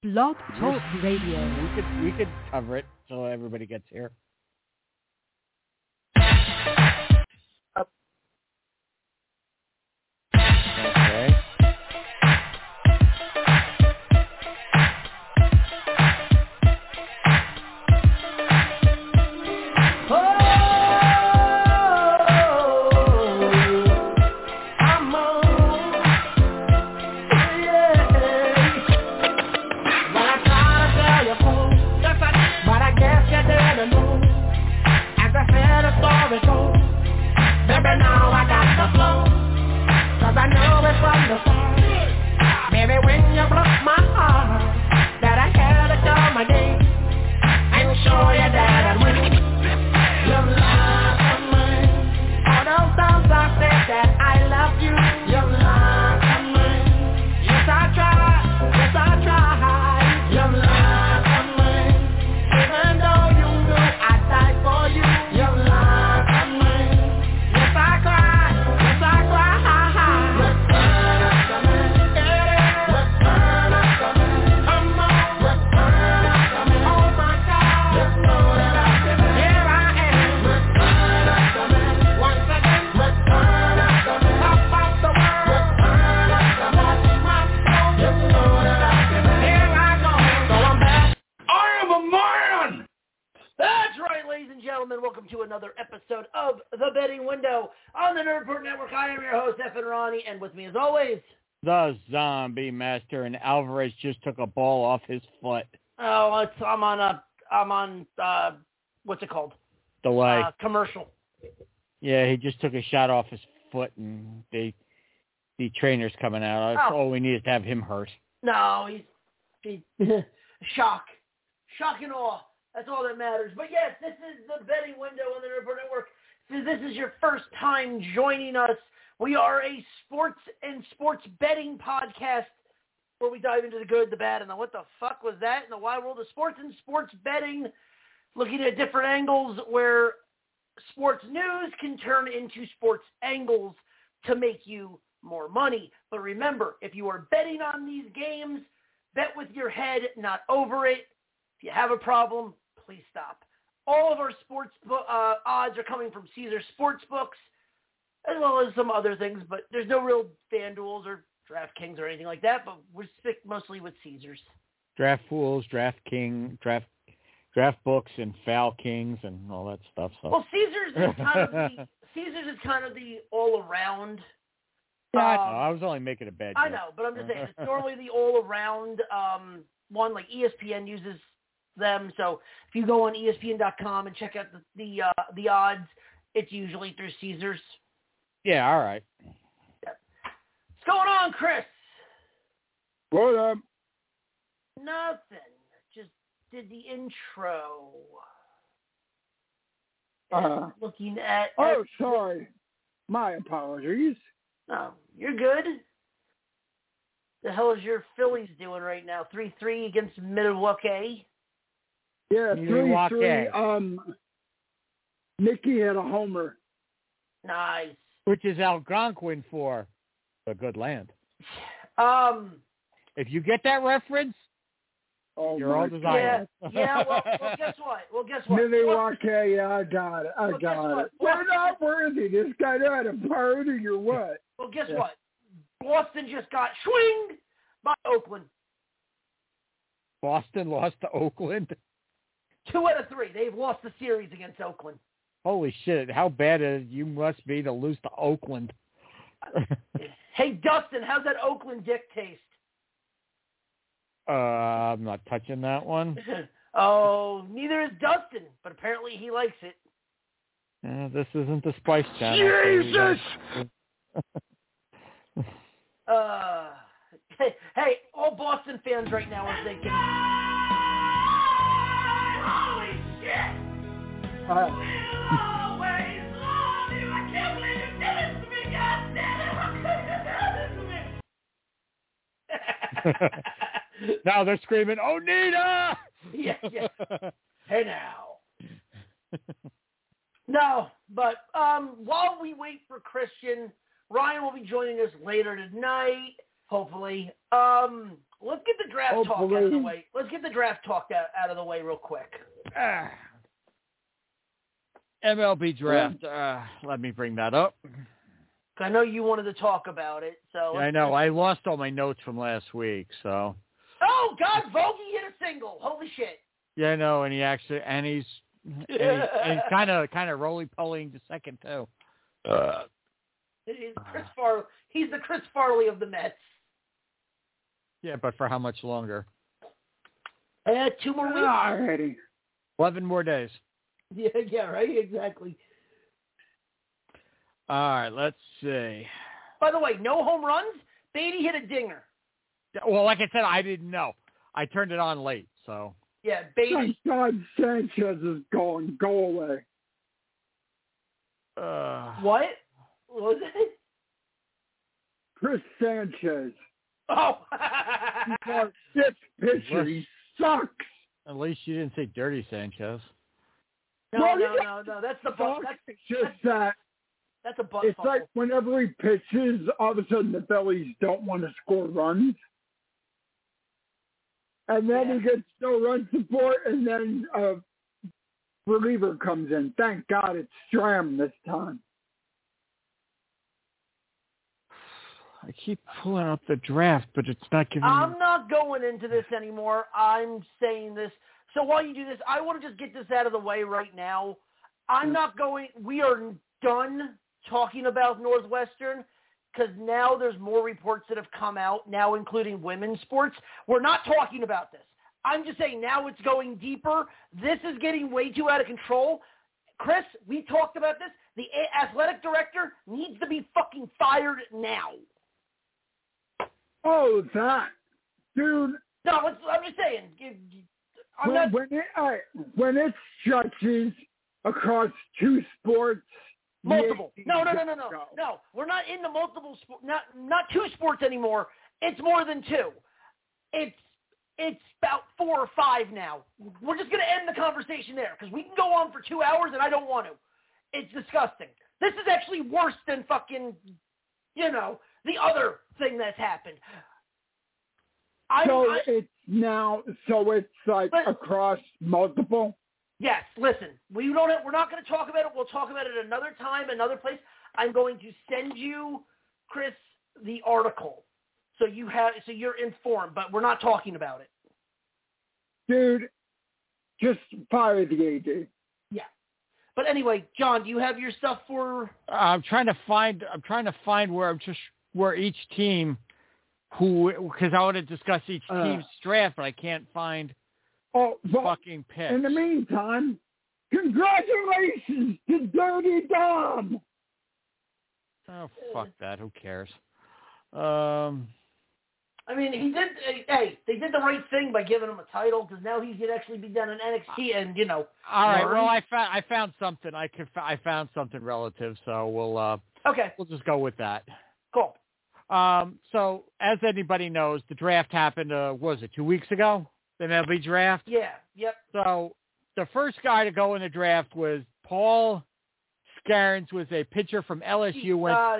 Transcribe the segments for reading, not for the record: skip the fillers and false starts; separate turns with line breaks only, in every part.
Blog Talk Radio.
We could cover it so everybody gets here. Okay.
And with me as always,
the Zombie Master, and Alvarez just took a ball off his foot.
Oh, I'm on what's it called?
Delay.
Commercial.
Yeah, he just took a shot off his foot, and the trainer's coming out. That's all we need is to have him hurt.
No, he's shock and awe. That's all that matters. But yes, this is the betting window on the Nerd Report Network. If this is your first time joining us, we are a sports and sports betting podcast where we dive into the good, the bad, and the what the fuck was that in the wide world of sports and sports betting, looking at different angles where sports news can turn into sports angles to make you more money. But remember, if you are betting on these games, bet with your head, not over it. If you have a problem, please stop. All of our sports odds are coming from Caesar Sportsbooks, as well as some other things, but there's no real FanDuels or DraftKings or anything like that, but we're stick mostly with Caesars.
Draft Fools, DraftKings, Draft Books, and Foul Kings, and all that stuff. So.
Well, Caesars is kind of the all-around.
I was only making a bad joke.
I know, but I'm just saying, it's normally the all-around one, like ESPN uses them, so if you go on ESPN.com and check out the odds, it's usually through Caesars.
Yeah, all right.
Yep. What's going on, Chris?
What up?
Nothing. Just did the intro. Looking at...
Oh, sorry. My apologies.
No, you're good. The hell is your Phillies doing right now? 3-3 against Milwaukee?
Yeah, 3-3. Nicky had a homer.
Nice.
Which is Algonquin for the good land. If you get that reference, you're all designed.
Yeah. Well, guess what?
Milwaukee, yeah, I got it. We're not worthy. This guy had a party or what?
Well, guess what? Boston just got swinged by Oakland.
Boston lost to Oakland?
2 out of 3. They've lost the series against Oakland.
Holy shit, how bad you must be to lose to Oakland.
Hey, Dustin, how's that Oakland dick taste?
I'm not touching that one.
Oh, neither is Dustin, but apparently he likes it.
This isn't the Spice Channel.
Jesus!
Hey, all Boston fans right now are thinking... Holy shit! Always love you. I can't believe you did this to me. God damn it. How could you do this to me?
Now they're screaming, Onita!
Yeah. Hey, now. No, but while we wait for Christian, Ryan will be joining us later tonight. Hopefully. Let's get the draft talk out of the way. Let's get the draft talk out of the way real quick.
MLB draft. Let me bring that up.
I know you wanted to talk about it, so.
Yeah, I know. I lost all my notes from last week, so.
Oh God, Vogie hit a single! Holy shit!
Yeah, I know, and he's kind of roly-polying to second too.
Chris Farley. He's the Chris Farley of the Mets.
Yeah, but for how much longer?
2 more weeks.
Alrighty.
11 more days.
Yeah, right. Exactly.
All right, let's see.
By the way, no home runs. Beatty hit a dinger.
Well, like I said, I didn't know. I turned it on late, so.
Yeah, Beatty.
Thank God Sanchez is gone. Go away.
What was it?
Chris Sanchez.
Oh.
He's our fifth pitcher. He sucks.
At least you didn't say Dirty Sanchez.
No. That's the butt.
It's just that.
That's a butt.
It's like whenever he pitches, all of a sudden the Phillies don't want to score runs. And then he gets no run support, and then a reliever comes in. Thank God it's Stram this time.
I keep pulling up the draft, but it's not giving me...
I'm not going into this anymore. I'm saying this. So while you do this, I want to just get this out of the way right now. We are done talking about Northwestern because now there's more reports that have come out, now including women's sports. We're not talking about this. I'm just saying now it's going deeper. This is getting way too out of control. Chris, we talked about this. The athletic director needs to be fucking fired now.
Oh, that. Dude.
No, I'm just saying.
When it stretches across two sports.
Multiple. No. We're not in the multiple sport. Not two sports anymore. It's more than two. It's about 4 or 5 now. We're just going to end the conversation there because we can go on for 2 hours and I don't want to. It's disgusting. This is actually worse than fucking, the other thing that's happened.
It's like across multiple?
Yes, listen, we're not going to talk about it. We'll talk about it another time, another place. I'm going to send you, Chris, the article so you're informed, but we're not talking about it.
Dude, just fire the AD.
Yeah. But anyway, John, do you have your stuff for
I'm trying to find where each team because I want to discuss each team's draft, but I can't find fucking picks.
In the meantime, congratulations to Dirty Dom.
Oh, fuck that. Who cares?
I mean, they did the right thing by giving him a title because now he could actually be done in NXT and, All
right, well, I found something. I found something relative, so we'll just go with that.
Cool.
So, as anybody knows, the draft happened, 2 weeks ago? The MLB draft?
Yeah, yep.
So, the first guy to go in the draft was Paul Scarns, was a pitcher from LSU.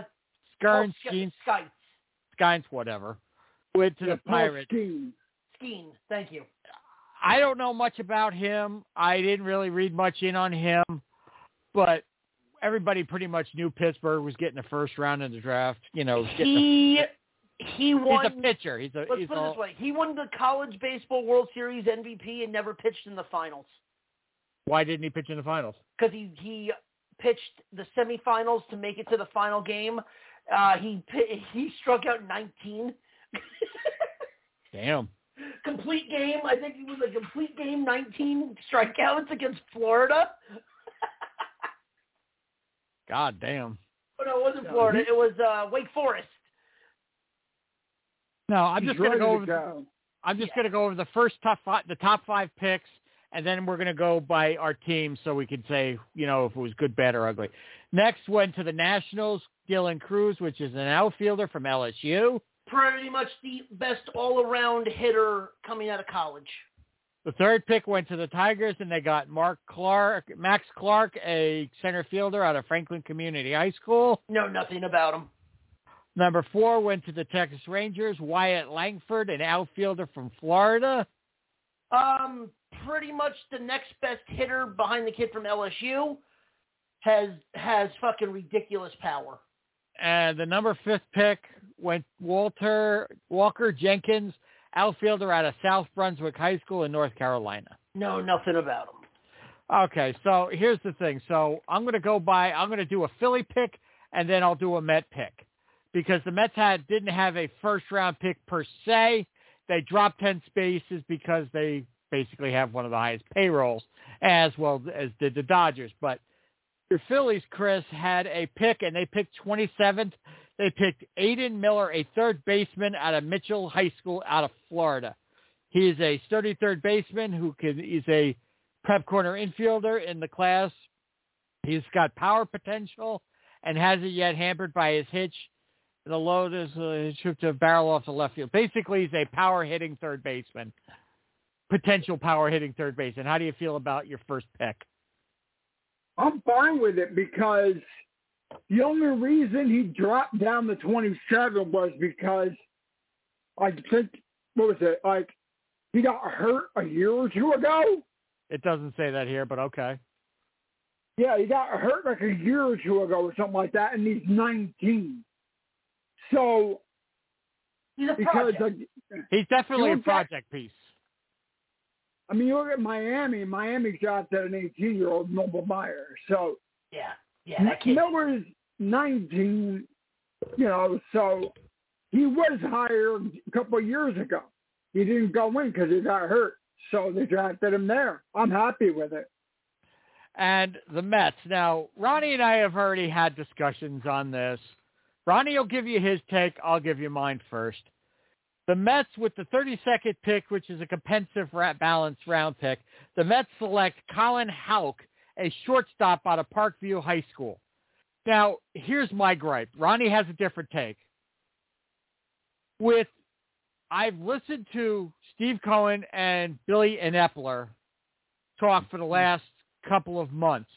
Skynes, whatever. Went to the Pirates.
Skeen, thank you.
I don't know much about him. I didn't really read much in on him, but everybody pretty much knew Pittsburgh was getting the first round in the draft. He won. He's a pitcher.
Let's put it this way: he won the College Baseball World Series MVP and never pitched in the finals.
Why didn't he pitch in the finals?
Because he pitched the semifinals to make it to the final game. He struck out 19.
Damn.
Complete game. I think it was a complete game, 19 strikeouts against Florida.
God damn.
Oh, no, it wasn't Florida. It was Wake Forest.
No, I'm just going to go over. I'm just going to go over the top 5 picks, and then we're going to go by our team so we can say, if it was good, bad, or ugly. Next went to the Nationals, Dylan Cruz, which is an outfielder from LSU.
Pretty much the best all-around hitter coming out of college.
The third pick went to the Tigers, and they got Max Clark, a center fielder out of Franklin Community High School.
Know nothing about him.
Number 4 went to the Texas Rangers, Wyatt Langford, an outfielder from Florida.
Pretty much the next best hitter behind the kid from LSU. Has fucking ridiculous power.
And the number 5 pick went Walker Jenkins, outfielder out of South Brunswick High School in North Carolina.
No, nothing about him.
Okay, so here's the thing. So I'm going to do a Philly pick, and then I'll do a Met pick. Because the Mets didn't have a first-round pick per se. They dropped 10 spaces because they basically have one of the highest payrolls, as well as did the Dodgers. But your Phillies, Chris, had a pick, and they picked 27th. They picked Aiden Miller, a third baseman out of Mitchell High School out of Florida. He is a sturdy third baseman he's a prep corner infielder in the class. He's got power potential and hasn't yet hampered by his hitch. The Lotus shoot to barrel off the left field. Basically, he's a power-hitting third baseman, potential power-hitting third baseman. How do you feel about your first pick?
I'm fine with it because the only reason he dropped down to 27 was because I think, he got hurt a year or two ago?
It doesn't say that here, but okay.
Yeah, he got hurt like a year or two ago or something like that, and he's 19. So,
he's a project.
He's definitely a project piece.
I mean, you look at Miami. Miami got an 18-year-old Noble Meyer. So,
yeah, that kid.
Miller's 19, so he was hired a couple of years ago. He didn't go in because he got hurt. So they drafted him there. I'm happy with it.
And the Mets. Now, Ronnie and I have already had discussions on this. Ronnie will give you his take. I'll give you mine first. The Mets, with the 32nd pick, which is a compensative balanced round pick, the Mets select Colin Houck, a shortstop out of Parkview High School. Now, here's my gripe. Ronnie has a different take. I've listened to Steve Cohen and Billy Epler talk for the last couple of months.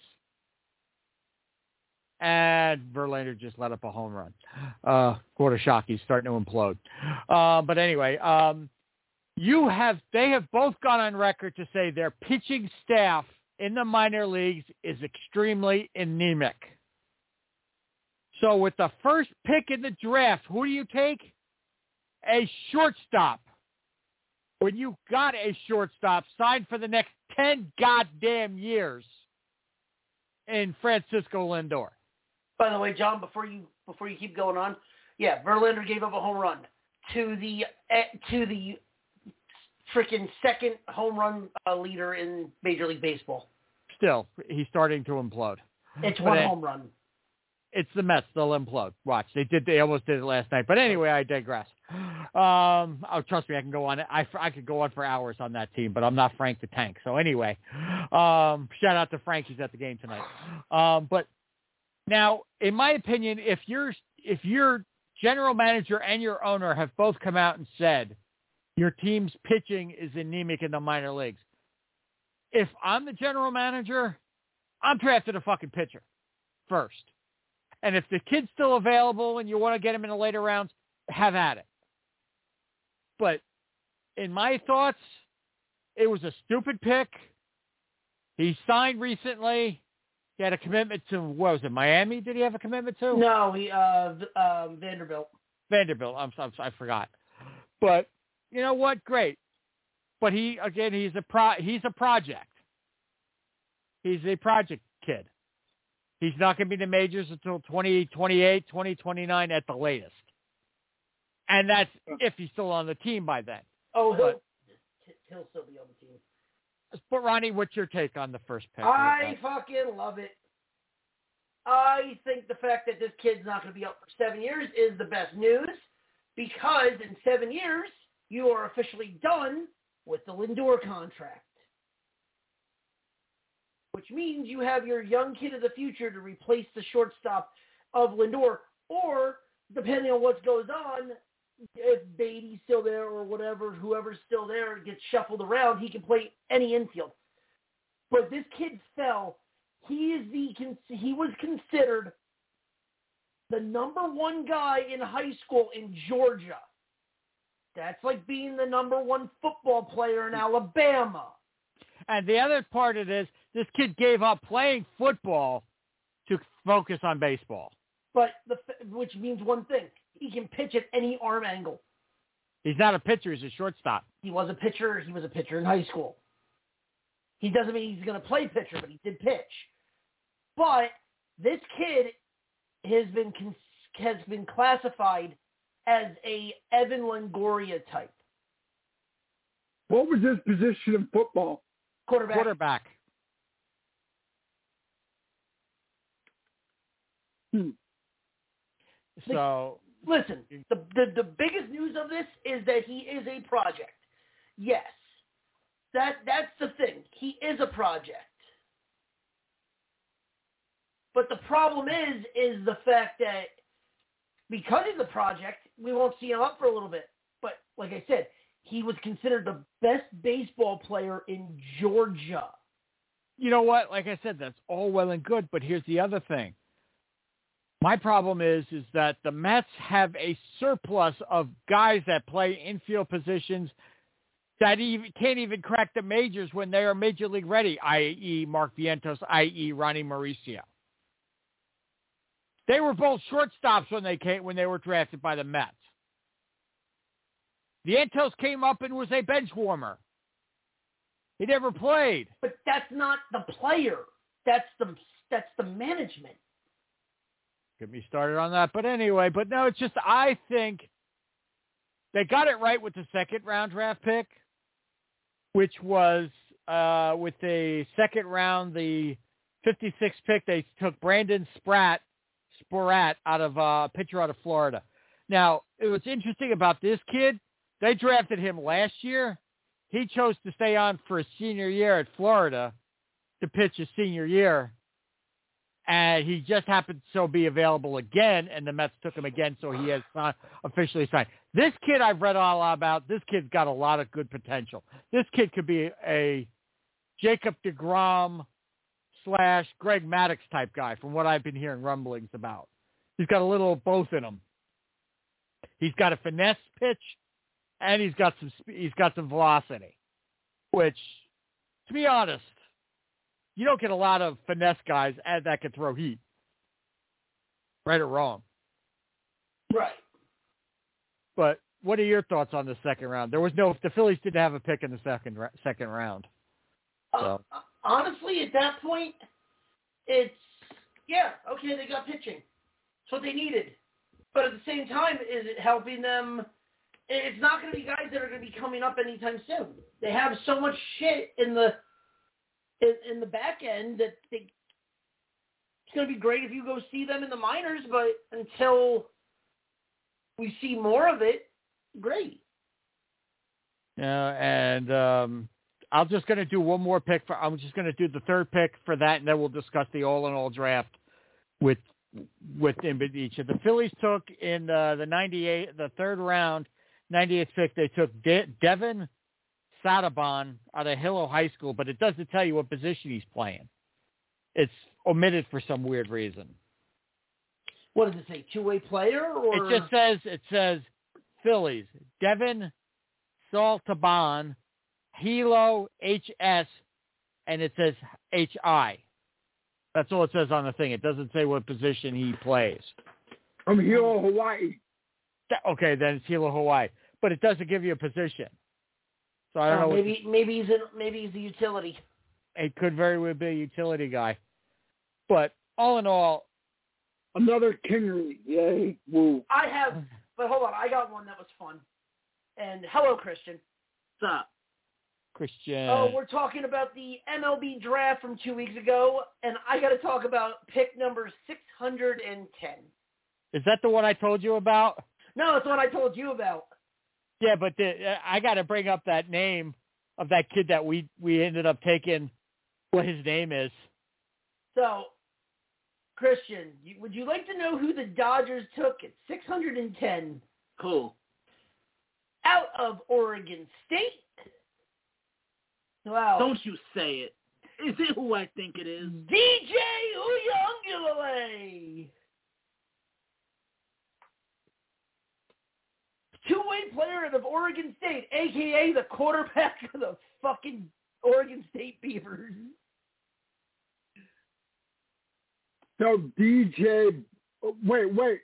And Verlander just let up a home run. Quarter shock. He's starting to implode. But anyway, they have both gone on record to say their pitching staff in the minor leagues is extremely anemic. So with the first pick in the draft, who do you take? A shortstop. When you got a shortstop signed for the next 10 goddamn years in Francisco Lindor.
By the way, John, before you keep going on, yeah, Verlander gave up a home run to the freaking second home run leader in Major League Baseball.
Still, he's starting to implode.
It's one home run.
It's the Mets. They'll implode. Watch. They almost did it last night. But anyway, I digress. Trust me, I can go on. I could go on for hours on that team, but I'm not Frank the Tank. So anyway, shout out to Frank. He's at the game tonight. But now, in my opinion, if your general manager and your owner have both come out and said your team's pitching is anemic in the minor leagues, if I'm the general manager, I'm drafting a fucking pitcher first. And if the kid's still available and you want to get him in the later rounds, have at it. But in my thoughts, it was a stupid pick. He signed recently. He had a commitment to, what was it, Miami? Did he have a commitment to?
No, Vanderbilt.
Vanderbilt. I forgot. But you know what? Great. But he's a project. He's a project kid. He's not going to be in the majors until 2028, 2029 at the latest. And that's if he's still on the team by then.
Oh, he'll still be on the team.
But, Ronnie, what's your take on the first pick?
I fucking love it. I think the fact that this kid's not going to be up for 7 years is the best news because in 7 years, you are officially done with the Lindor contract. Which means you have your young kid of the future to replace the shortstop of Lindor. Or, depending on what goes on, if Beatty's still there or whatever, whoever's still there gets shuffled around, he can play any infield. But this kid fell. He was considered the number one guy in high school in Georgia. That's like being the number one football player in Alabama.
And the other part of this kid gave up playing football to focus on baseball.
But which means one thing. He can pitch at any arm angle.
He's not a pitcher. He's a shortstop.
He was a pitcher. He was a pitcher in high school. He doesn't mean he's going to play pitcher, but he did pitch. But this kid has been classified as a Evan Longoria type.
What was his position in football?
Quarterback. So
listen, the biggest news of this is that he is a project. Yes, that's the thing. He is a project. But the problem is the fact that because he's a project, we won't see him up for a little bit. But like I said, he was considered the best baseball player in Georgia.
You know what? Like I said, that's all well and good, but here's the other thing. My problem is that the Mets have a surplus of guys that play infield positions that can't even crack the majors when they are major league ready, i.e. Mark Vientos, i.e. Ronnie Mauricio. They were both shortstops when they were drafted by the Mets. Vientos came up and was a bench warmer. He never played.
But that's not the player. That's the management.
Get me started on that. But anyway, no, it's just I think they got it right with the second round draft pick, which was with the second round, the 56th pick, they took Brandon Spratt out of pitcher out of Florida. Now, it was interesting about this kid. They drafted him last year. He chose to stay on for a senior year at Florida to pitch his senior year. And he just happened to be available again, and the Mets took him again, so he has officially signed. This kid I've read all about. This kid's got a lot of good potential. This kid could be a Jacob deGrom / Greg Maddux type guy from what I've been hearing rumblings about. He's got a little of both in him. He's got a finesse pitch, and he's got some velocity, which, to be honest, you don't get a lot of finesse guys that can throw heat. Right or wrong.
Right.
But what are your thoughts on the second round? The Phillies didn't have a pick in the second round. So.
Honestly, at that point, it's, okay, they got pitching. That's what they needed. But at the same time, is it helping them? It's not going to be guys that are going to be coming up anytime soon. They have so much shit in the back end that it's going to be great if you go see them in the minors, but until we see more of it, great.
Yeah, and I'm just going to do one more pick. I'm just going to do the third pick for that, and then we'll discuss the all-in-all draft with each. The Phillies took in the third round, 98th pick, they took Devin Satabon out of Hilo High School, but it doesn't tell you what position he's playing. It's omitted for some weird reason.
What does it say? Two-way player? Or
It says Phillies. Devin Satabon, Hilo HS, and it says HI. That's all it says on the thing. It doesn't say what position he plays.
From Hilo, Hawaii.
Okay, then it's Hilo, Hawaii. But it doesn't give you a position. So I don't know.
Maybe he's a utility.
It could very well be a utility guy. But all in all,
another Kingery. Yay. Woo.
But hold on. I got one that was fun. And hello, Christian.
What's up?
Christian.
Oh, we're talking about the MLB draft from 2 weeks ago, and I got to talk about pick number 610.
Is that the one I told you about?
No, it's the one I told you about.
Yeah, but I got to bring up that name of that kid that we ended up taking, what his name is.
So, Christian, would you like to know who the Dodgers took at 610?
Cool.
Out of Oregon State? Wow.
Don't you say it. Is it who I think it is?
DJ Uyunglele. runaway player of Oregon State, a.k.a. the quarterback of the fucking Oregon State Beavers.
So DJ, wait. Wait.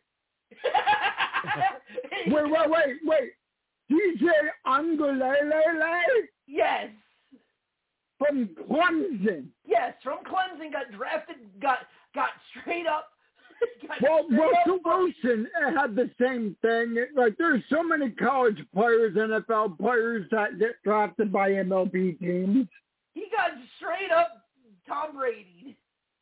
DJ Angulele?
Yes.
From Clemson.
Yes, from Clemson, got drafted, got straight up.
Well, Russell Wilson had the same thing. Like, there's so many college players, NFL players that get drafted by MLB teams.
He got straight up Tom Brady.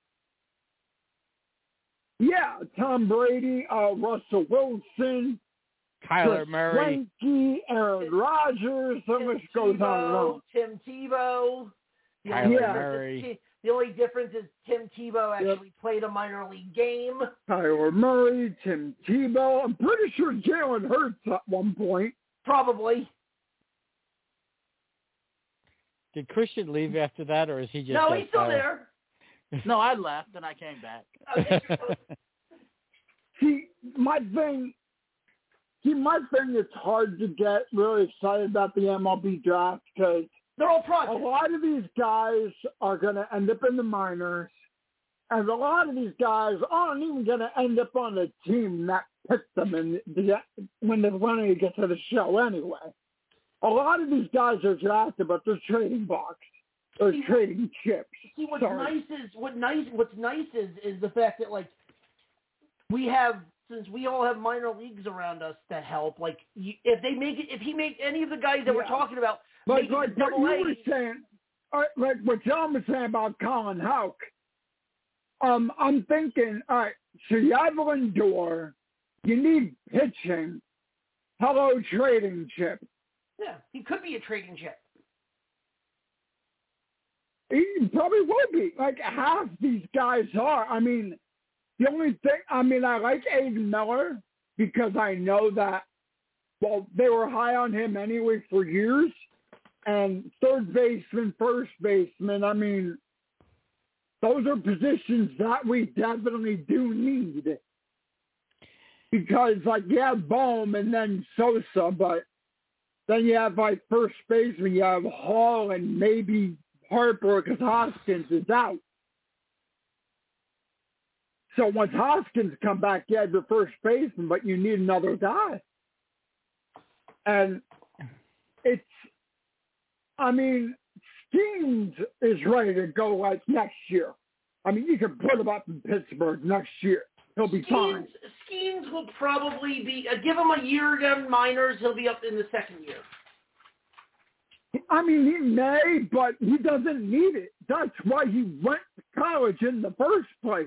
Yeah, Tom Brady, Russell Wilson,
Kyler Murray,
Frankie, Aaron Rodgers, so much goes on and on.
Tim Tebow.
Kyler Murray.
The only difference is Tim Tebow actually played a minor league game.
Kyler Murray, Tim Tebow. I'm pretty sure Jalen Hurts at one point.
Probably.
Did Christian leave after that, or is he just...
No, he's still there.
No, I left and I came back.
See, my thing is hard to get really excited about the MLB draft because
they're all projects.
A lot of these guys are going to end up in the minors, and a lot of these guys aren't even going to end up on a team that picked them when they're running to get to the show anyway. A lot of these guys are drafted, but they're trading blocks. They're trading chips.
See, what's nice is the fact that, like, we have, since we all have minor leagues around us that help, like, if he makes any of the guys that we're talking about,
like what you were saying, like what John was saying about Colin Houck, I'm thinking, all right, so you have Lindor, you need pitching, hello, trading chip.
Yeah, he could be a trading chip.
He probably will be. Like, half these guys are. I mean, the only thing, I like Aiden Miller because I know that, well, they were high on him anyway for years. And third baseman, first baseman, I mean, those are positions that we definitely do need. Because, like, you have Bohm and then Sosa, but then you have, like, first baseman, you have Hall and maybe Harper because Hoskins is out. So once Hoskins come back, you have your first baseman, but you need another guy. And Skeens is ready to go like next year. I mean, you can put him up in Pittsburgh next year. He'll be fine.
Skeens will probably be, give him a year again, minors, he'll be up in the second year.
I mean, he may, but he doesn't need it. That's why he went to college in the first place.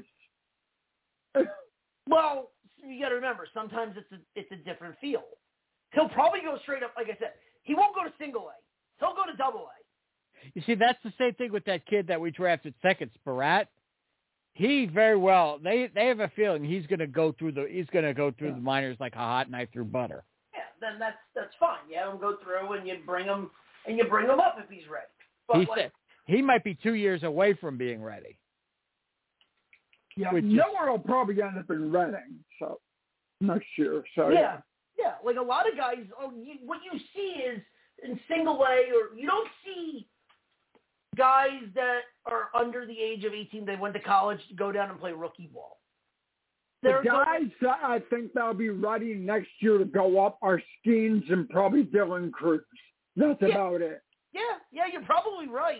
Well, you got to remember, sometimes it's a different field. He'll probably go straight up, like I said. He won't go to single A. He'll go to double A.
You see, that's the same thing with that kid that we drafted second, Sparat. He very well. They have a feeling he's going to go through the minors like a hot knife through butter.
Yeah, then that's fine. You have him go through, and you bring him up if he's ready. But
he said he might be 2 years away from being ready.
Yeah, nowhere will probably end up in Reading, so next year. So
yeah, like a lot of guys. What you see is in single A, or you don't see guys that are under the age of 18. They went to college to go down and play rookie ball.
The guys that I think that'll be ready next year to go up are Skeens and probably Dylan Cruz. That's about it.
Yeah, you're probably right.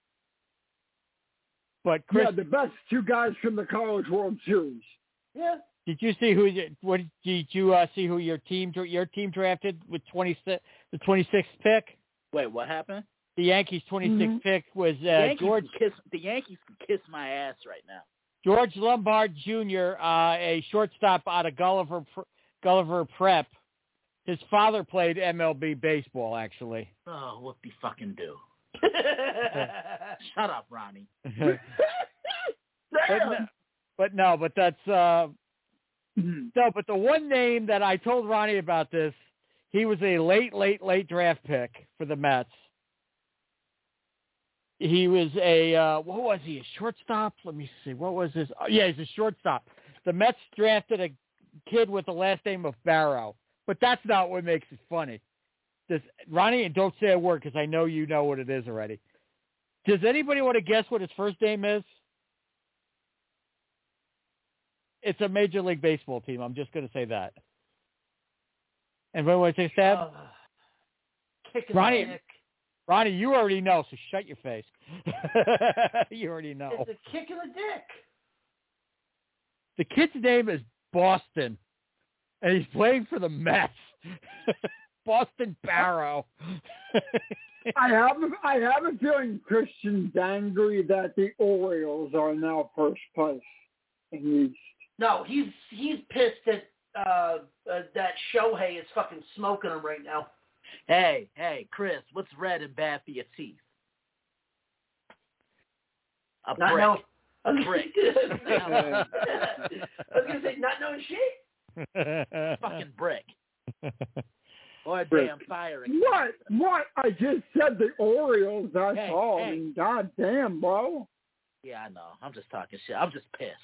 But Chris,
the best two guys from the College World Series.
Yeah.
Did you see who your team drafted with the 26th pick?
Wait, what happened?
The Yankees' 26th pick was George.
The Yankees can kiss my ass right now.
George Lombard Jr., a shortstop out of Gulliver Prep. His father played MLB baseball, actually.
Oh, what the fucking do? Shut up, Ronnie.
But that's no. But the one name that I told Ronnie about this, he was a late draft pick for the Mets. He was what was he? A shortstop? Let me see. What was his? Oh, yeah, he's a shortstop. The Mets drafted a kid with the last name of Barrow, But that's not what makes it funny. Ronnie, and don't say a word because I know you know what it is already. Does anybody want to guess what his first name is? It's a Major League Baseball team. I'm just going to say that. Anybody want to take a stab?
Kicking
Ronnie,
the dick.
Ronnie, you already know, so shut your face. You already know.
It's a kick in the dick.
The kid's name is Boston, and he's playing for the Mets. Boston Barrow.
I have a feeling Christian's angry that the Orioles are now first place in the East.
No, he's pissed that that Shohei is fucking smoking him right now.
Hey, Chris, what's red and bad for your teeth? A brick. A brick.
I was going to say, not knowing shit.
Fucking brick. Or a
Brick.
damn fire.
What? I just said the Orioles, that's all.
Hey.
I mean, goddamn, bro.
Yeah, I know. I'm just talking shit. I'm just pissed.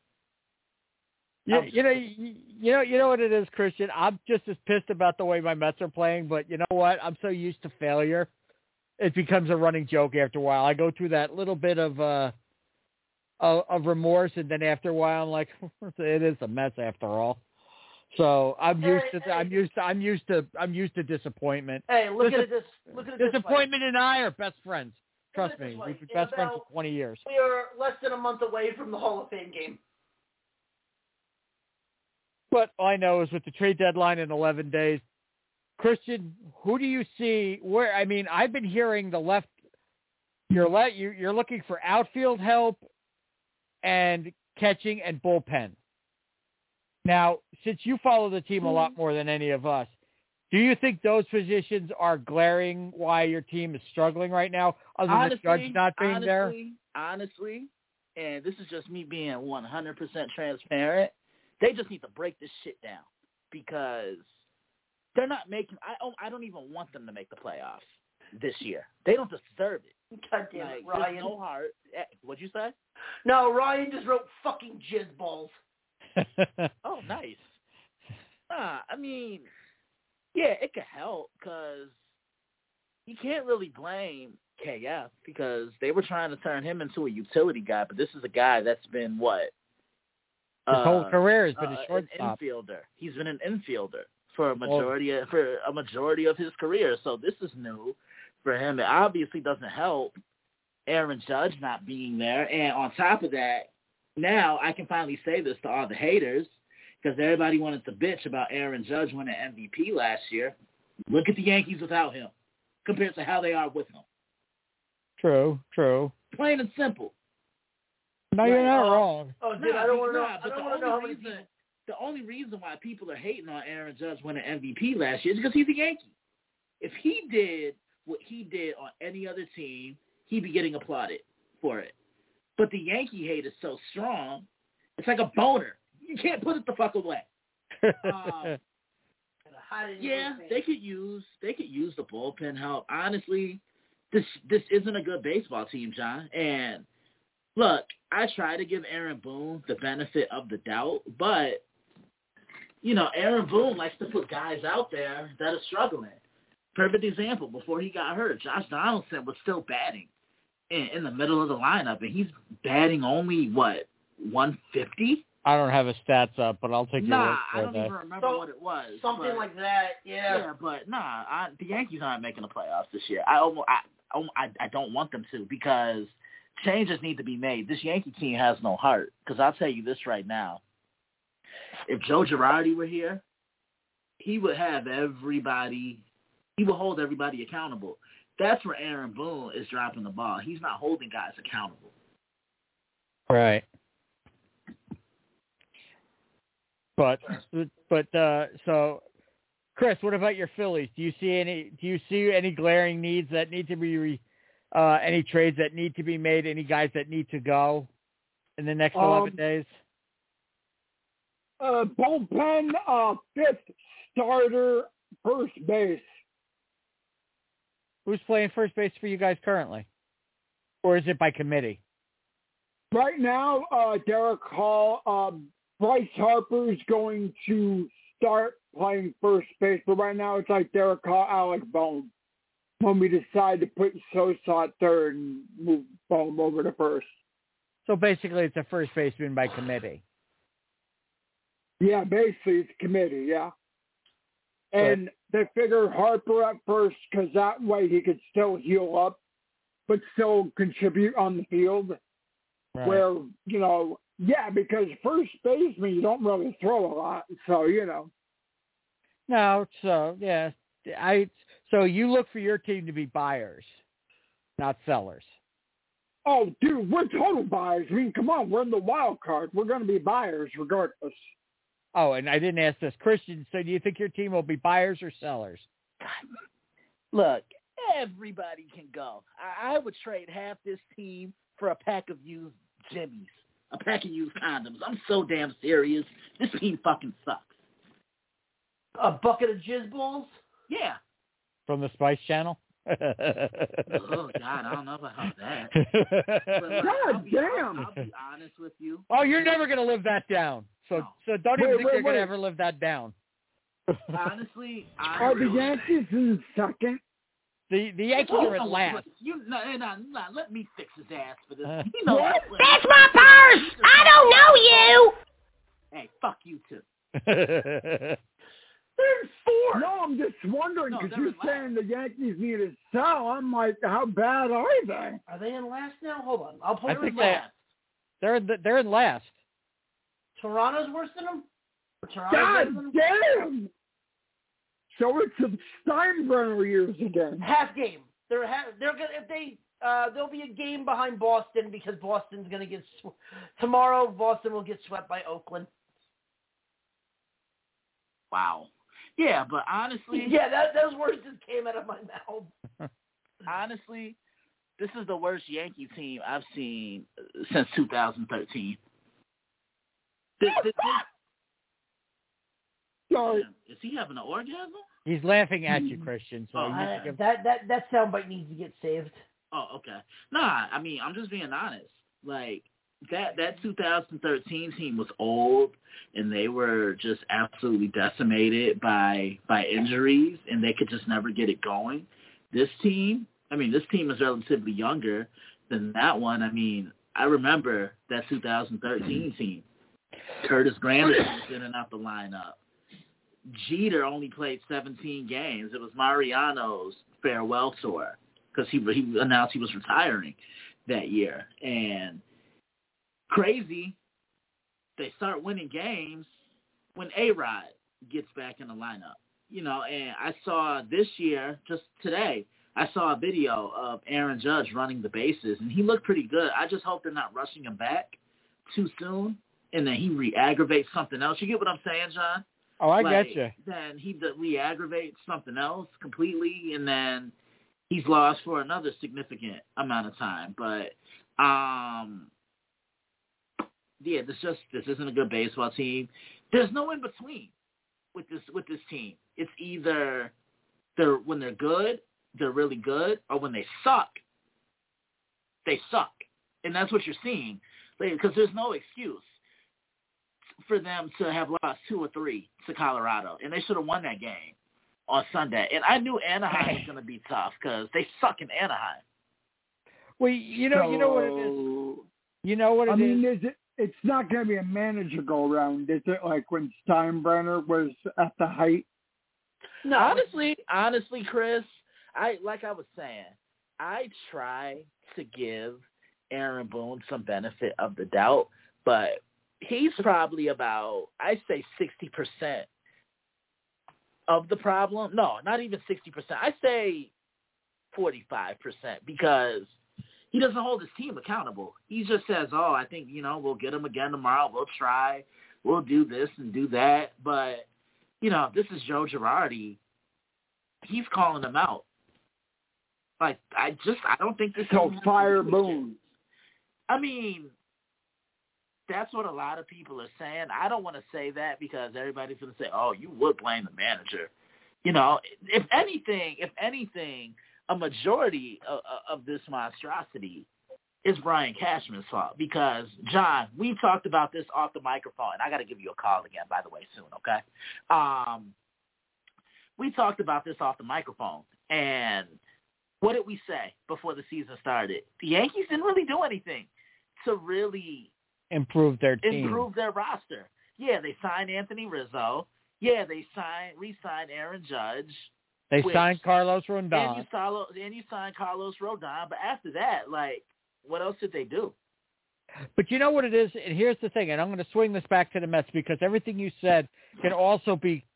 You know what it is, Christian? I'm just as pissed about the way my Mets are playing, but you know what? I'm so used to failure. It becomes a running joke after a while. I go through that little bit of remorse, and then after a while, I'm like, it is the Mets after all. So I'm used to disappointment.
Hey, look at this. Look at it.
Disappointment and I are best friends. Trust
Look at it
me,
this way.
we've been best friends for 20 years.
We are less than a month away from the Hall of Fame game.
But all I know is with the trade deadline in 11 days, Christian, who do you see? I've been hearing the left. You're looking for outfield help and catching and bullpen. Now, since you follow the team a lot more than any of us, do you think those positions are glaring why your team is struggling right now, other than Judge not being there?
Honestly, and this is just me being 100% transparent, they just need to break this shit down because they're not making – I don't even want them to make the playoffs this year. They don't deserve it.
God damn it, Ryan.
There's no heart. What'd you say?
No, Ryan just wrote fucking jizz balls.
Oh, nice. Yeah, it could help because you can't really blame KF because they were trying to turn him into a utility guy, but this is a guy that's been what?
His whole career has been a shortstop.
An infielder. He's been an infielder for a majority of his career, so this is new for him. It obviously doesn't help Aaron Judge not being there, and on top of that, now I can finally say this to all the haters because everybody wanted to bitch about Aaron Judge winning MVP last year. Look at the Yankees without him compared to how they are with him.
True.
Plain and simple.
No, you're not wrong.
Oh, dude, I don't want to know. I don't want to know how many
people.
people.
The only reason why people are hating on Aaron Judge winning MVP last year is because he's a Yankee. If he did what he did on any other team, he'd be getting applauded for it. But the Yankee hate is so strong, it's like a boner. You can't put it the fuck away. Yeah, they could use the bullpen help. Honestly, this isn't a good baseball team, John. And look, I try to give Aaron Boone the benefit of the doubt, but Aaron Boone likes to put guys out there that are struggling. Perfect example, before he got hurt, Josh Donaldson was still batting in the middle of the lineup, and he's batting only, 150?
I don't have his stats up, but I'll take your word for
I don't
that.
even remember what it was.
Something like that, yeah.
Yeah, but the Yankees aren't making the playoffs this year. I don't want them to because changes need to be made. This Yankee team has no heart because I'll tell you this right now. If Joe Girardi were here, he would have everybody – he would hold everybody accountable. That's where Aaron Boone is dropping the ball. He's not holding guys accountable.
Right. But so, Chris, what about your Phillies? Do you see any glaring needs that need to be any trades that need to be made? Any guys that need to go in the next 11 days?
Bullpen, fifth starter, first base.
Who's playing first base for you guys currently? Or is it by committee?
Right now, Derek Hall, Bryce Harper's going to start playing first base, but right now it's like Derek Carr, Alec Bohm. When we decide to put Sosa at third and move Bohm over to first.
So basically, it's a first baseman by committee.
Yeah, basically it's committee, yeah. And they figure Harper at first because that way he could still heal up, but still contribute on the field.
Right.
Where, because first baseman, you don't really throw a lot. So,
No, so, yeah. So you look for your team to be buyers, not sellers.
Oh, dude, we're total buyers. I mean, come on, we're in the wild card. We're going to be buyers regardless.
Oh, and I didn't ask this. Christian, so do you think your team will be buyers or sellers?
Look, everybody can go. I would trade half this team for a pack of used jimmies, a pack of used condoms. I'm so damn serious. This team fucking sucks.
A bucket of jizz balls?
Yeah.
From the Spice Channel?
Oh, God, I don't know about that. But
God damn.
I'll be honest with you.
Oh, you're never going to live that down. So don't even think you're going to ever live that down.
Honestly,
are the Yankees in second?
The Yankees are in last.
Let me fix his ass for this.
That's my purse! I don't know you!
Hey, fuck you too.
They're fourth.
No, I'm just wondering because you're saying the Yankees need to sell. I'm like, how bad are they?
Are they in last now? Hold on. I'll pull
I
them
think
last.
they're in last.
Toronto's worse than them?
God damn! So it's some Steinbrenner years again.
Half game. They're gonna if they they'll be a game behind Boston because Boston's gonna get tomorrow. Boston will get swept by Oakland.
Wow. Yeah, but honestly,
those words just came out of my mouth.
Honestly, this is the worst Yankee team I've seen since 2013.
Sorry.
Is he having an orgasm?
He's laughing at you, Christian. So
that soundbite needs to get saved.
Oh, okay. Nah, I mean, I'm just being honest. Like, that 2013 team was old, and they were just absolutely decimated by injuries, and they could just never get it going. This team is relatively younger than that one. I mean, I remember that 2013 team. Curtis Granderson was in and out the lineup. Jeter only played 17 games. It was Mariano's farewell tour because he announced he was retiring that year. And crazy, they start winning games when A-Rod gets back in the lineup. And I saw this year, just today, I saw a video of Aaron Judge running the bases, and he looked pretty good. I just hope they're not rushing him back too soon, and then he re-aggravates something else. You get what I'm saying, John?
Oh, I get you.
Then he re-aggravates something else completely, and then he's lost for another significant amount of time. But, this isn't a good baseball team. There's no in between with this team. It's either when they're good, they're really good, or when they suck, and that's what you're seeing. Because there's no excuse for them to have lost 2 or 3 to Colorado, and they should have won that game on Sunday. And I knew Anaheim was going to be tough because they suck in Anaheim.
Well, you know what it is. You know what it is.
I mean, it's not going to be a manager go around, is it? Like when Steinbrenner was at the height.
No, honestly, Chris, I was saying, I try to give Aaron Boone some benefit of the doubt, but he's probably about, I say 60% of the problem. No, not even 60%. I say 45% because he doesn't hold his team accountable. He just says, I think, we'll get him again tomorrow. We'll try. We'll do this and do that. But, this is Joe Girardi. He's calling them out. Like, I don't think this
is fire Boone.
I mean, that's what a lot of people are saying. I don't want to say that because everybody's going to say, you would blame the manager. If anything, a majority of this monstrosity is Brian Cashman's fault because, John, we talked about this off the microphone, and I got to give you a call again, by the way, soon, okay? we talked about this off the microphone, and what did we say before the season started? The Yankees didn't really do anything to really
improve their team,
improve their roster. Yeah, they signed Anthony Rizzo. Yeah, they re-signed Aaron Judge.
They signed Carlos Rodon.
And you signed Carlos Rodon. But after that, like, what else did they do?
But you know what it is? And here's the thing, and I'm going to swing this back to the Mets because everything you said could also be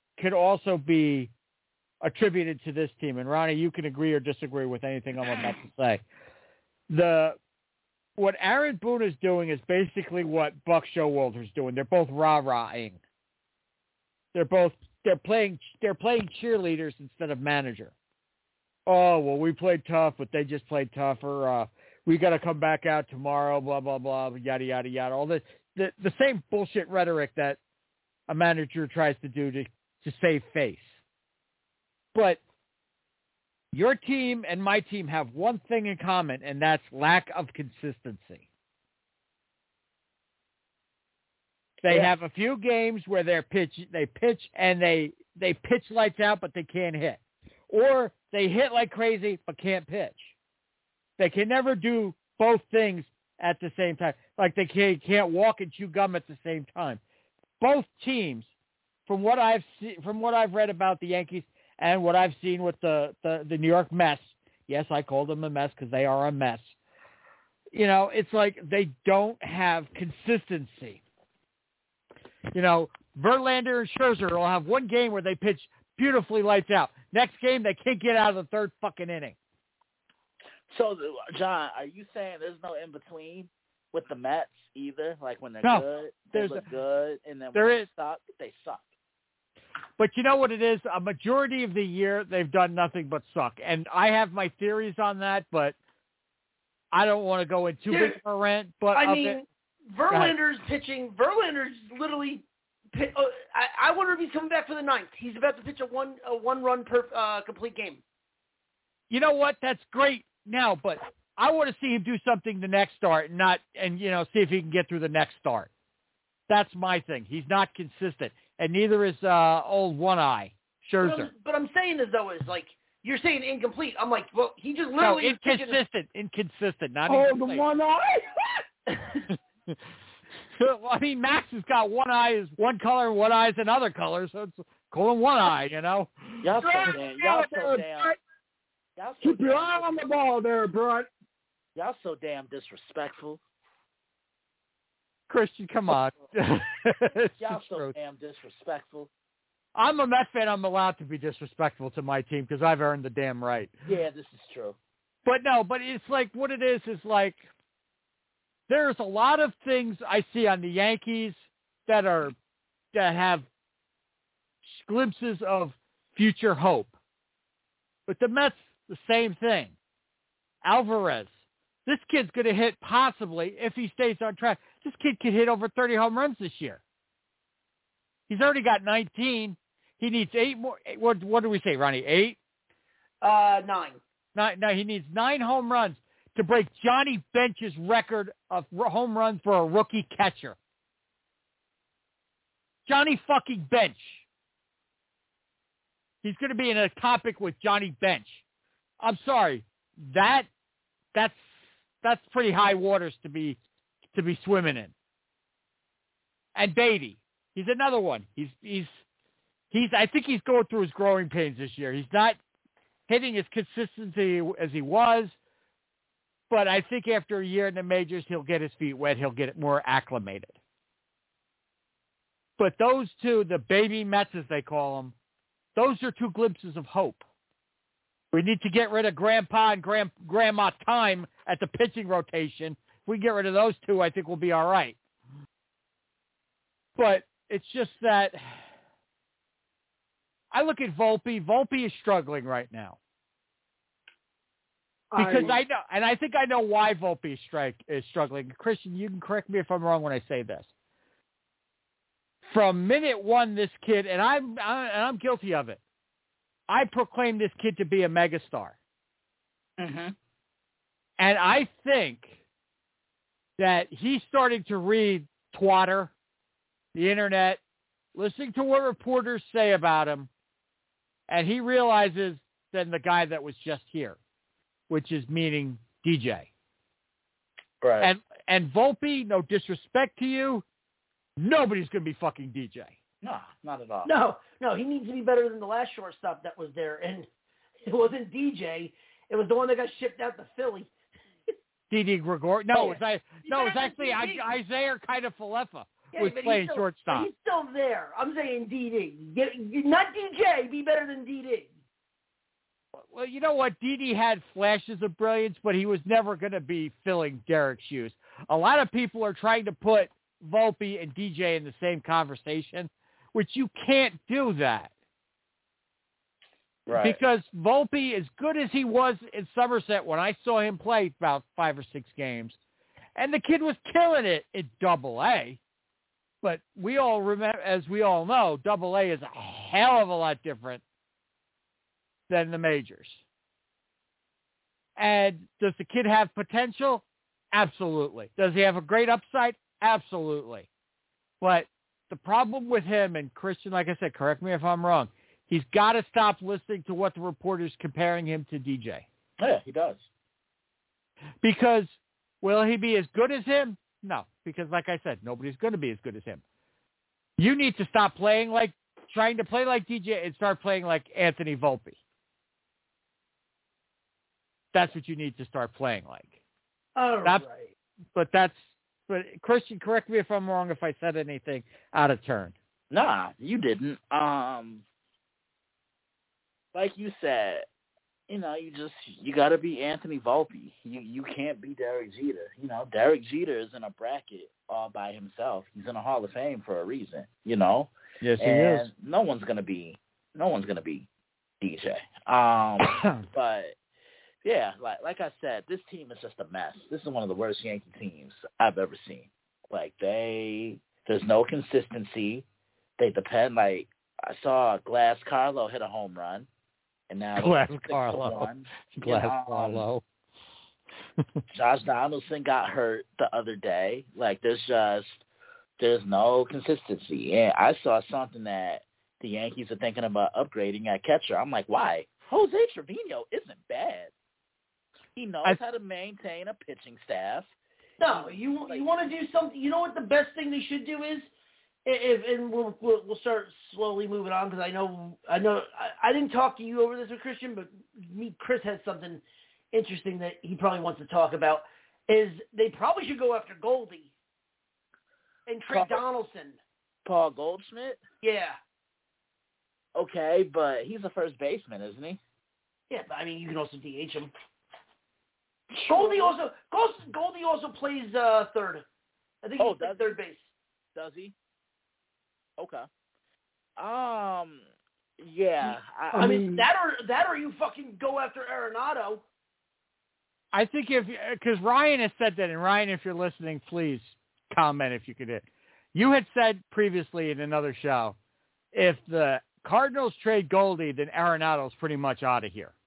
attributed to this team. And Ronnie, you can agree or disagree with anything I'm about to say. What Aaron Boone is doing is basically what Buck Showalter's doing. They're both rah-rahing. They're playing cheerleaders instead of manager. Oh, well, we played tough, but they just played tougher. We got to come back out tomorrow, blah, blah, blah, yada, yada, yada. All this, the same bullshit rhetoric that a manager tries to do to save face. But your team and my team have one thing in common, and that's lack of consistency. They have a few games where they pitch and they pitch lights out, but they can't hit. Or they hit like crazy, but can't pitch. They can never do both things at the same time. Like they can't walk and chew gum at the same time. Both teams, from what I've read about the Yankees and what I've seen with the New York Mets, yes, I call them a mess because they are a mess. You know, it's like they don't have consistency. You know, Verlander and Scherzer will have one game where they pitch beautifully lights out. Next game, they can't get out of the third fucking inning.
So, John, are you saying there's no in-between with the Mets either? Like when they're good, they look good, and then when they suck, they suck.
But you know what it is? A majority of the year, they've done nothing but suck. And I have my theories on that, but I don't want to go in too big of a rant. But
Verlander's pitching. Verlander's literally. I wonder if he's coming back for the ninth. He's about to pitch a one-run per complete game.
You know what? That's great now, but I want to see him do something the next start, and see if he can get through the next start. That's my thing. He's not consistent, and neither is old One Eye Scherzer.
But I'm saying is like you're saying incomplete. I'm like, well, he just literally
inconsistent, not
incomplete.
The
One Eye.
Well, I mean, Max has got one eye is one color and one eye is another color, so it's call him One Eye, you know.
Y'all so damn.
Keep your eye on the ball there, Brett.
Y'all so damn disrespectful.
Christian, come on.
Y'all so damn disrespectful.
I'm a Met fan. I'm allowed to be disrespectful to my team because I've earned the damn right.
Yeah, this is true.
But it's like what it is like there's a lot of things I see on the Yankees that have glimpses of future hope. But the Mets, the same thing. Alvarez. This kid's going to hit possibly, if he stays on track, this kid could hit over 30 home runs this year. He's already got 19. He needs 8 more. What do we say, Ronnie? 8?
9.
No, he needs 9 home runs to break Johnny Bench's record of home runs for a rookie catcher. Johnny fucking Bench. He's going to be in a topic with Johnny Bench. I'm sorry. That's pretty high waters to be swimming in. And Beatty, he's another one. He's I think he's going through his growing pains this year. He's not hitting as consistently as he was, but I think after a year in the majors, he'll get his feet wet. He'll get more acclimated. But those two, the baby Mets as they call them, those are 2 glimpses of hope. We need to get rid of Grandpa and Grandma Time at the pitching rotation. If we get rid of those 2, I think we'll be all right. But it's just that I look at Volpe. Volpe is struggling right now. Because I know, and I think I know why Volpe is struggling. Christian, you can correct me if I'm wrong when I say this. From minute one, this kid, and I'm guilty of it, I proclaimed this kid to be a megastar.
Mm-hmm.
And I think that he's starting to read Twitter, the internet, listening to what reporters say about him, And he realizes than the guy that was just here, which is meaning DJ.
Right.
And Volpe, no disrespect to you, nobody's going to be fucking DJ.
No, not at all.
No, he needs to be better than the last shortstop that was there. And it wasn't DJ. It was the one that got shipped out to Philly.
Didi Gregor. No, it was actually Isaiah kind of Falefa was playing shortstop.
He's still there. I'm saying DD. Not DJ. Be better than DD.
Well, you know what? Didi had flashes of brilliance, but he was never going to be filling Derek's shoes. A lot of people are trying to put Volpe and DJ in the same conversation, which you can't do that.
Right.
Because Volpe, as good as he was in Somerset when I saw him play about 5 or 6 games, and the kid was killing it in Double-A, but we all remember, as we all know, Double-A is a hell of a lot different than the majors. And does the kid have potential? Absolutely. Does he have a great upside? Absolutely. But the problem with him, and Christian, like I said, correct me if I'm wrong, he's got to stop listening to what the reporters comparing him to DJ.
Yeah, he does.
Because will he be as good as him? No, because like I said, nobody's going to be as good as him. You need to stop trying to play like DJ and start playing like Anthony Volpe. That's what you need to start playing like.
Right.
But Christian, correct me if I'm wrong if I said anything out of turn.
Nah, you didn't. Like you said, you got to be Anthony Volpe. You can't be Derek Jeter. Derek Jeter is in a bracket all by himself. He's in a Hall of Fame for a reason.
Yes, he
and
is.
No one's gonna be DJ. But yeah, like I said, this team is just a mess. This is one of the worst Yankee teams I've ever seen. There's no consistency. They depend. I saw Glass Carlo hit a home run. And now
Glass Carlo.
Josh Donaldson got hurt the other day. There's no consistency. And I saw something that the Yankees are thinking about upgrading at catcher. I'm like, why? Jose Trevino isn't bad. He knows how to maintain a pitching staff.
No, you want to do something. You know what the best thing they should do is? And we'll start slowly moving on because I know I didn't talk to you over this with Christian, but Chris has something interesting that he probably wants to talk about. Is they probably should go after Goldie and trade Donaldson.
Paul Goldschmidt?
Yeah.
Okay, but he's a first baseman, isn't he?
Yeah, but I mean you can also DH him. Goldie also plays third. I think he plays third base.
Does he? Okay. Yeah.
I mean that or you fucking go after Arenado.
I think because Ryan has said that, and Ryan, if you're listening, please comment if you could. You had said previously in another show, if the Cardinals trade Goldie, then Arenado's pretty much out of here.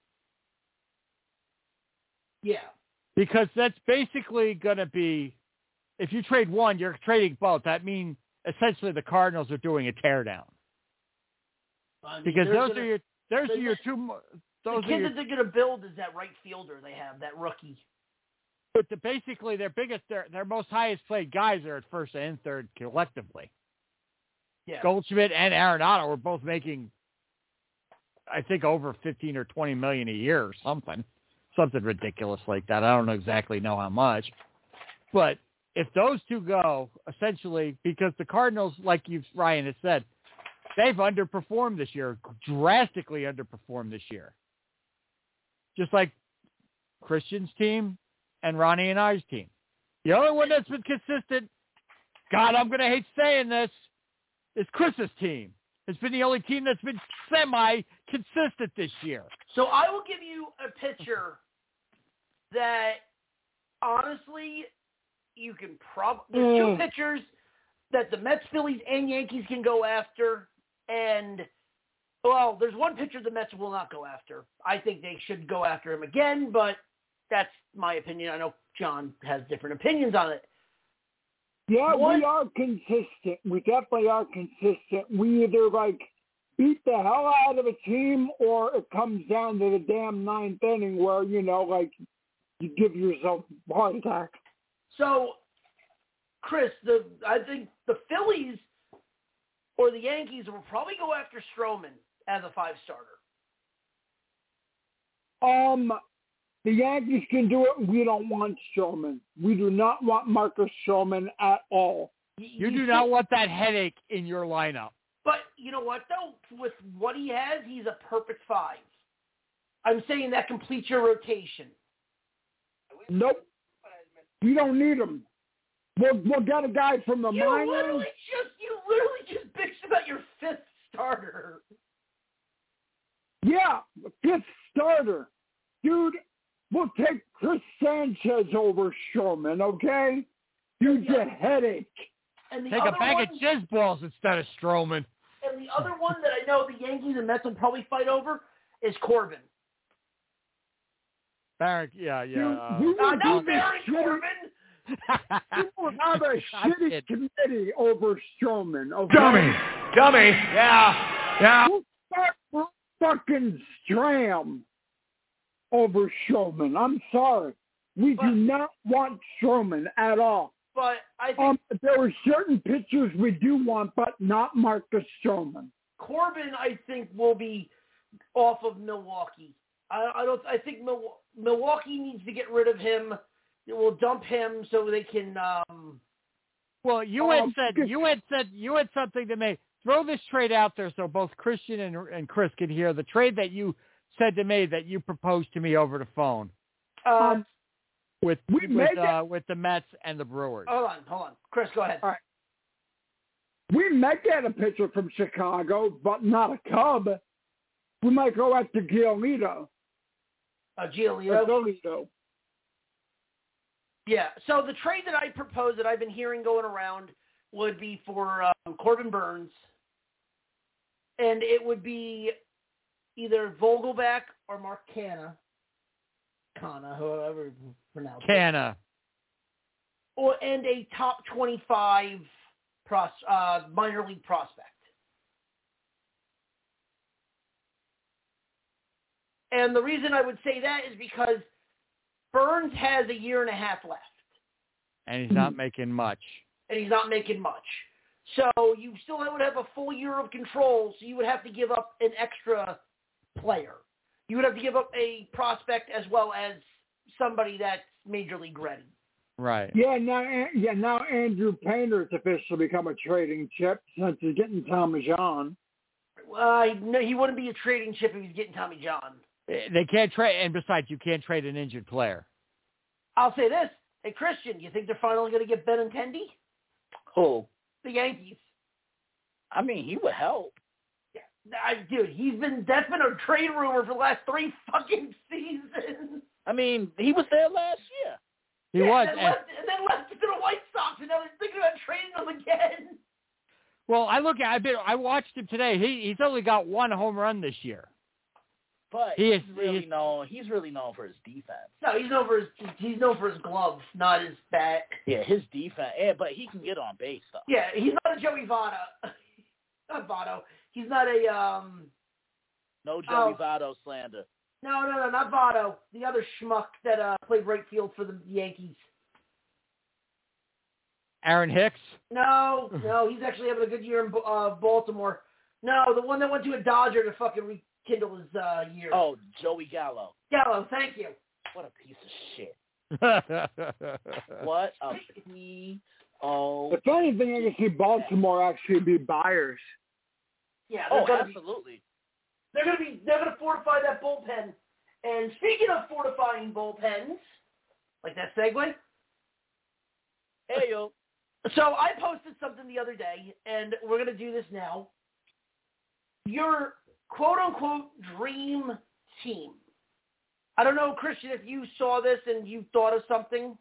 Yeah. Because
that's basically going to be, if you trade one, you're trading both. That means essentially the Cardinals are doing a teardown. Because those are your two.
The kid that they're going to build is that right fielder they have, that rookie.
But basically their most highest paid guys are at first and third collectively.
Yeah.
Goldschmidt and Arenado were both making, I think, over $15 or $20 million a year or something ridiculous like that. I don't exactly know how much, but if those two go, essentially, because the Cardinals, like Ryan has said, they've underperformed this year, drastically underperformed this year. Just like Christian's team and Ronnie and I's team. The only one that's been consistent, God, I'm going to hate saying this, is Chris's team. It's been the only team that's been semi-consistent this year.
So I will give you a pitcher that, honestly, you can there's two pitchers that the Mets, Phillies, and Yankees can go after. And, well, there's one pitcher the Mets will not go after. I think they should go after him again, but that's my opinion. I know John has different opinions on it.
Yeah, we are consistent. We definitely are consistent. We either beat the hell out of a team, or it comes down to the damn ninth inning where, you give yourself a heart attack.
So, Chris, I think the Phillies or the Yankees will probably go after Stroman as a 5-starter.
The Yankees can do it. We don't want Stroman. We do not want Marcus Stroman at all.
You do not want that headache in your lineup.
But you know what, though? With what he has, he's a perfect 5. I'm saying that completes your rotation.
Nope. We don't need him. We'll get a guy from the minors.
You literally just bitched about your 5th starter.
Yeah, 5th starter. Dude, we'll take Chris Sanchez over Stroman, okay? You get headache.
And
take a bag of jizz balls instead of Stroman.
And the other one that I know the Yankees and Mets will probably fight over is Corbin.
Barrick, yeah.
Not Baron Corbin.
You will have a shitty committee over Stroman, okay?
Dummy, yeah.
We'll start fucking Stram over Stroman. I'm sorry. We do not want Stroman at all.
But I think
there are certain pitchers we do want, but not Marcus Stroman.
Corbin, I think, will be off of Milwaukee. I think Milwaukee needs to get rid of him. It will dump him so they can.
Well, you had said something to me. Throw this trade out there so both Christian and Chris can hear the trade that you said to me that you proposed to me over the phone. With the Mets and the Brewers.
Hold on. Chris, go ahead.
All right. We might get a pitcher from Chicago, but not a Cub. We might go after Giolito.
Giolito? Yeah. So the trade that I proposed that I've been hearing going around would be for Corbin Burns. And it would be either Vogelback or Mark Canha, however you pronounce it.
Canha.
And a top 25 minor league prospect. And the reason I would say that is because Burns has a year and a half left.
And he's not making much.
So you still would have a full year of control, so you would have to give up an extra player. You would have to give up a prospect as well as somebody that's major league ready.
Right.
Yeah, now Andrew Painter's officially become a trading chip since he's getting Tommy John.
No, he wouldn't be a trading chip if he's getting Tommy John.
They can't trade, and besides, you can't trade an injured player.
I'll say this. Hey, Christian, you think they're finally going to get Benintendi?
Who?
The Yankees.
I mean, he would help.
Yeah, dude, that's been a trade rumor for the last 3 fucking seasons.
I mean, he was there last year.
He was.
And then left to the White Sox, and now they're thinking about trading him again.
Well, I watched him today. He's only got 1 home run this year.
But he's really known for his defense.
No, he's known for his gloves, not his bat.
Yeah, his defense. Yeah, but he can get on base though.
Yeah, he's not a Joey Votto. Not Votto. He's not a
No Joey Votto slander.
No, not Votto. The other schmuck that played right field for the Yankees.
Aaron Hicks?
No, he's actually having a good year in Baltimore. No, the one that went to a Dodger to fucking rekindle his year.
Oh, Joey Gallo.
Gallo, thank you.
What a piece of shit. What a P.O.
The funny thing, I can see Baltimore actually be buyers.
Yeah.
Absolutely.
They're gonna fortify that bullpen. And speaking of fortifying bullpens, like that segue.
Hey yo.
So I posted something the other day, and we're gonna do this now. Your quote-unquote dream team. I don't know, Christian, if you saw this and you thought of something.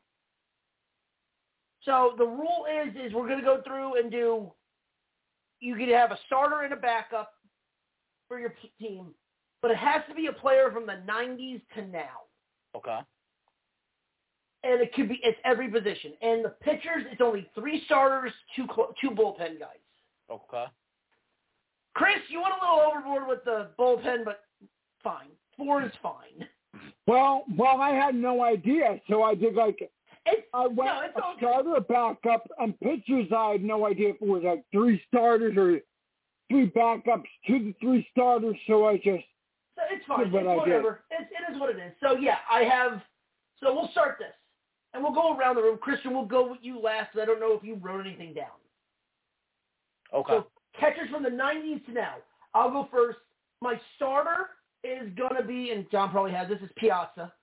So the rule is we're going to go through and you could have a starter and a backup for your team, but it has to be a player from the 90s to now.
Okay.
And it's every position. And the pitchers, it's only 3 starters, 2 bullpen guys.
Okay.
Chris, you went a little overboard with the bullpen, but fine. 4 is fine.
Well, I had no idea, so I did I went
a
starter, backup, and pitchers. I had no idea if it was 3 starters or 3 backups to the 3 starters. So I just
it's fine. It's whatever. It is what it is. So yeah, So we'll start this, and we'll go around the room. Christian, we'll go with you last. I don't know if you wrote anything down.
Okay.
So catchers from the 90s to now. I'll go first. My starter is gonna be, and John probably has this, is Piazza.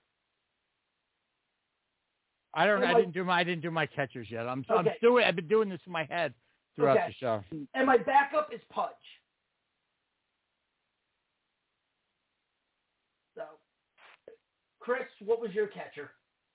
I didn't do my catchers yet. I've been doing this in my head throughout the show.
And my backup is Pudge. So, Chris, what was your catcher?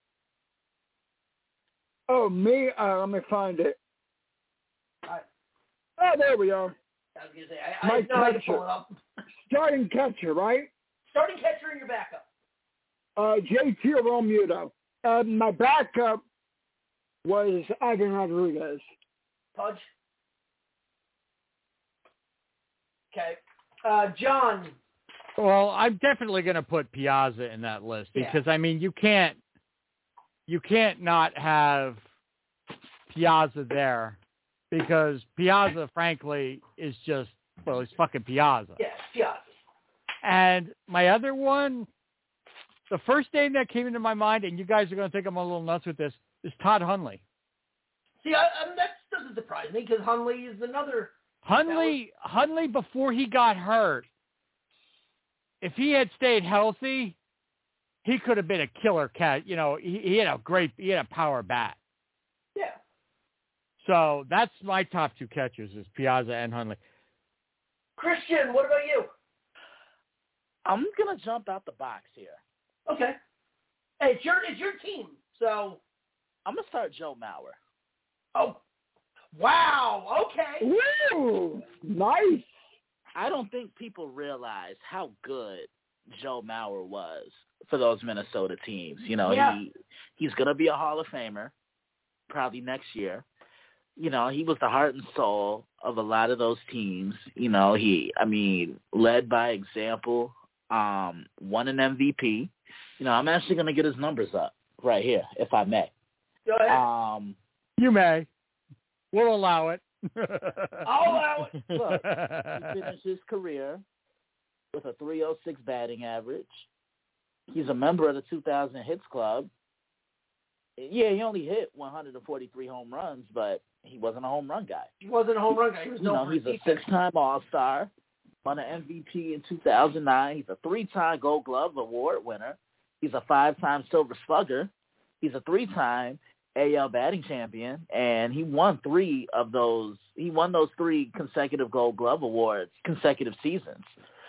Oh, me? Let me find it.
All right.
Oh, there we are.
I was going to say, I know how to pull it up.
Starting catcher, right?
Starting catcher and your backup.
JT Realmuto. My backup was Ivan Rodriguez.
Pudge. Okay. John.
Well, I'm definitely going to put Piazza in that list because, I mean, you can't not have Piazza there because Piazza, frankly, is just, he's fucking Piazza.
Yeah, Piazza.
And my other one, the first name that came into my mind, and you guys are going to think I'm a little nuts with this, is Todd Hundley.
See, that doesn't surprise me because Hundley is another.
Hundley, before he got hurt, if he had stayed healthy, he could have been a killer cat. You know, he had a power bat.
Yeah.
So that's my top 2 catchers is Piazza and Hundley.
Christian, what about you?
I'm gonna jump out the box here.
Okay. Hey, it's your team, so
I'm gonna start Joe Mauer.
Oh, wow. Okay.
Woo! Nice.
I don't think people realize how good Joe Mauer was for those Minnesota teams. You know, he's gonna be a Hall of Famer probably next year. You know, he was the heart and soul of a lot of those teams. You know, led by example, won an MVP. You know, I'm actually going to get his numbers up right here, if I may.
Go ahead.
You may. We'll allow it.
I'll allow it.
Look, he finished his career with a .306 batting average. He's a member of the 2000 Hits Club. Yeah, he only hit 143 home runs, but he wasn't a home run guy.
He wasn't a home run guy. He was
he's a 6-time All-Star, won an MVP in 2009. He's a 3-time Gold Glove Award winner. He's a 5-time Silver Slugger. He's a 3-time AL batting champion, and he won 3 of those. He won those 3 consecutive Gold Glove Awards, consecutive seasons.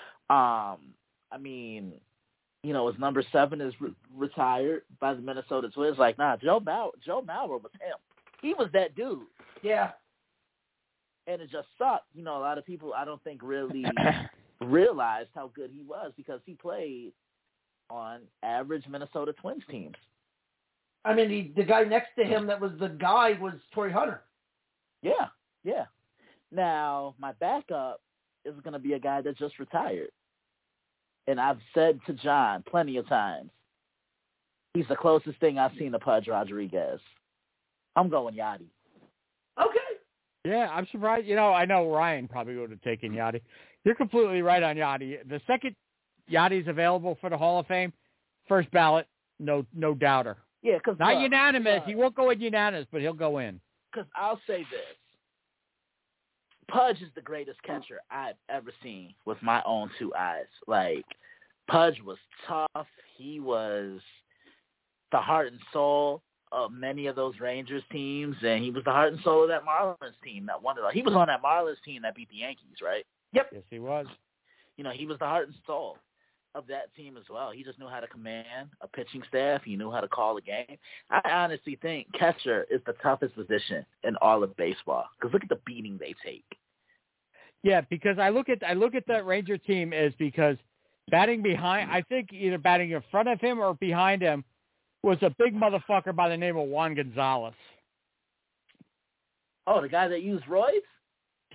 His number 7 is retired by the Minnesota Twins. Joe Mauer was him. He was that dude.
Yeah.
And it just sucked. You know, a lot of people, I don't think, really realized how good he was because he played on average Minnesota Twins teams.
I mean, the guy next to him that was the guy was Torrey Hunter.
Yeah. Now, my backup is going to be a guy that just retired. And I've said to John plenty of times, he's the closest thing I've seen to Pudge Rodriguez. I'm going Yachty.
Okay.
Yeah, I'm surprised. You know, I know Ryan probably would have taken Yachty. You're completely right on Yachty. The second Yachty's available for the Hall of Fame, first ballot, no doubter.
Yeah, because
not unanimous. He won't go in unanimous, but he'll go in.
Because I'll say this. Pudge is the greatest catcher I've ever seen with my own 2 eyes. Pudge was tough. He was the heart and soul of many of those Rangers teams, and he was the heart and soul of that Marlins team that won it. He was on that Marlins team that beat the Yankees, right?
Yep.
Yes, he was.
You know, he was the heart and soul of that team as well. He just knew how to command a pitching staff. He knew how to call a game. I honestly think catcher is the toughest position in all of baseball because look at the beating they take.
Yeah, because I look at that Ranger team is because batting behind, I think either batting in front of him or behind him was a big motherfucker by the name of Juan Gonzalez.
Oh, the guy that used roids?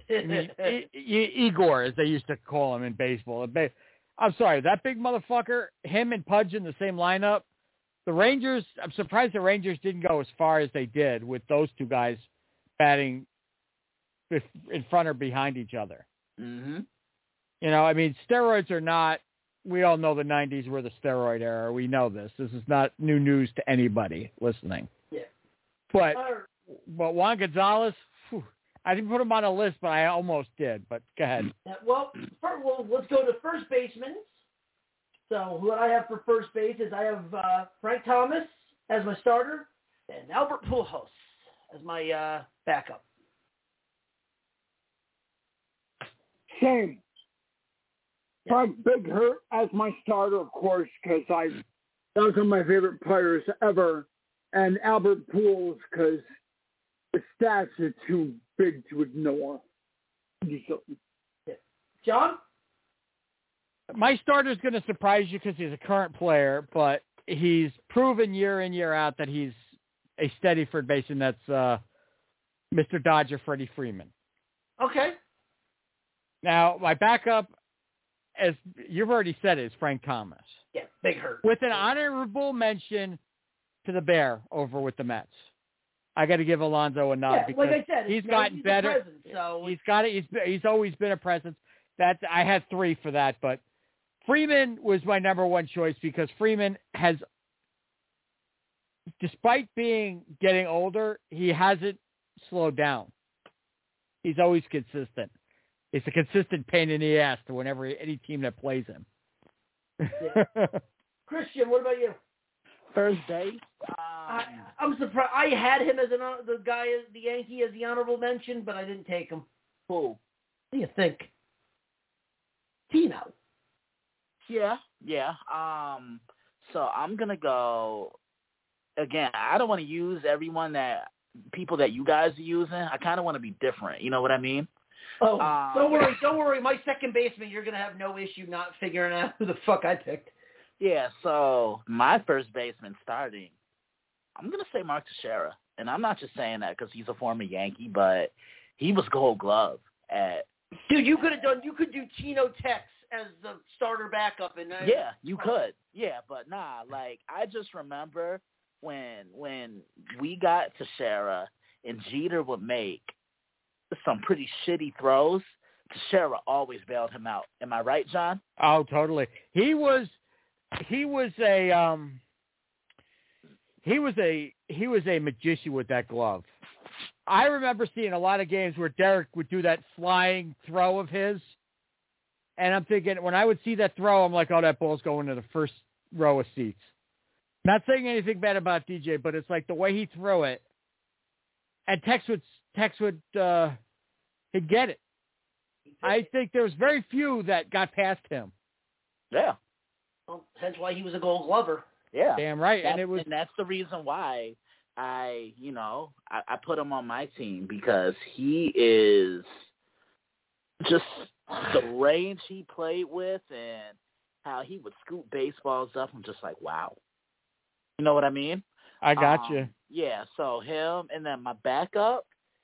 Igor, as they used to call him in baseball. I'm sorry, that big motherfucker, him and Pudge in the same lineup. The Rangers, I'm surprised the Rangers didn't go as far as they did with those two guys batting in front or behind each other.
Mm-hmm.
You know, I mean, steroids are not, we all know the 90s were the steroid era. We know this. This is not new news to anybody listening.
Yeah.
But Juan Gonzalez, I didn't put him on a list, but I almost did. But go ahead.
Well, let's go to first baseman. So what I have for first base is I have Frank Thomas as my starter and Albert Pujols as my backup.
Same. Frank Big Hurt as my starter, of course, because that was one of my favorite players ever, and Albert Pujols because the stats are too big to ignore.
John?
My starter is going to surprise you because he's a current player, but he's proven year in, year out that he's a steady third baseman. That's Mr. Dodger, Freddie Freeman.
Okay.
Now, my backup, as you've already said, is Frank Thomas.
Yeah, Big Hurt.
With an honorable mention to the Bear over with the Mets. I got to give Alonso a nod because
like I said,
he's gotten better. He's always been a presence. I had 3 for that, but Freeman was my number one choice because Freeman has, despite getting older, he hasn't slowed down. He's always consistent. It's a consistent pain in the ass to any team that plays him.
Yeah. Christian, what about you?
First base.
I'm surprised. I had him as the Yankee as the honorable mention, but I didn't take him.
Who?
What do you think? Tino.
Yeah. So I'm gonna go again. I don't want to use people that you guys are using. I kind of want to be different. You know what I mean?
Oh, don't worry. My second baseman, you're gonna have no issue not figuring out who the fuck I picked.
Yeah. So my first baseman starting, I'm gonna say Mark Teixeira, and I'm not just saying that because he's a former Yankee, but he was Gold Glove at.
Dude, you could do Tino Tex as the starter backup.
Yeah, you could. Yeah, but nah, I just remember when we got Teixeira and Jeter would make some pretty shitty throws, Teixeira always bailed him out. Am I right, John?
Oh, totally. He was a magician with that glove. I remember seeing a lot of games where Derek would do that flying throw of his, and I'm thinking, when I would see that throw, I'm like, oh, that ball's going to the first row of seats. Not saying anything bad about DJ, but it's like the way he threw it, and Tex would he'd get it. I think there was very few that got past him.
Yeah.
Well, hence why he was a Gold Glover.
Yeah.
Damn right.
And that's the reason why I put him on my team, because he is just the range he played with and how he would scoop baseballs up. I'm just like, wow. You know what I mean?
I got you.
Yeah, so him, and then my backup,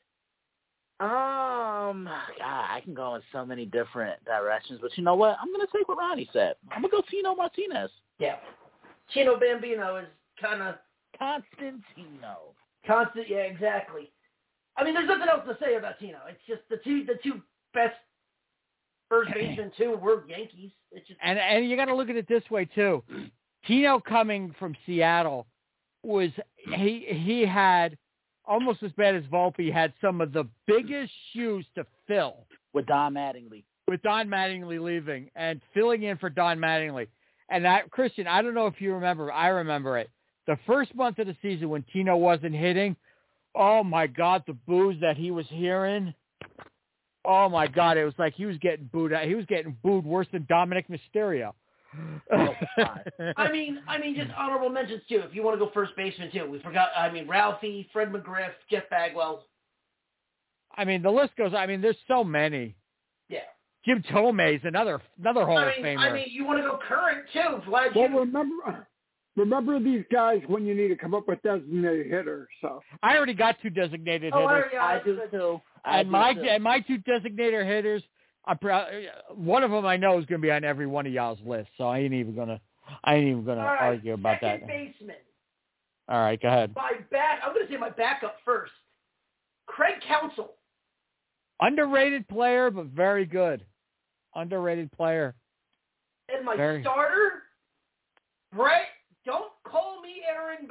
God, I can go in so many different directions, but you know what? I'm going to take what Ronnie said. I'm going to go Tino Martinez.
Yeah. Chino Bambino is kind of...
Constantino.
Yeah, exactly. I mean, there's nothing else to say about Tino. It's just the two best first basemen, too, were Yankees. It's just...
And you got to look at it this way, too. Tino coming from Seattle was... He had... almost as bad as Volpe, had some of the biggest shoes to fill.
With Don Mattingly.
With Don Mattingly leaving and filling in for Don Mattingly. And that, Christian, I don't know if you remember. I remember it. The first month of the season when Tino wasn't hitting, oh, my God, the boos that he was hearing. Oh, my God, it was like he was getting booed. He was getting booed worse than Dominic Mysterio.
Oh, I mean, just honorable mentions too. If you want to go first baseman too, we forgot. I mean, Ralphie, Fred McGriff, Jeff Bagwell.
I mean, the list goes. I mean, there's so many.
Yeah.
Jim Tomei's another Hall of Famer.
I mean, you want to go current too.
Well, remember these guys when you need to come up with designated hitter. So
I already got 2 designated hitters.
I do too.
And my two designator hitters, one of them I know is going to be on every one of y'all's list, so I ain't even gonna argue about that.
Second baseman.
All right, go ahead.
I'm going to say my backup first. Craig Counsell.
Underrated player, but very good. Underrated player.
And my starter, Brett, don't call me Aaron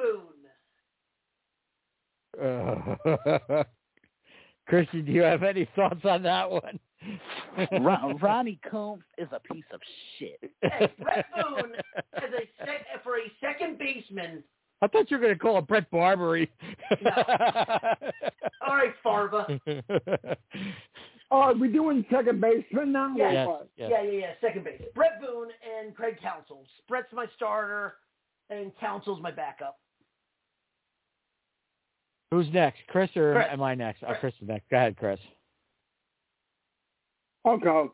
Boone.
Christian, do you have any thoughts on that one?
Ronnie Combs is a piece of shit.
Hey, Brett Boone for a second baseman.
I thought you were going to call it Brett Barbary.
No. All right, Farva.
Are we doing second baseman now?
Yes. Yeah. Second base. Brett Boone and Craig Counsell. Brett's my starter, and Counsell's my backup.
Who's next, Chris or
Chris.
am I next? Chris is next. Go ahead, Chris.
I'll go.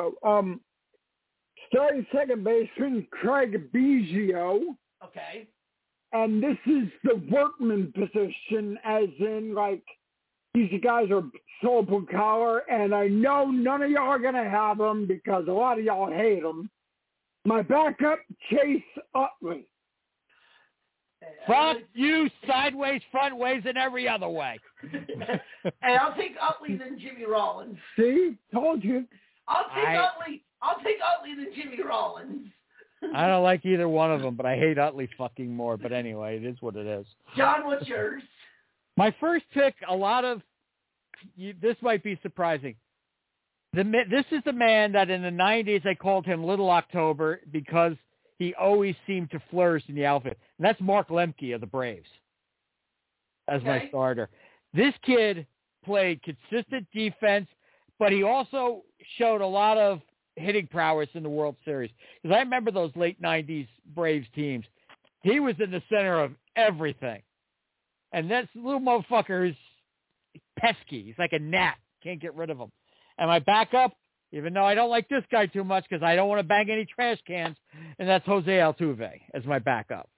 Starting second baseman, Craig Biggio.
Okay.
And this is the workman position, as in, like, these guys are so blue collar, and I know none of y'all are going to have them because a lot of y'all hate them. My backup, Chase Utley.
Fuck you, sideways, front ways, and every other way.
And I'll take Utley than Jimmy Rollins.
See? Told you.
I'll take Utley than Jimmy Rollins.
I don't like either one of them, but I hate Utley fucking more. But anyway, it is what it is.
John, what's yours?
My first pick, this might be surprising. This is the man that in the 90s I called him Little October because he always seemed to flourish in the outfit. And that's Mark Lemke of the Braves as my starter. This kid played consistent defense, but he also showed a lot of hitting prowess in the World Series. Because I remember those late 90s Braves teams. He was in the center of everything. And that little motherfucker is pesky. He's like a gnat. Can't get rid of him. And my backup, even though I don't like this guy too much because I don't want to bang any trash cans, and that's Jose Altuve as my backup.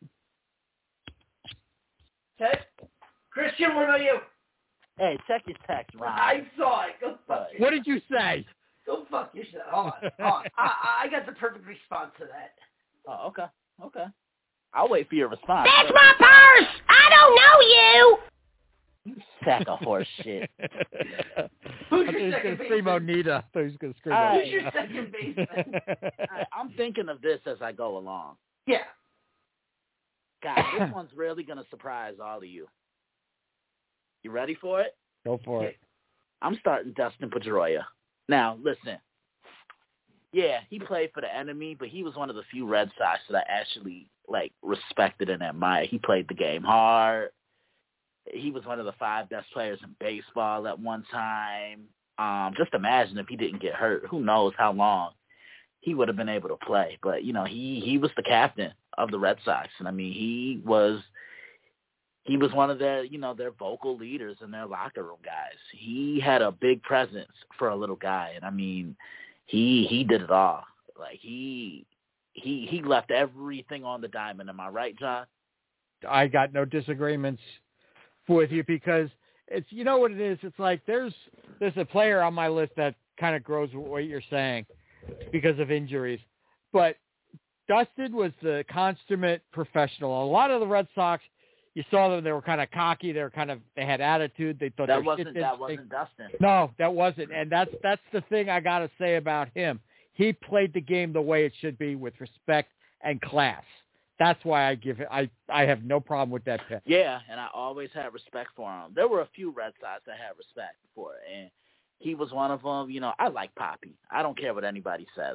Okay. Christian, what about you?
Hey, check your text, Ron.
I saw it. Go fuck yourself.
What did you say?
Go fuck yourself. Hold on. I got the perfect response to that.
Oh, okay. I'll wait for your response.
That's my purse! I don't know you!
You sack of horse shit.
Who's your second baseman?
Monita. Who's going to scream
Who's your second baseman?
I'm thinking of this as I go along.
Yeah.
God, this one's really going to surprise all of you. You ready for it?
Go for it.
I'm starting Dustin Pedroia. Now, listen. Yeah, he played for the enemy, but he was one of the few Red Sox that I actually, respected and admired. He played the game hard. He was one of the 5 best players in baseball at one time. Just imagine if he didn't get hurt. Who knows how long he would have been able to play. But, he was the captain of the Red Sox. And, he was one of their, their vocal leaders and their locker room guys. He had a big presence for a little guy. And, he did it all. He left everything on the diamond. Am I right, John?
I got no disagreements with you because it's, you know what it is? It's like there's a player on my list that kind of grows with what you're saying because of injuries. But Dustin was the consummate professional. A lot of the Red Sox, you saw them, they were kind of cocky. They had attitude. They thought
that wasn't Dustin.
No, that wasn't. And that's the thing I got to say about him. He played the game the way it should be with respect and class. That's why I give it. I have no problem with that pick.
Yeah, and I always had respect for him. There were a few Red Sox I had respect for, and he was one of them. I like Poppy. I don't care what anybody says.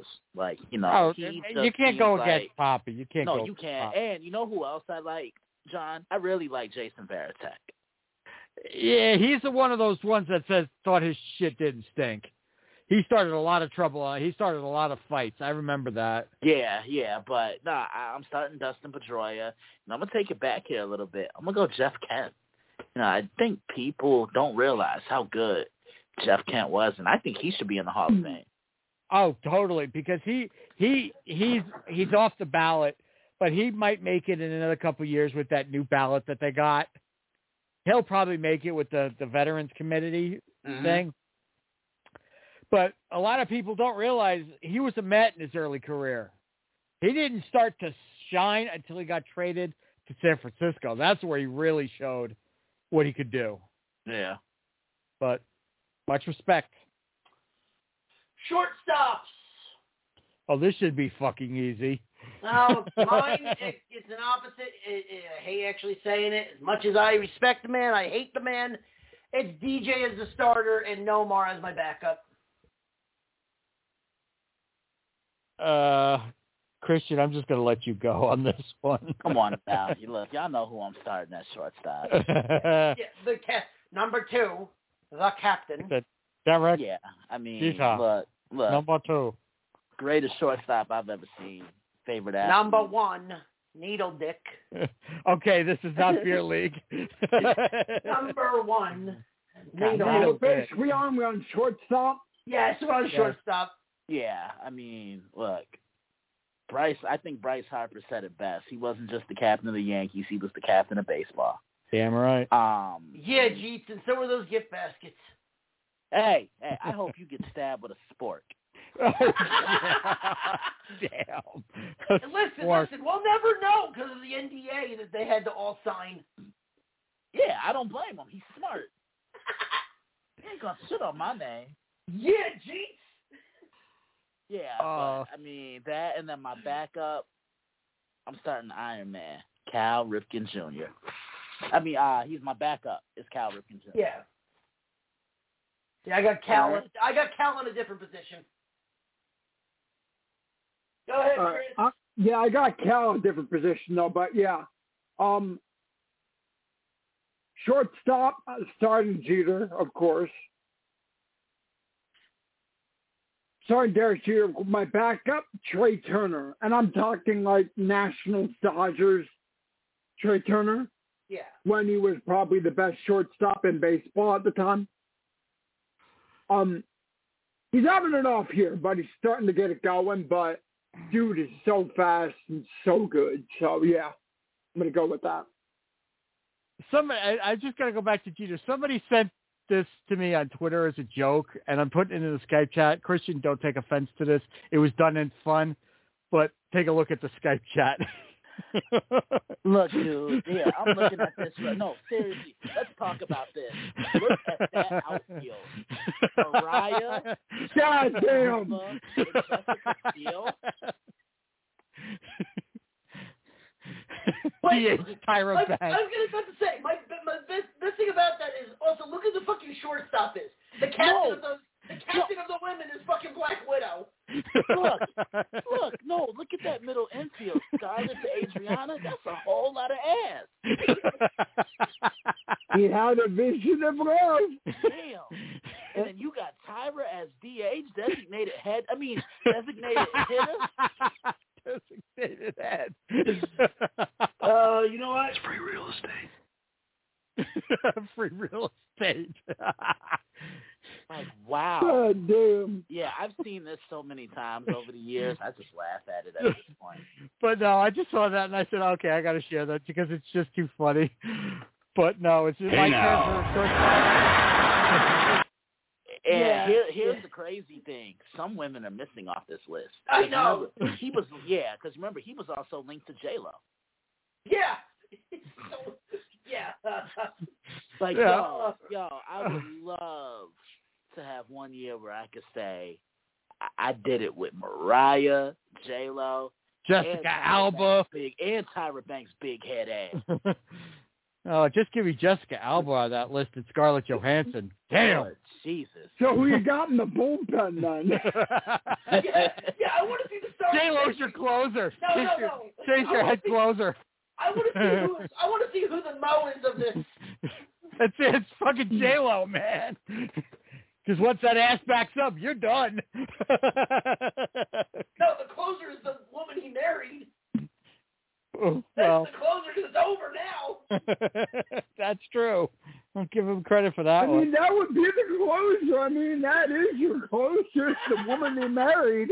You can't go against Poppy. You can't.
No, you can't. And you know who else I like, John? I really like Jason Varitek.
Yeah, he's one of those ones that thought his shit didn't stink. He started a lot of trouble. He started a lot of fights. I remember that.
Yeah, but I'm starting Dustin Pedroia, and I'm gonna take it back here a little bit. I'm gonna go Jeff Kent. I think people don't realize how good Jeff Kent was, and I think he should be in the Hall of Fame.
Oh, totally, because he's off the ballot, but he might make it in another couple of years with that new ballot that they got. He'll probably make it with the Veterans Committee thing. But a lot of people don't realize he was a Met in his early career. He didn't start to shine until he got traded to San Francisco. That's where he really showed what he could do.
Yeah.
But much respect.
Shortstops.
Oh, this should be fucking easy.
Mine, it's an opposite. I hate actually saying it. As much as I respect the man, I hate the man. It's DJ as the starter and Nomar as my backup.
Christian, I'm just going to let you go on this one.
Come on now. Look, y'all know who I'm starting at shortstop.
Number 2, the captain.
Derek.
Yeah, I mean,
Jeter.
look.
Number 2.
Greatest shortstop I've ever seen. Favorite athlete.
Number 1, Needle Dick.
Okay, this is not Beer League.
Number 1,
Needle Dick.
We on shortstop?
Yes, we're on shortstop.
Yeah, I mean, look. I think Bryce Harper said it best. He wasn't just the captain of the Yankees. He was the captain of baseball.
Damn right.
Yeah, Jeets, and so were those gift baskets.
Hey, I hope you get stabbed with a spork.
Damn.
Listen, we'll never know because of the NDA that they had to all sign.
Yeah, I don't blame him. He's smart. He ain't gonna shit on my name.
Yeah, Jeets.
Yeah, but, I mean, that and then my backup, I'm starting Iron Man, Cal Ripken Jr. I mean, he's my backup. It's Cal Ripken Jr.
Yeah. Yeah, I got Cal. Right. I got Cal in a different position. Go ahead, Chris.
Yeah, I got Cal in a different position, though, but yeah. Shortstop, starting Jeter, of course. Starting Derek Jeter. My backup, Trey Turner. And I'm talking like Nationals, Dodgers, Trey Turner.
Yeah.
When he was probably the best shortstop in baseball at the time. He's having an off year, but he's starting to get it going. But dude is so fast and so good. So yeah, I'm gonna go with that.
I just gotta go back to Jeter. Somebody sent this to me on Twitter as a joke, and I'm putting it in the Skype chat. Christian, don't take offense to this. It was done in fun, but take a look at the Skype chat.
Look, dude. Yeah, I'm looking at this. No, seriously. Let's talk about this. Look at that outfield. Mariah.
God damn.
And Jessica Steele.
Tyra Banks.
I was going to say, my best thing about that is also look at the fucking shortstop is. The captain of the women is fucking Black Widow.
Look at that middle infield. Scarlett to Adriana, that's a whole lot of ass.
He had a vision of love.
Damn. And then you got Tyra as DH, designated hitter.
Designated head.
You know what?
It's free real estate.
Free real estate.
Like, wow.
God damn.
Yeah, I've seen this so many times over the years. I just laugh at it at this point.
But no, I just saw that and I said, okay, I got to share that because it's just too funny. But no, it's just my turn for shortstop.
And here's the crazy thing. Some women are missing off this list.
I know.
Remember, because remember, he was also linked to J-Lo.
Yeah.
Yo, I would love to have 1 year where I could say I did it with Mariah, J-Lo,
Jessica Alba,
and Tyra Banks' big head ass.
Oh, just give me Jessica Alba on that list and Scarlett Johansson. Damn.
Oh, Jesus.
So who you got in the bullpen then?
Yeah, I want to see the starting.
J-Lo's your closer.
No.
She's your head closer.
I want to see who the Mo is of this.
It's fucking J-Lo, man. Because once that ass backs up, you're done.
No, the closer is the woman he married.
Well,
That's the closer because it's over now.
That's true. I'll give him credit for that one.
I mean, that would be the closer. I mean, that is your closer, the woman he married.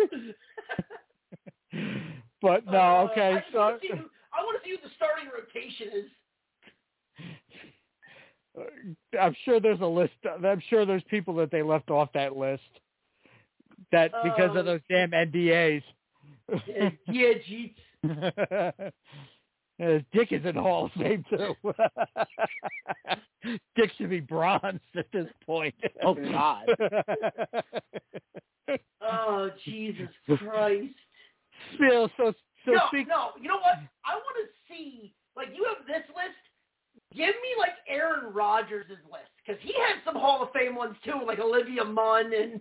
But no, okay.
I want to see who the starting rotation is.
I'm sure there's a list. I'm sure there's people that they left off that list that because of those damn NDAs.
Yeah, Jeets.
Dick is in Hall of Fame too. Dick should be bronze at this point.
Oh God.
Oh Jesus Christ.
So
No, you know what? I want to see, like, you have this list. Give me, like, Aaron Rodgers' list, because he had some Hall of Fame ones, too, like Olivia Munn and...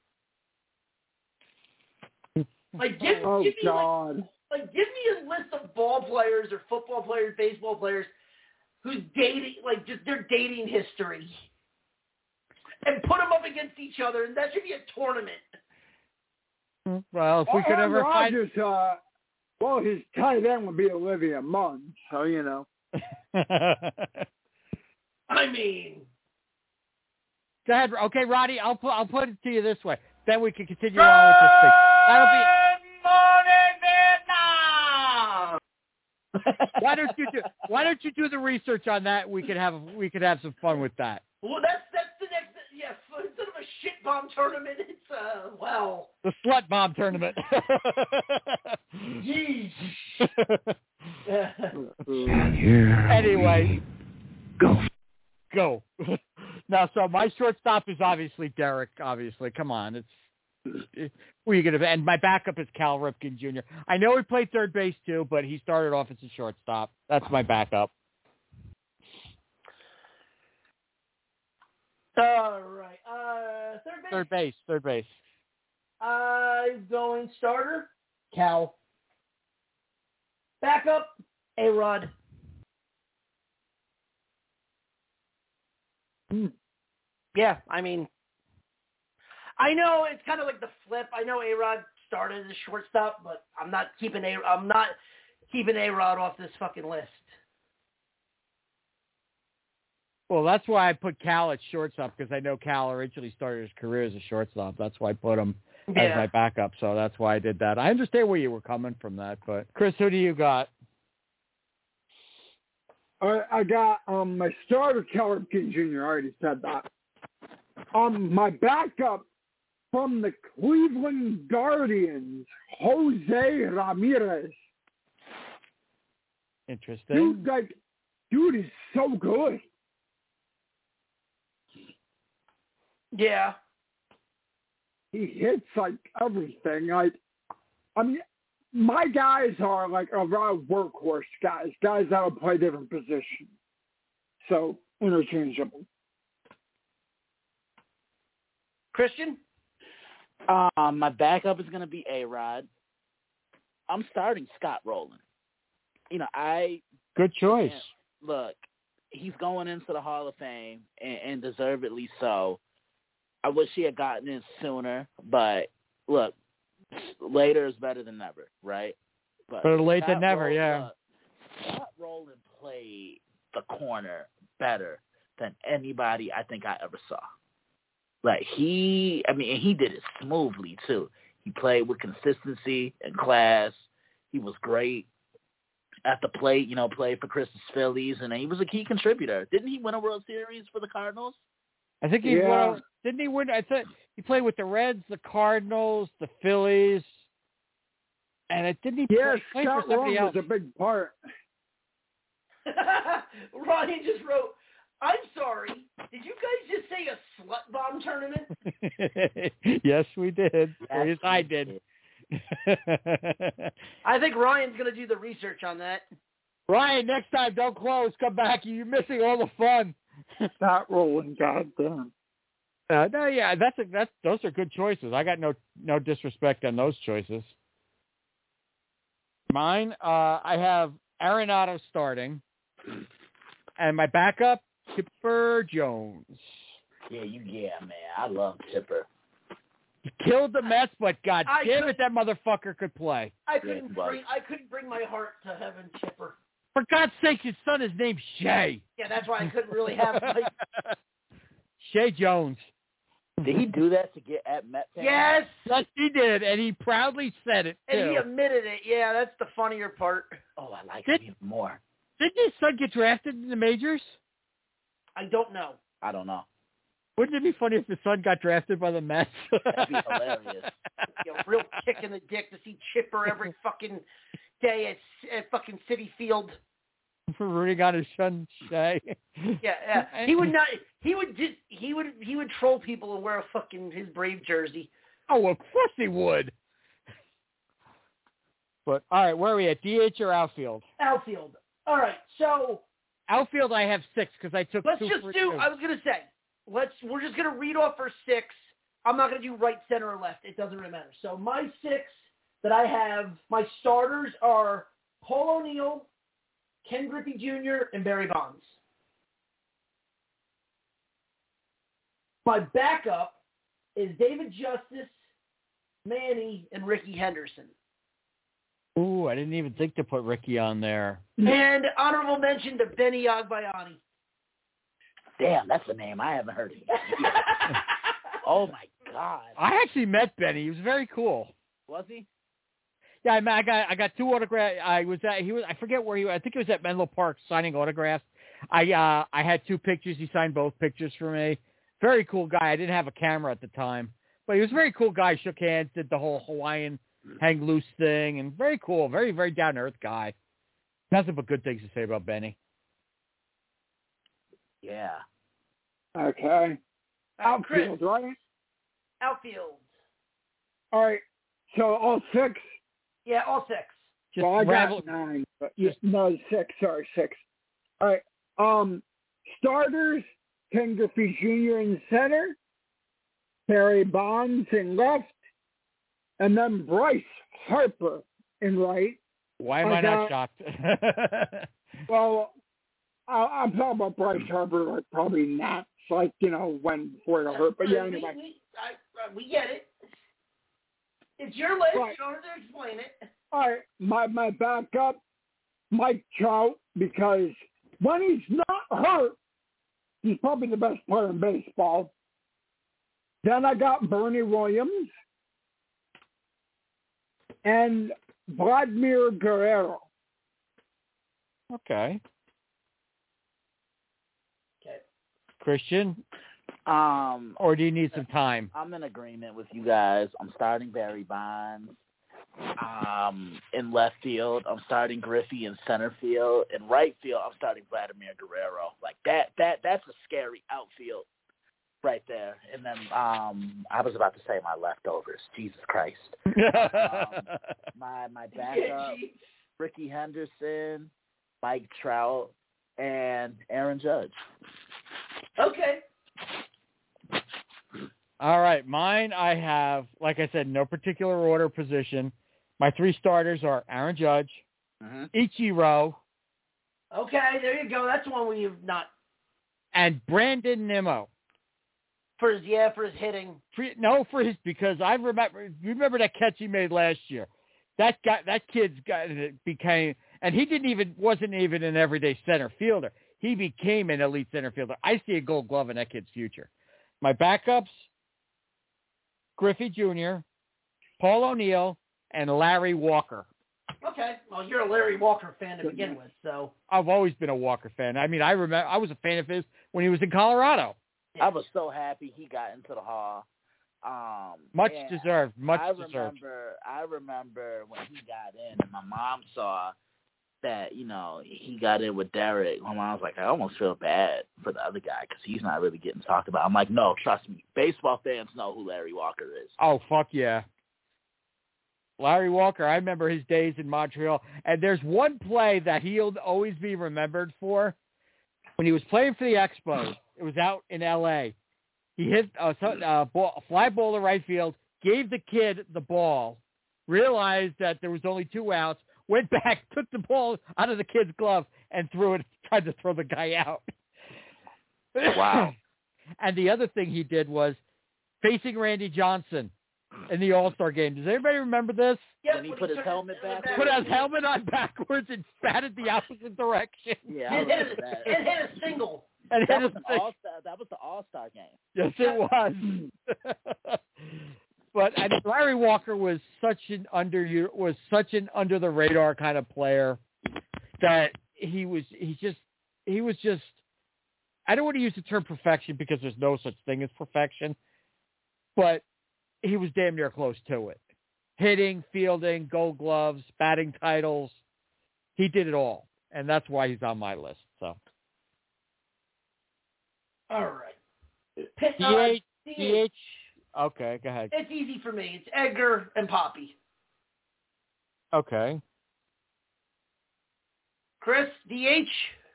Like, give me,
God.
like, give me a list of ball players or football players, baseball players, who's dating, like, just their dating history. And put them up against each other, and that should be a tournament.
Well, if we could ever
Rodgers, well, his tight end would be Olivia Munn, so, you know.
I mean...
Go ahead. Okay, Roddy, I'll put it to you this way. Then we can continue on with this thing. That'll be... Why don't you do the research on that? We could have some fun with that.
Well, that's the next. Yeah, instead of a shit bomb tournament, it's
the slut bomb tournament.
Jeez.
Anyway, go. Now, so my shortstop is obviously Derek. Obviously, come on, who are you gonna? And my backup is Cal Ripken Jr. I know he played third base too, but he started off as a shortstop. That's my backup.
All right. Third base.
Third base.
Going starter, Cal. Backup, A-Rod. Yeah, I mean, I know it's kind of like the flip. I know A-Rod started as a shortstop, but I'm not keeping A-Rod off this fucking list.
Well, that's why I put Cal at shortstop, because I know Cal originally started his career as a shortstop. That's why I put him as my backup. So that's why I did that. I understand where you were coming from that, but Chris, who do you got?
I got my starter, Cal Ripken Jr. I already said that. My backup from the Cleveland Guardians, Jose Ramirez.
Interesting.
Dude is so good.
Yeah.
He hits like everything. I mean, my guys are like a lot of workhorse guys that will play different positions. So interchangeable.
Christian?
My backup is going to be A-Rod. I'm starting Scott Rowland.
Good choice.
Look, he's going into the Hall of Fame, and deservedly so. I wish he had gotten in sooner, but look, later is better than never, right?
Better late than never, yeah.
Scott Rowland played the corner better than anybody I think I ever saw. Like, he did it smoothly, too. He played with consistency and class. He was great at the plate, played for Chris's Phillies, and he was a key contributor. Didn't he win a World Series for the Cardinals?
I think he won. Didn't he win? I thought he played with the Reds, the Cardinals, the Phillies, and didn't he play for somebody else?
Was a big part.
Ronnie just wrote, I'm sorry, did you guys just say a slut bomb tournament?
Yes, we did. Yes, I did.
I think Ryan's going to do the research on that.
Ryan, next time, don't close. Come back. You're missing all the fun.
Not rolling, goddamn.
No, yeah, those are good choices. I got no disrespect on those choices. Mine, I have Arenado starting, and my backup, Chipper Jones.
Yeah, man. I love Chipper.
He killed the Mets, but God damn it, that motherfucker could play.
I couldn't bring my heart to having Chipper.
For God's sake, his son is named Shea.
Yeah, that's why I couldn't really have
Shea Jones.
Did he do that to get at Met fans?
Yes,
he did, and he proudly said it, too.
And he admitted it. Yeah, that's the funnier part.
Oh, I like him even more.
Didn't his son get drafted in the majors?
I don't know.
I don't know.
Wouldn't it be funny if his son got drafted by the Mets?
That'd be hilarious.
Real kick in the dick to see Chipper every fucking day at fucking Citi Field.
For rooting on his son Shay.
Yeah. He would not. He would troll people and wear a fucking his Brave jersey.
Oh, of course he would. But all right, where are we at? DH or outfield?
Outfield. All right, so
outfield I have 6 because I took.
Let's
two
just
for
do.
two.
I was gonna say. We're just gonna read off our 6. I'm not gonna do right, center, or left. It doesn't really matter. So my 6 that I have, my starters are Paul O'Neill, Ken Griffey Jr., and Barry Bonds. My backup is David Justice, Manny, and Ricky Henderson.
Ooh, I didn't even think to put Ricky on there.
And honorable mention to Benny Agbayani.
Damn, that's a name I haven't heard of. Oh my God!
I actually met Benny. He was very cool.
Was he?
Yeah, I got 2 autographs. I forget where he was. I think it was at Menlo Park signing autographs. I had 2 pictures. He signed both pictures for me. Very cool guy. I didn't have a camera at the time, but he was a very cool guy. Shook hands, did the whole Hawaiian hang loose thing, and very cool. Very, very down to earth guy. Nothing but good things to say about Benny.
Yeah.
Okay. Outfield, right?
Outfield.
All right. So all 6?
Yeah, all 6.
Just
well, I got 9. But no, 6. Sorry, 6. All right. Starters, Ken Griffey Jr. in center, Barry Bonds in left, and then Bryce Harper in right.
Why am I not shocked?
Well, I'm talking about Bryce Harper, like probably not, like, when before it hurt. But yeah, anyway.
We get it. It's your list.
Right.
You don't have to explain it.
All right, my backup, Mike Trout, because when he's not hurt, he's probably the best player in baseball. Then I got Bernie Williams and Vladimir Guerrero.
Okay. Christian? Or do you need some time?
I'm in agreement with you guys. I'm starting Barry Bonds in left field. I'm starting Griffey in center field. In right field, I'm starting Vladimir Guerrero. Like that's a scary outfield right there. And then I was about to say my leftovers. Jesus Christ. My backup, Ricky Henderson, Mike Trout, and Aaron Judge.
Okay.
All right. Mine, I have, like I said, no particular order position. My 3 starters are Aaron Judge, Ichiro.
Okay, there you go. That's one we've not.
And Brandon Nimmo.
For his hitting.
Because I remember that catch he made last year. That kid's became, and he wasn't even an everyday center fielder. He became an elite center fielder. I see a gold glove in that kid's future. My backups, Griffey Jr., Paul O'Neill, and Larry Walker.
Okay. Well, you're a Larry Walker fan to begin with, so.
I've always been a Walker fan. I mean, I remember I was a fan of his when he was in Colorado.
I was so happy he got into the Hall.
Much deserved.
I remember when he got in, and my mom saw that, he got in with Derek. My mom was like, I almost feel bad for the other guy because he's not really getting talked about. I'm like, no, trust me. Baseball fans know who Larry Walker is.
Oh, fuck yeah. Larry Walker, I remember his days in Montreal. And there's one play that he'll always be remembered for. When he was playing for the Expos, it was out in L.A. He hit a fly ball to right field, gave the kid the ball, realized that there was only 2 outs, went back, took the ball out of the kid's glove, and threw it, tried to throw the guy out.
Wow.
And the other thing he did was facing Randy Johnson in the All-Star game. Does anybody remember this?
Yeah,
when he put his helmet back?
Put his helmet on backwards and spat the opposite direction.
Yeah, I remember that.
And hit a single.
That was the All-Star game.
Yes, it was. But Larry Walker was such an under the radar kind of player that he was just I don't want to use the term perfection because there's no such thing as perfection, but he was damn near close to it. Hitting, fielding, Gold Gloves, batting titles. He did it all, and that's why he's on my list. So,
all right.
DH. Okay, go ahead.
It's easy for me. It's Edgar and Poppy.
Okay.
Chris, DH?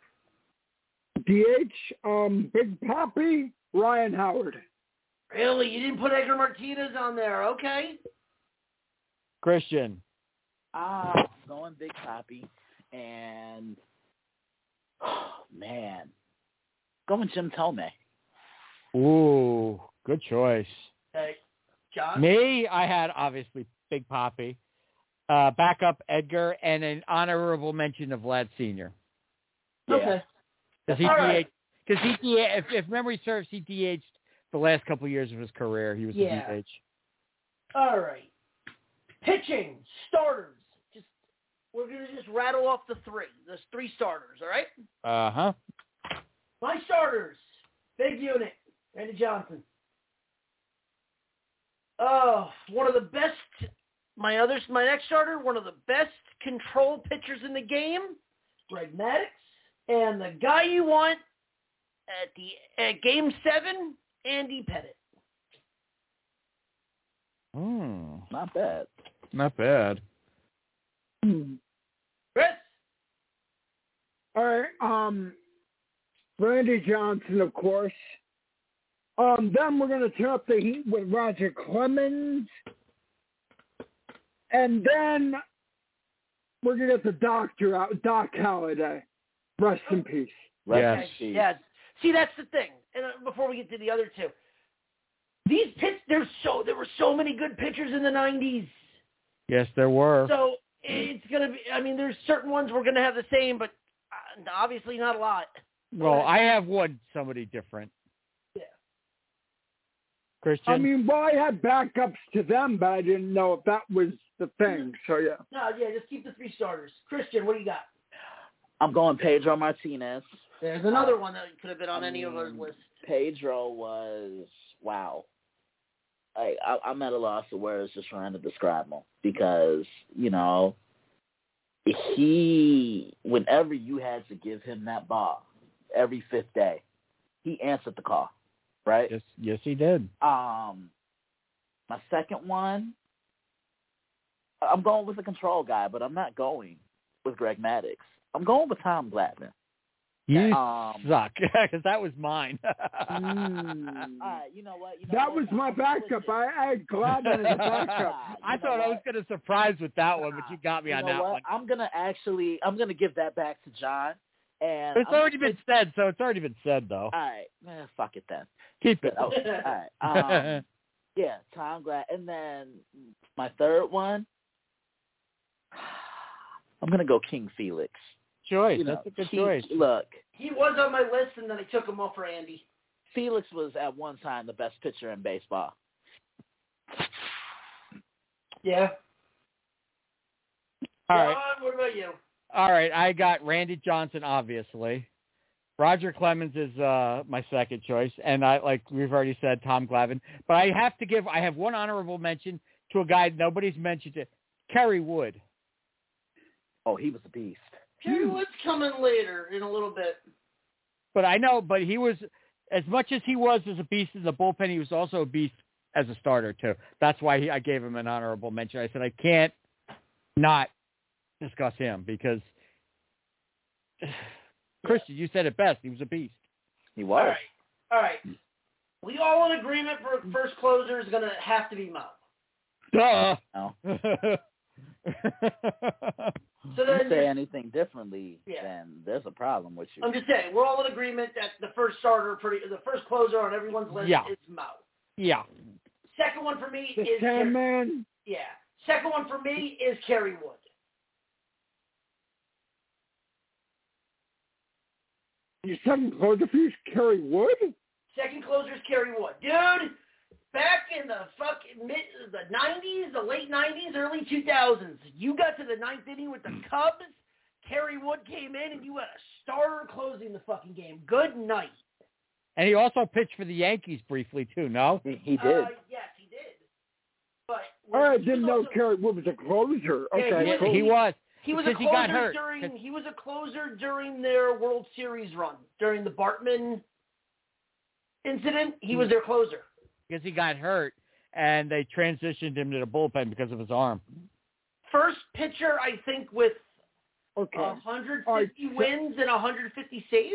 Big Poppy, Ryan Howard.
Really? You didn't put Edgar Martinez on there. Okay.
Christian.
Going Big Poppy. And, man, going Jim Thome.
Ooh, good choice.
Okay. John?
Me, I had, obviously, Big Poppy. Backup Edgar, and an honorable mention of Vlad Sr.
Yeah.
Okay.
Because if memory serves, he DH'd the last couple of years of his career. He was a DH.
All right. Pitching, starters. We're going to just rattle off the three. There's three starters, all right?
Uh-huh.
My starters, big unit, Randy Johnson. Oh, one of the best, my next starter, one of the best control pitchers in the game, Greg Maddux. And the guy you want at Game 7, Andy Pettitte.
Not bad.
Not bad.
Chris?
All right. Randy Johnson, of course. Then we're going to turn up the heat with Roger Clemens. And then we're going to get the doctor out, Doc Halladay. Rest in peace.
Yes.
Yeah. See, that's the thing. And before we get to the other two, there were so many good pitchers in the 90s.
Yes, there were.
So it's going to be, there's certain ones we're going to have the same, but obviously not a lot.
Well, I have somebody different.
Yeah.
Christian?
I had backups to them, but I didn't know if that was the thing. So, yeah.
No, just keep the three starters. Christian, what do you got?
I'm going Pedro Martinez.
There's another one that could have been on any of our lists.
Pedro was, wow. I'm at a loss of words just trying to describe him because, whenever you had to give him that ball every fifth day, he answered the call, right?
Yes, he did.
My second one, I'm going with the control guy, but I'm not going with Greg Maddux. I'm going with Tom Glavine.
You suck, because that was mine.
All right, you know what?
That was my backup. I had Glavine as a backup.
I thought I was going to surprise with that one, but you got me on that one.
I'm going to give that back to John. And
it's already been said, so it's already been said, though.
All right. Fuck it then.
Keep it.
All right. Yeah, Tom Glavine. And then my third one, I'm going to go King Felix.
Choice. That's a good choice.
Look.
He was on my list, and then I took him off for Andy.
Felix was at one time the best pitcher in baseball.
Yeah.
All right.
John, what about you?
All right. I got Randy Johnson, obviously. Roger Clemens is my second choice, and like we've already said, Tom Glavine. But I have one honorable mention to a guy nobody's mentioned it, Kerry Wood.
Oh, he was a beast.
Kerry Wood's coming later in a little bit.
But I know, but he was, as much as he was as a beast in the bullpen, he was also a beast as a starter, too. That's why I gave him an honorable mention. I said, I can't not discuss him because, Christian, you said it best. He was a beast.
He was.
All right. We all in agreement for first closer is going to have to be Mo.
Duh.
No.
So then
if you say anything differently, then there's a problem with you.
I'm just saying, we're all in agreement that the first closer on everyone's list is Mo.
Yeah.
Second one for me is
Sandman.
Yeah. Second one for me is Kerry Wood.
Your second closer for you is Kerry Wood?
Second closer is Kerry Wood. Dude, back in the the 90s, the late 90s, early 2000s, you got to the ninth inning with the Cubs, Kerry Wood came in, and you had a starter closing the fucking game. Good night.
And he also pitched for the Yankees briefly, too, no?
He did.
Yes, he did. But
I didn't know Kerry Wood was a closer. Okay,
Yeah, he was.
He was
Because
a
he got
closer
hurt.
he was a closer during their World Series run. During the Bartman incident, he was their closer.
Because he got hurt, and they transitioned him to the bullpen because of his arm.
First pitcher, I think, with
Okay.
150 wins and 150 saves.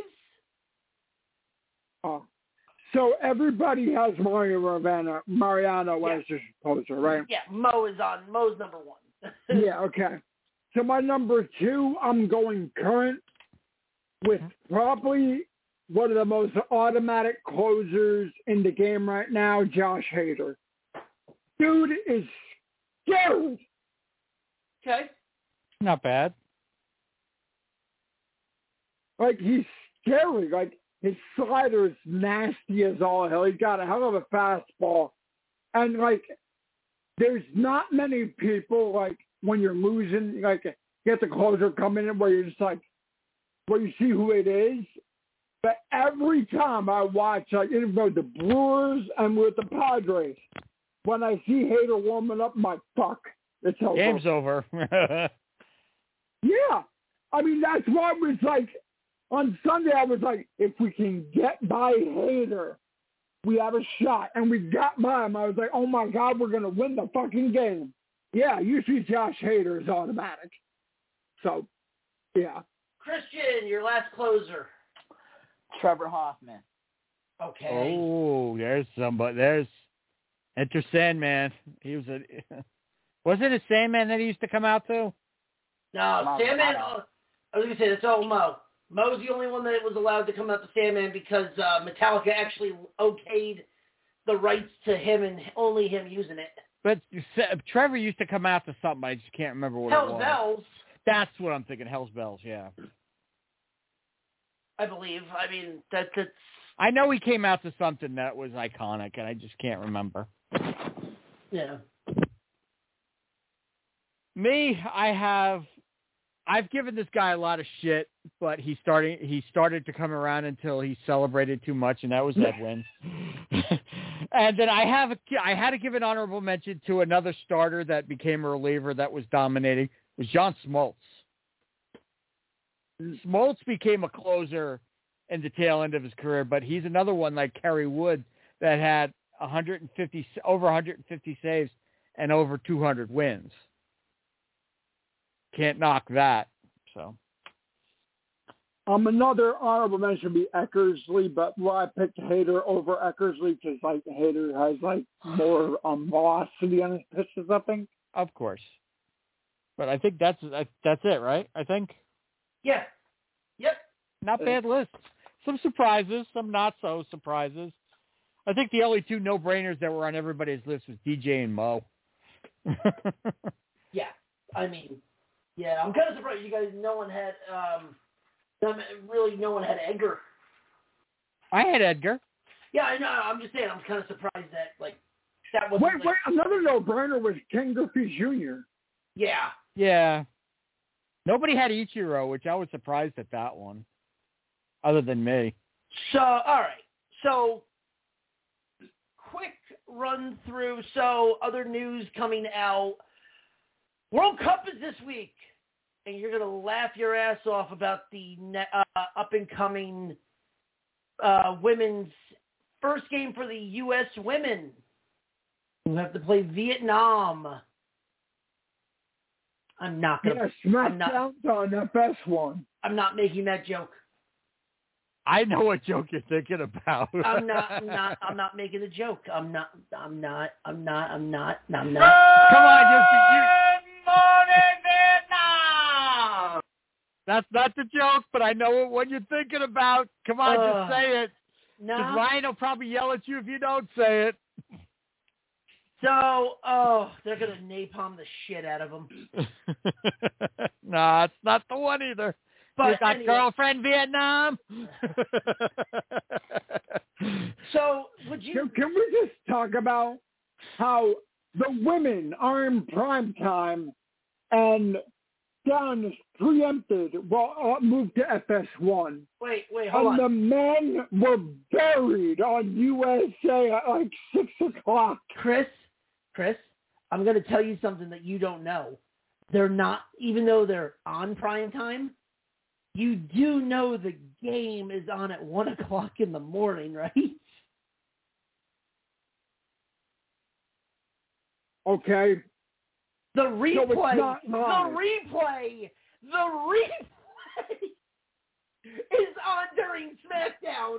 So everybody has Mariano as his closer, right?
Yeah, Mo's number one.
Yeah, okay. So my number 2, I'm going current with probably one of the most automatic closers in the game right now, Josh Hader. Dude is scary.
Okay.
Not bad.
Like, he's scary. Like, his slider is nasty as all hell. He's got a hell of a fastball. And, like, there's not many people, like, when you're losing, like, get the closer coming in where you're just like, where you see who it is. But every time I watch, like, even though the Brewers and with the Padres, when I see Hader warming up, I'm like, fuck, it's over.
Game's over.
Yeah. I mean, that's why it was like, on Sunday, I was like, if we can get by Hader, we have a shot. And we got by him. I was like, oh, my God, we're going to win the fucking game. Yeah, usually Josh Hader is automatic. So, yeah.
Christian, your last closer.
Trevor Hoffman.
Okay.
Oh, there's somebody. There's Enter Sandman. He was wasn't it Sandman that he used to come out to?
No, Sandman. I was going to say, that's all Mo. Mo's the only one that was allowed to come out to Sandman because Metallica actually okayed the rights to him and only him using it.
But Trevor used to come out to something. I just can't remember what it was.
Hell's Bells.
That's what I'm thinking. Hell's Bells, yeah.
I believe. I mean, that's.
I know he came out to something that was iconic, and I just can't remember.
Yeah.
Me, I've given this guy a lot of shit, but he started to come around until he celebrated too much, and that was Edwin. And then I had to give an honorable mention to another starter that became a reliever that was dominating. It was John Smoltz. Smoltz became a closer in the tail end of his career, but he's another one like Kerry Wood that had over 150 saves and over 200 wins. Can't knock that. So,
another honorable mention would be Eckersley, but I picked Hader over Eckersley because like Hader has like more velocity on his pitches, I think.
Of course, but I think that's it, right? I think.
Yeah. Yep.
Not bad list. Some surprises, some not so surprises. I think the only two no-brainers that were on everybody's list was DJ and Mo.
Yeah, I mean. Yeah, I'm kind of surprised you guys. No one had Edgar.
I had Edgar.
Yeah, I know. I'm just saying. I'm kind of surprised that that wasn't.
Wait! Another no-brainer was Ken Griffey Jr.
Yeah.
Yeah. Nobody had Ichiro, which I was surprised at that one, other than me.
So, all right. So, quick run through. So, other news coming out. World Cup is this week, and you're going to laugh your ass off about the up-and-coming women's first game for the U.S. women. We have to play Vietnam. I'm not going to.
Yes, SmackDown on FS1.
I'm not making that joke.
I know what joke you're thinking about.
I'm not making a joke. I'm not.
Come on,
Morning, Vietnam!
That's not the joke, but I know what you're thinking about. Come on, just say it.
No.
Because Ryan will probably yell at you if you don't say it.
So, they're going to napalm the shit out of him.
No, it's not the one either.
But
you got
anyway.
girlfriend Vietnam?
So, would you...
Can we just talk about how the women are in prime time and SmackDown is preempted. Well, moved to FS1.
Wait, hold on.
And the men were buried on USA at like 6 o'clock.
Chris, I'm going to tell you something that you don't know. They're not, even though they're on prime time, you do know the game is on at 1 o'clock in the morning, right?
Okay.
The replay is on during SmackDown.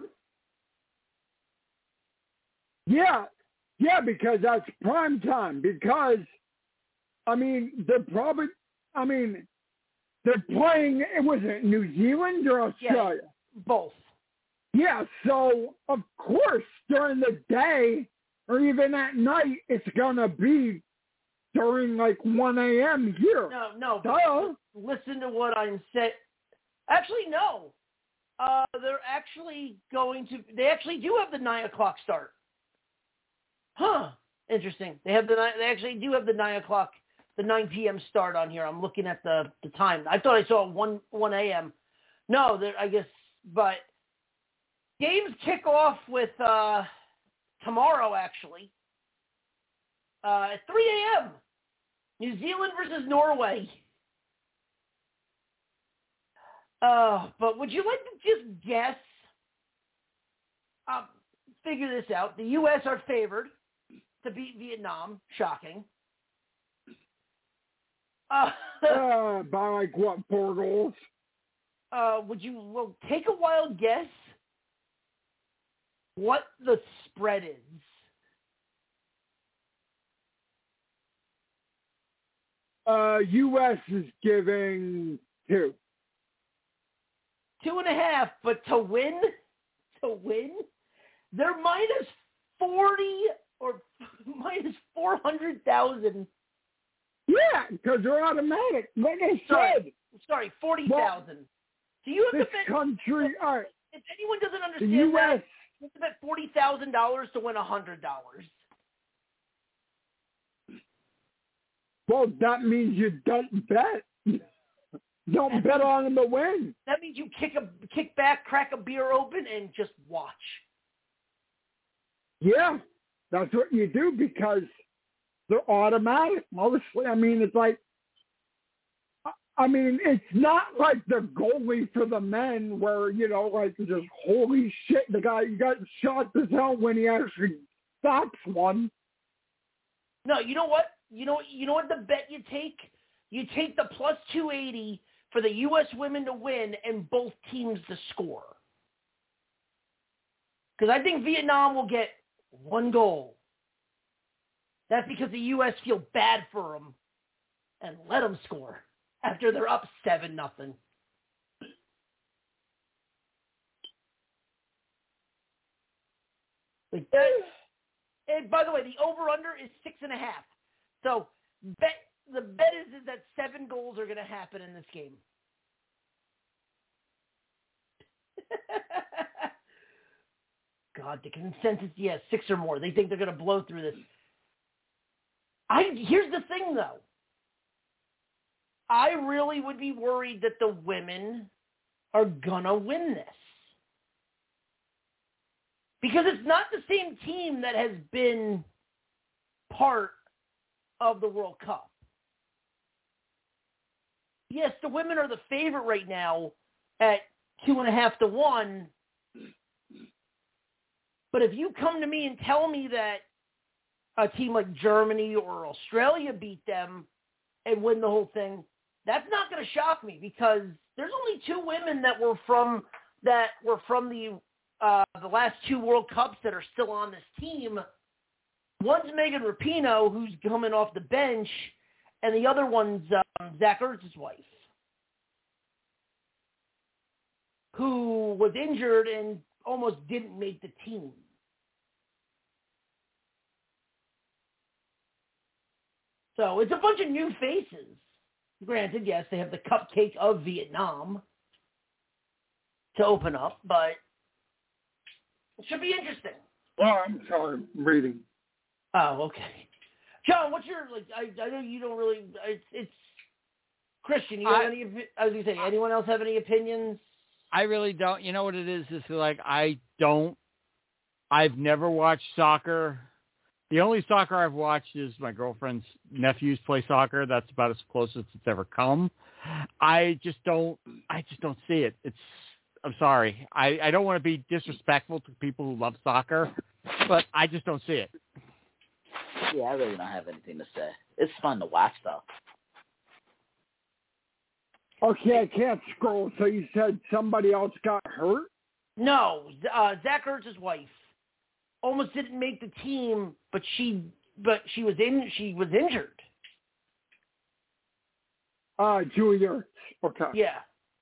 Yeah, because that's prime time. Because, they're playing, was it New Zealand or Australia?
Yeah, both.
Yeah, so, of course, during the day or even at night, it's going to be during, 1 a.m. here.
No. Listen to what I'm saying. Actually, no. They actually do have the 9 o'clock start. Huh. Interesting. They actually do have the 9 o'clock, the 9 p.m. start on here. I'm looking at the time. I thought I saw 1 a.m. No, I guess, but games kick off with tomorrow, actually, at 3 a.m. New Zealand versus Norway. But would you like to just guess? Figure this out. The U.S. are favored to beat Vietnam. Shocking.
By 4 goals?
Would you take a wild guess what the spread is?
U.S. is giving 2.
2.5, but to win, they're minus 40 or minus 400,000.
Yeah, because they're automatic. Like I said.
Sorry, 40,000. So you have
this
to bet.
Country, all right.
If anyone doesn't understand
the US,
that, you have to bet $40,000 to win $100.
Well, that means you don't bet. Don't bet on them to win.
That means you kick back, crack a beer open, and just watch.
Yeah, that's what you do because they're automatic. Mostly, it's like, it's not like the goalie for the men where, just holy shit, the guy got shocked as hell when he actually stops one.
No, you know what? You know what the bet you take? You take the plus 280 for the U.S. women to win and both teams to score. Because I think Vietnam will get 1 goal. That's because the U.S. feel bad for them and let them score after they're up 7-0. Like that. And by the way, the over/under is 6.5. So the bet is that 7 goals are going to happen in this game. God, the consensus, 6 or more. They think they're going to blow through this. Here's the thing, though. I really would be worried that the women are going to win this. Because it's not the same team that has been part of the World Cup. Yes, the women are the favorite right now at 2.5 to 1. But if you come to me and tell me that a team like Germany or Australia beat them and win the whole thing, that's not going to shock me because there's only 2 women that were from the last 2 World Cups that are still on this team. One's Megan Rapinoe, who's coming off the bench, and the other one's Zach Ertz's wife, who was injured and almost didn't make the team. So it's a bunch of new faces. Granted, yes, they have the cupcake of Vietnam to open up, but it should be interesting.
Oh, I'm sorry, I'm reading.
Oh, okay. John, what's your, I know you don't really, Christian, you have any? I was going to say, anyone else have any opinions?
I really don't. You know what it is? It's like I've never watched soccer. The only soccer I've watched is my girlfriend's nephews play soccer. That's about as close as it's ever come. I just don't see it. I'm sorry. I don't want to be disrespectful to people who love soccer, but I just don't see it.
Yeah, I really don't have anything to say. It's fun to watch, though.
Okay, I can't scroll. So you said somebody else got hurt?
No, Zach Ertz's wife almost didn't make the team, but she was injured.
Julie Ertz. Okay.
Yeah.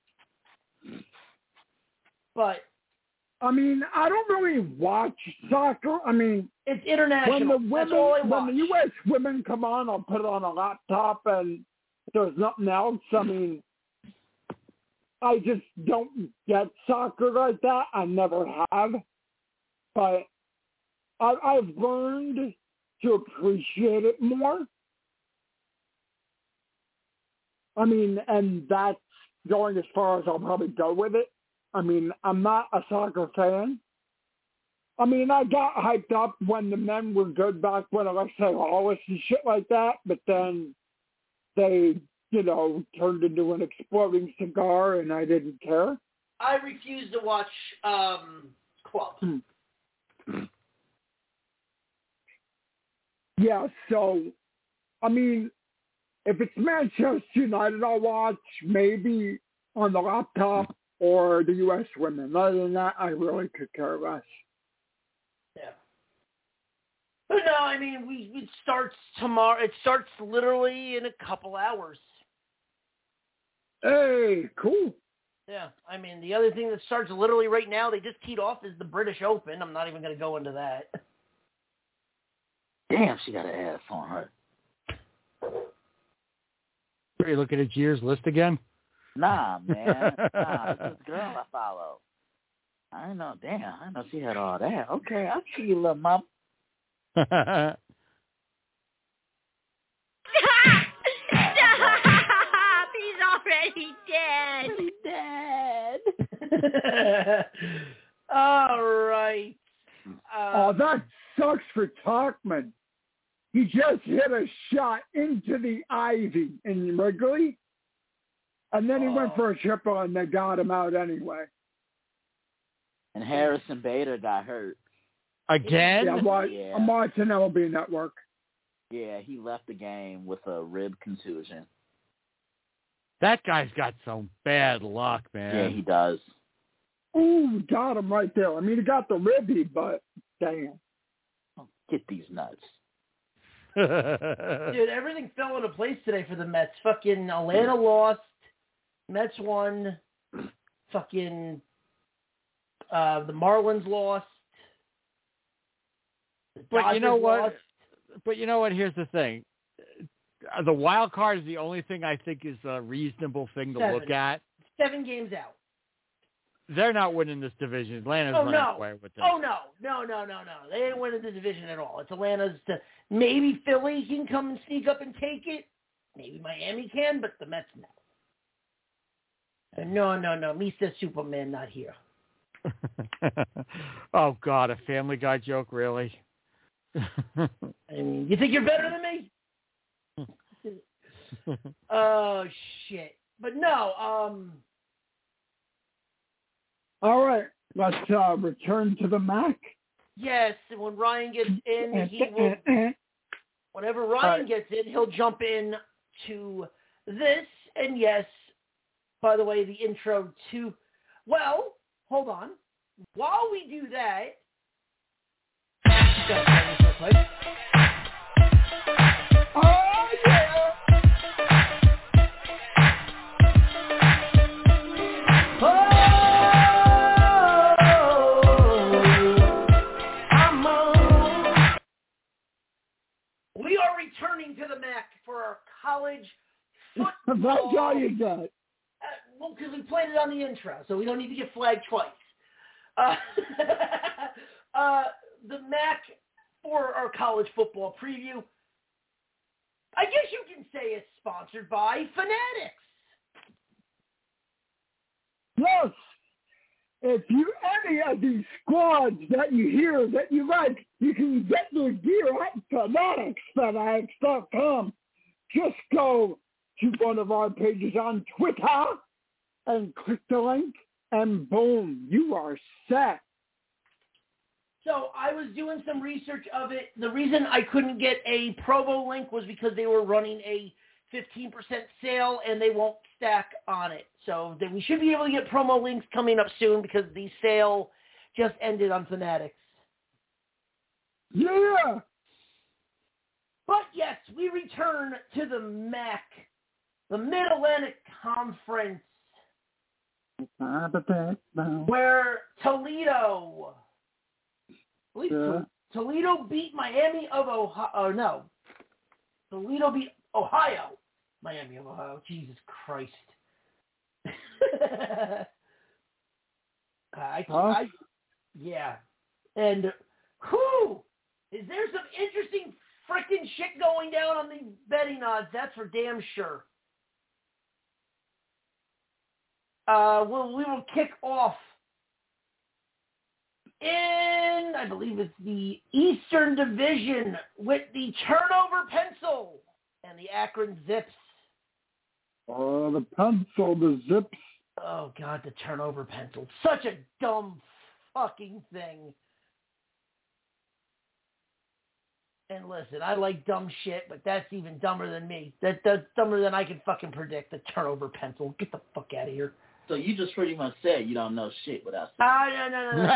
But
I mean, I don't really watch soccer. I mean,
it's international. That's all I watch.
When the U.S. women come on, I'll put it on a laptop, and if there's nothing else, I mean, I just don't get soccer like that. I never have. But I've learned to appreciate it more. I mean, and that's going as far as I'll probably go with it. I mean, I'm not a soccer fan. I mean, I got hyped up when the men were good back when Alexei Hollis and shit like that, but then they, turned into an exploding cigar, and I didn't care.
I refuse to watch Club.
Yeah, so, I mean, if it's Manchester United, I'll watch maybe on the laptop or the U.S. women. Other than that, I really could care less.
Yeah. But no, I mean, it starts tomorrow. It starts literally in a couple hours.
Hey, cool.
Yeah, I mean, the other thing that starts literally right now, they just teed off, is the British Open. I'm not even going to go into that.
Damn, she got an ass on her.
Are you looking at Gier's list again?
Nah, man. Nah, this girl I follow. I didn't know. Damn, I didn't know she had all that. Okay, I see you, little mom.
Stop! He's already dead.
He's dead.
All right.
That sucks for Talkman. He just hit a shot into the ivy in Wrigley, and then he went for a triple, and they got him out anyway.
And Harrison Bader got hurt.
Again?
Yeah, I'm watching MLB Network.
Yeah, he left the game with a rib contusion.
That guy's got some bad luck, man.
Yeah, he does.
Ooh, got him right there. I mean, he got the ribby, but damn.
Oh, get these nuts.
Dude, everything fell into place today for the Mets. Fucking Atlanta lost. Mets won. Fucking the Marlins lost.
But you know what?
Lost.
But you know what? Here's the thing. The wild card is the only thing I think is a reasonable thing to look at.
7 games out.
They're not winning this division. Atlanta's running away with this.
Oh, no. They ain't winning the division at all. It's Atlanta's. Maybe Philly can come and sneak up and take it. Maybe Miami can, but the Mets, no. No. Mr. Superman not here.
Oh, God, a Family Guy joke, really?
I mean, you think you're better than me? Oh, shit. But no,
All right, let's return to the Mac.
Yes, and when Ryan gets in, he will. Whenever Ryan gets in, he'll jump in to this. And yes, by the way, the intro to. Well, hold on. While we do that,
Oh yeah!
We are returning to the MAC for our college football.
That's all you got.
Well, because we played it on the intro, so we don't need to get flagged twice. The MAC for our college football preview, I guess you can say it's sponsored by Fanatics.
Plus, if you any of these squads that you hear that you like, you can get their gear at fanatics.com. Just go to one of our pages on Twitter and click the link, and boom, you are set.
So I was doing some research of it. The reason I couldn't get a promo link was because they were running a 15% sale, and they won't stack on it. So we should be able to get promo links coming up soon because the sale just ended on Fanatics.
Yeah!
But yes, we return to the MAC, the Mid-Atlantic Conference, where Toledo beat Miami of Ohio. Toledo beat Ohio. Miami of Ohio. Jesus Christ. Yeah. And is there some interesting freaking shit going down on the betting odds? That's for damn sure. We will kick off in, I believe it's the Eastern Division with the Turnover Pencil and the Akron Zips.
Oh, the pencil, the Zips.
Oh, God, the Turnover Pencil. Such a dumb fucking thing. And listen, I like dumb shit, but that's even dumber than me. That's dumber than I can fucking predict. The Turnover Pencil. Get the fuck out of here.
So you just pretty much said you don't know shit without saying.
No. No.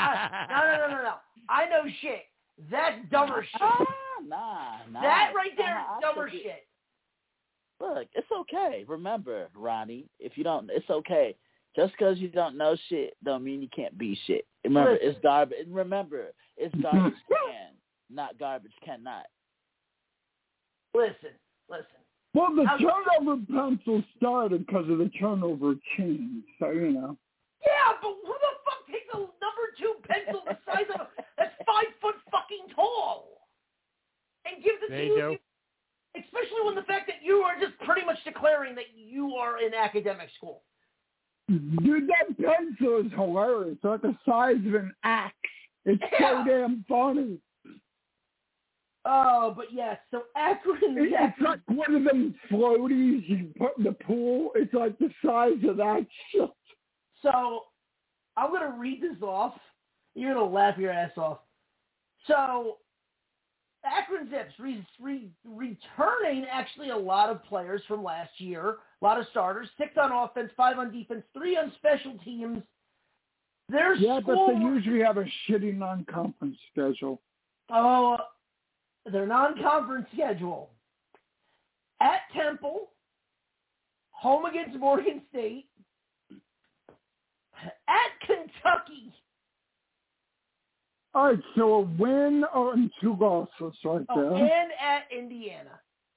I know shit. That's dumber shit.
Nah.
That right there is dumber shit.
Look, it's okay. Remember, Ronnie, it's okay. Just because you don't know shit don't mean you can't be shit. Remember, it's garbage. Remember, it's garbage can, not garbage cannot.
Listen.
Well, the turnover pencil started because of the turnover chain, so you know.
Yeah, but who the fuck takes a number 2 pencil the size of that's 5 foot fucking tall and gives it to you? Especially when the fact that you are just pretty much declaring that you are in academic school.
Dude, that pencil is hilarious. It's like the size of an axe. It's so damn funny.
Oh, but yes, so Akron...
It's like one of them floaties you put in the pool. It's like the size of that shit.
So, I'm going to read this off. You're going to laugh your ass off. So, Akron Zips returning actually a lot of players from last year. A lot of starters. 6 on offense, 5 on defense, 3 on special teams.
But they usually have a shitty non-conference schedule.
Oh, their non-conference schedule. At Temple, home against Morgan State, at Kentucky.
All right, so a win and 2 losses right there.
And at Indiana.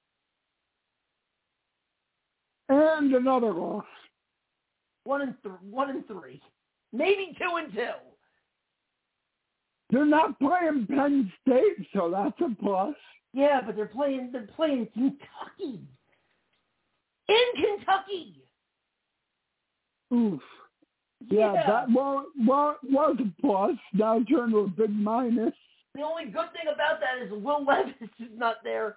And another loss.
1 and 3. Maybe 2 and 2.
They're not playing Penn State, so that's a plus.
Yeah, but they're playing Kentucky. In Kentucky.
Oof. Yeah. That was a plus. Now turned to a big minus.
The only good thing about that is Will Levis is not there.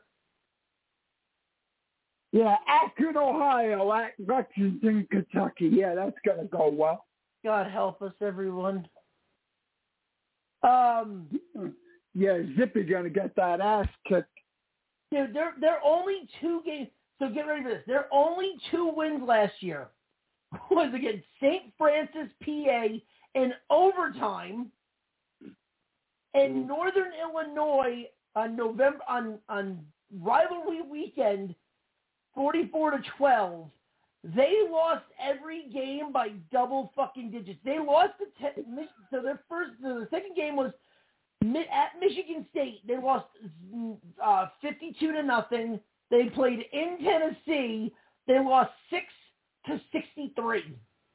Yeah, Akron, Ohio, at Lexington, Kentucky. Yeah, that's going to go well.
God help us, everyone.
Yeah, Zippy going to get that ass kicked.
Dude, they're only 2 games. So get ready for this. Their only 2 wins last year was against St. Francis, PA, in overtime, and Northern Illinois on rivalry weekend, 44-12. They lost every game by double fucking digits. They lost the second game was at Michigan State. They lost 52-0. They played in Tennessee. They lost 6-63.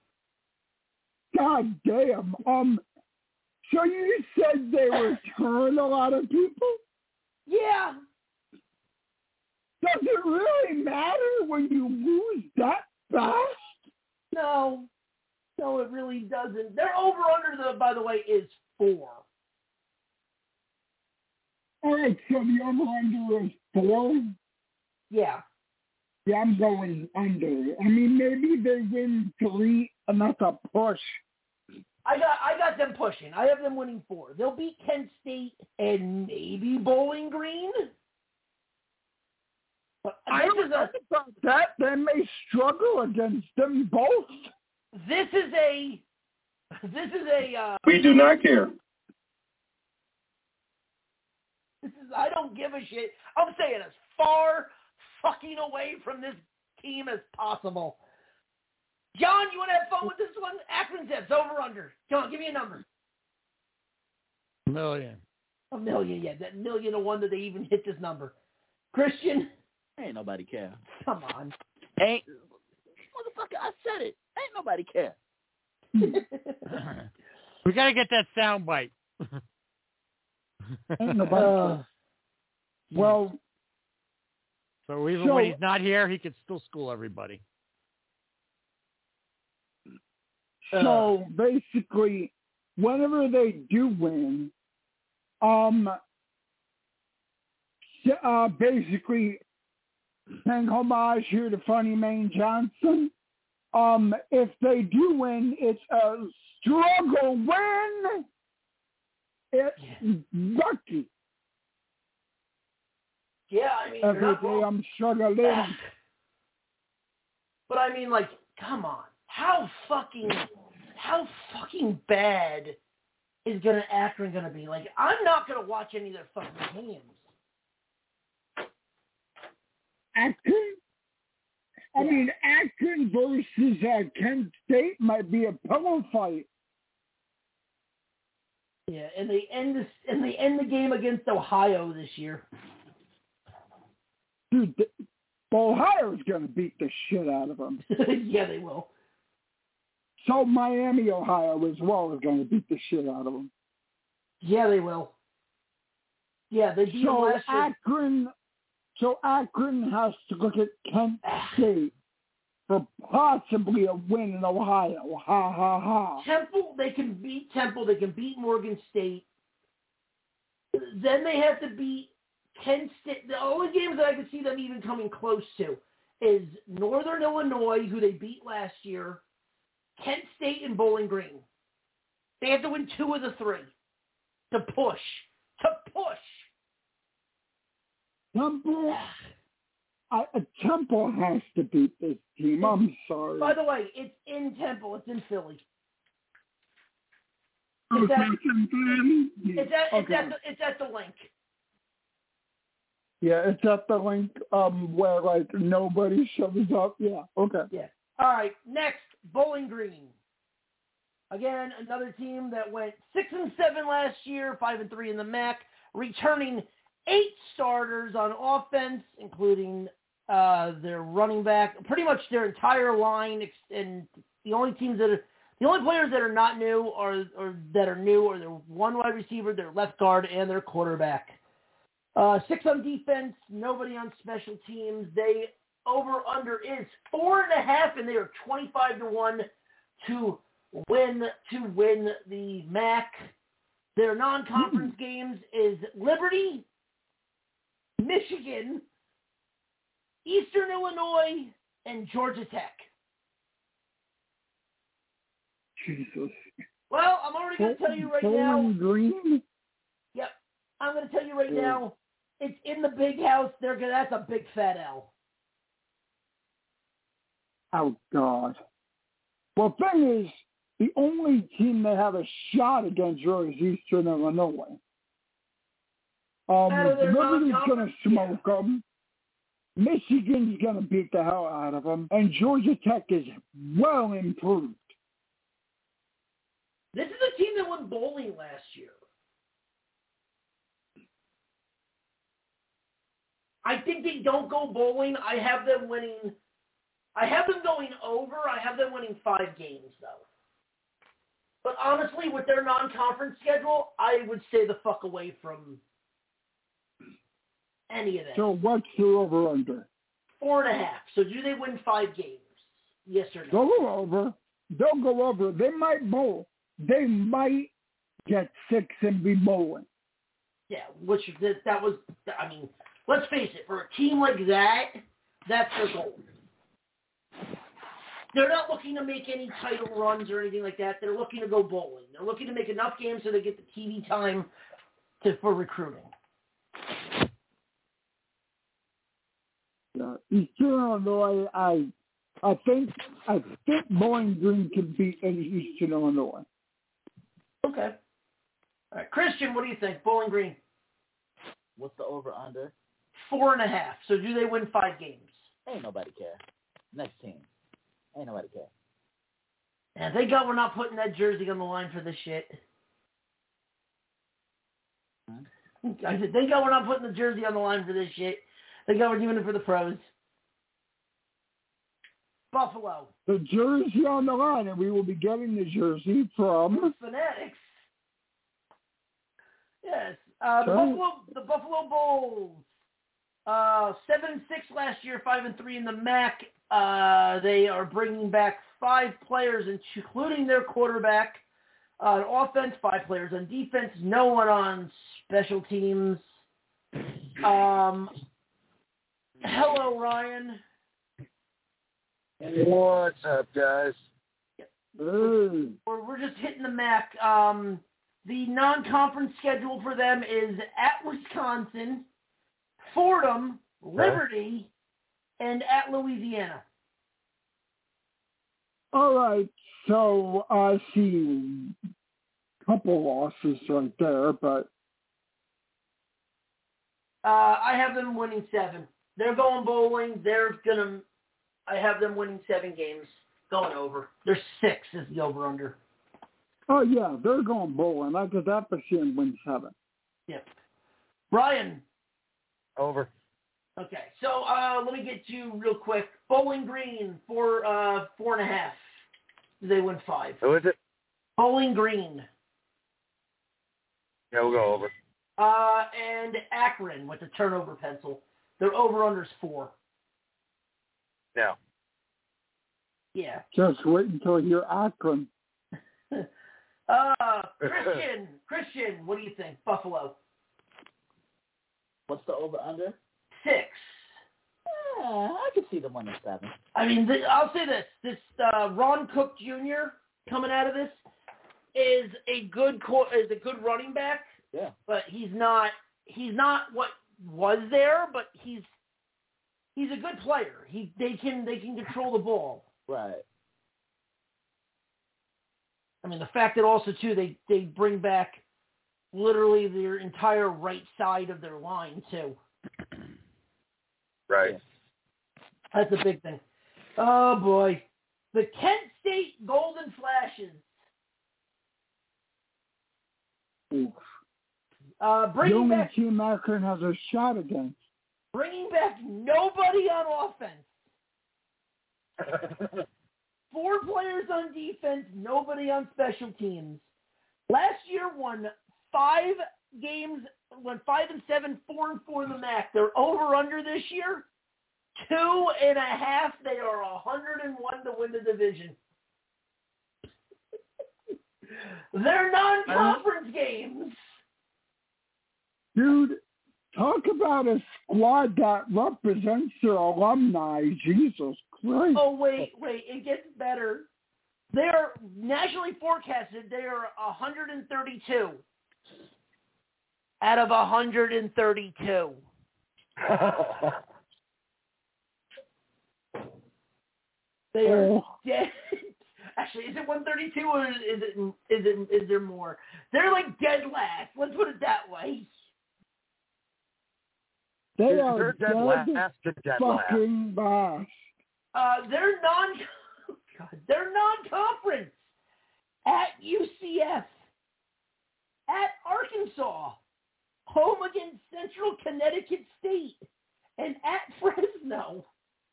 God damn. So you said they return a lot of people?
Yeah.
Does it really matter when you lose that fast?
No. No, it really doesn't. Their over-under, by the way, is 4.
All right, so the over-under is 4?
Yeah.
Yeah, I'm going under. I mean, maybe they win 3, and that's a push.
I got them pushing. I have them winning 4. They'll beat Kent State and maybe Bowling Green. But
I don't know about that. They may struggle against them both.
This is a.
We do not care.
I don't give a shit. I'm saying as far fucking away from this team as possible. John, you want to have fun with this one? Akron Zips, over under. Come on, give me a number.
$1 million.
$1 million, yeah. That 1,000,000 that they even hit this number. Christian?
Ain't nobody care.
Come on.
Ain't. Motherfucker, I said it. Ain't nobody care.
We got to get that sound bite.
Ain't nobody. Well.
So even when he's not here, he could still school everybody.
So basically, whenever they do win, basically, paying homage here to Funny Maine Johnson. If they do win, it's a struggle win. It's lucky.
Yeah, I mean,
every day I'm struggling.
But I mean, like, come on. How fucking bad is Akron gonna be? Like, I'm not gonna watch any of their fucking games.
Akron? I mean, Akron versus Kent State might be a pillow fight.
Yeah, and they end the game against Ohio this year.
Dude, Ohio's gonna beat the shit out of them.
Yeah, they will.
So Miami, Ohio, as well, is going to beat the shit out of them.
Yeah, they will. Yeah, they beat them last year.
So Akron has to look at Kent State for possibly a win in Ohio. Ha, ha, ha.
Temple, they can beat Temple. They can beat Morgan State. Then they have to beat Kent State. The only games that I can see them even coming close to is Northern Illinois, who they beat last year, Kent State, and Bowling Green. They have to win 2 of the 3 to push.
Temple has to beat this team. I'm sorry.
By the way, it's in Temple. It's in Philly.
It's
at the link.
Yeah, it's at the link where, like, nobody shows up. Yeah, okay.
Yeah. All right, next, Bowling Green. Again, another team that went 6-7 last year, 5-3 in the MAC, returning 8 starters on offense, including their running back, pretty much their entire line, and the only players that are not new or that are new are their one wide receiver, their left guard, and their quarterback. 6 on defense, nobody on special teams. They over-under is 4.5, and they are 25-1 to win the MAC. Their non-conference games is Liberty, Michigan, Eastern Illinois, and Georgia Tech.
Jesus.
Well, I'm already going to tell you right now.
Bowling Green?
Yep. I'm going to tell you right now. It's in the big house. That's a big fat L.
Oh, God. Well, the thing is, the only team they have a shot against is Eastern Illinois. Liberty's going to smoke them. Michigan's going to beat the hell out of them. And Georgia Tech is well improved.
This is a team that won bowling last year. I think they don't go bowling. I have them winning. I have them going over. I have them winning 5 games, though. But honestly, with their non-conference schedule, I would stay the fuck away from any of that.
So what's the over-under?
4.5. So do they win 5 games? Yes or no?
Go over. they'll go over. They might bowl. They might get 6 and be bowling.
Yeah, that was, I mean, let's face it, for a team like that, that's their goal. They're not looking to make any title runs or anything like that. They're looking to go bowling. They're looking to make enough games so they get the TV time for recruiting.
Eastern Illinois, I think Bowling Green can beat Eastern Illinois.
Okay. All right, Christian, what do you think? Bowling Green.
What's the over/under?
4.5. So do they win 5 games?
Ain't nobody care. Next team. Ain't nobody care.
Yeah, thank God we're not putting that jersey on the line for this shit. I said, thank God we're not putting the jersey on the line for this shit. Thank God we're doing it for the pros. Buffalo.
The jersey on the line, and we will be getting the jersey from
Fanatics. Yes. The Buffalo Bulls. 7-6 last year, 5-3 in the MAC. They are bringing back 5 players, including their quarterback. On offense, 5 players on defense, no one on special teams. Hello, Ryan.
What's up, guys?
We're just hitting the MAC. The non-conference schedule for them is at Wisconsin, Fordham, Liberty, and at Louisiana.
All right. So I see a couple losses right there, but
I have them winning 7. They're going bowling. I have them winning 7 games, going over. They're 6 is the over/under.
Oh yeah, they're going bowling. I could definitely see them win 7.
Yep. Brian.
Over.
Okay, so let me get you real quick. Bowling Green for 4.5. They win 5.
Who is it?
Bowling Green.
Yeah, we'll go over.
And Akron with the turnover pencil. Their over/under's 4.
No.
Yeah.
Just wait until you're Akron.
Christian, what do you think? Buffalo.
What's the over/under?
6.
I could see them winning 7.
I mean, I'll say this. This Ron Cook Jr. coming out of this is a good running back.
Yeah.
But he's not what was there, but he's a good player. They can control the ball.
Right.
I mean, the fact that also too they bring back literally their entire right side of their line too.
Right.
That's a big thing. Oh boy, the Kent State Golden Flashes. Bringing
the only
back
team Akron has a shot against.
Bringing back nobody on offense. 4 players on defense, nobody on special teams. Last year won 5 games, went 5-7, 4-4 in the MAC. They're over/under this year 2.5. They are 101 to win the division. They're non-conference games.
Dude, talk about a squad that represents their alumni. Jesus Christ.
Oh, wait, it gets better. They're nationally forecasted. They are 132 out of 132. They are dead. Actually, is it 132 or is there more? They're like dead last. Let's put it that way.
They are
dead last.
Fucking last.
They're non-conference at UCF, at Arkansas, home against Central Connecticut State, and at Fresno.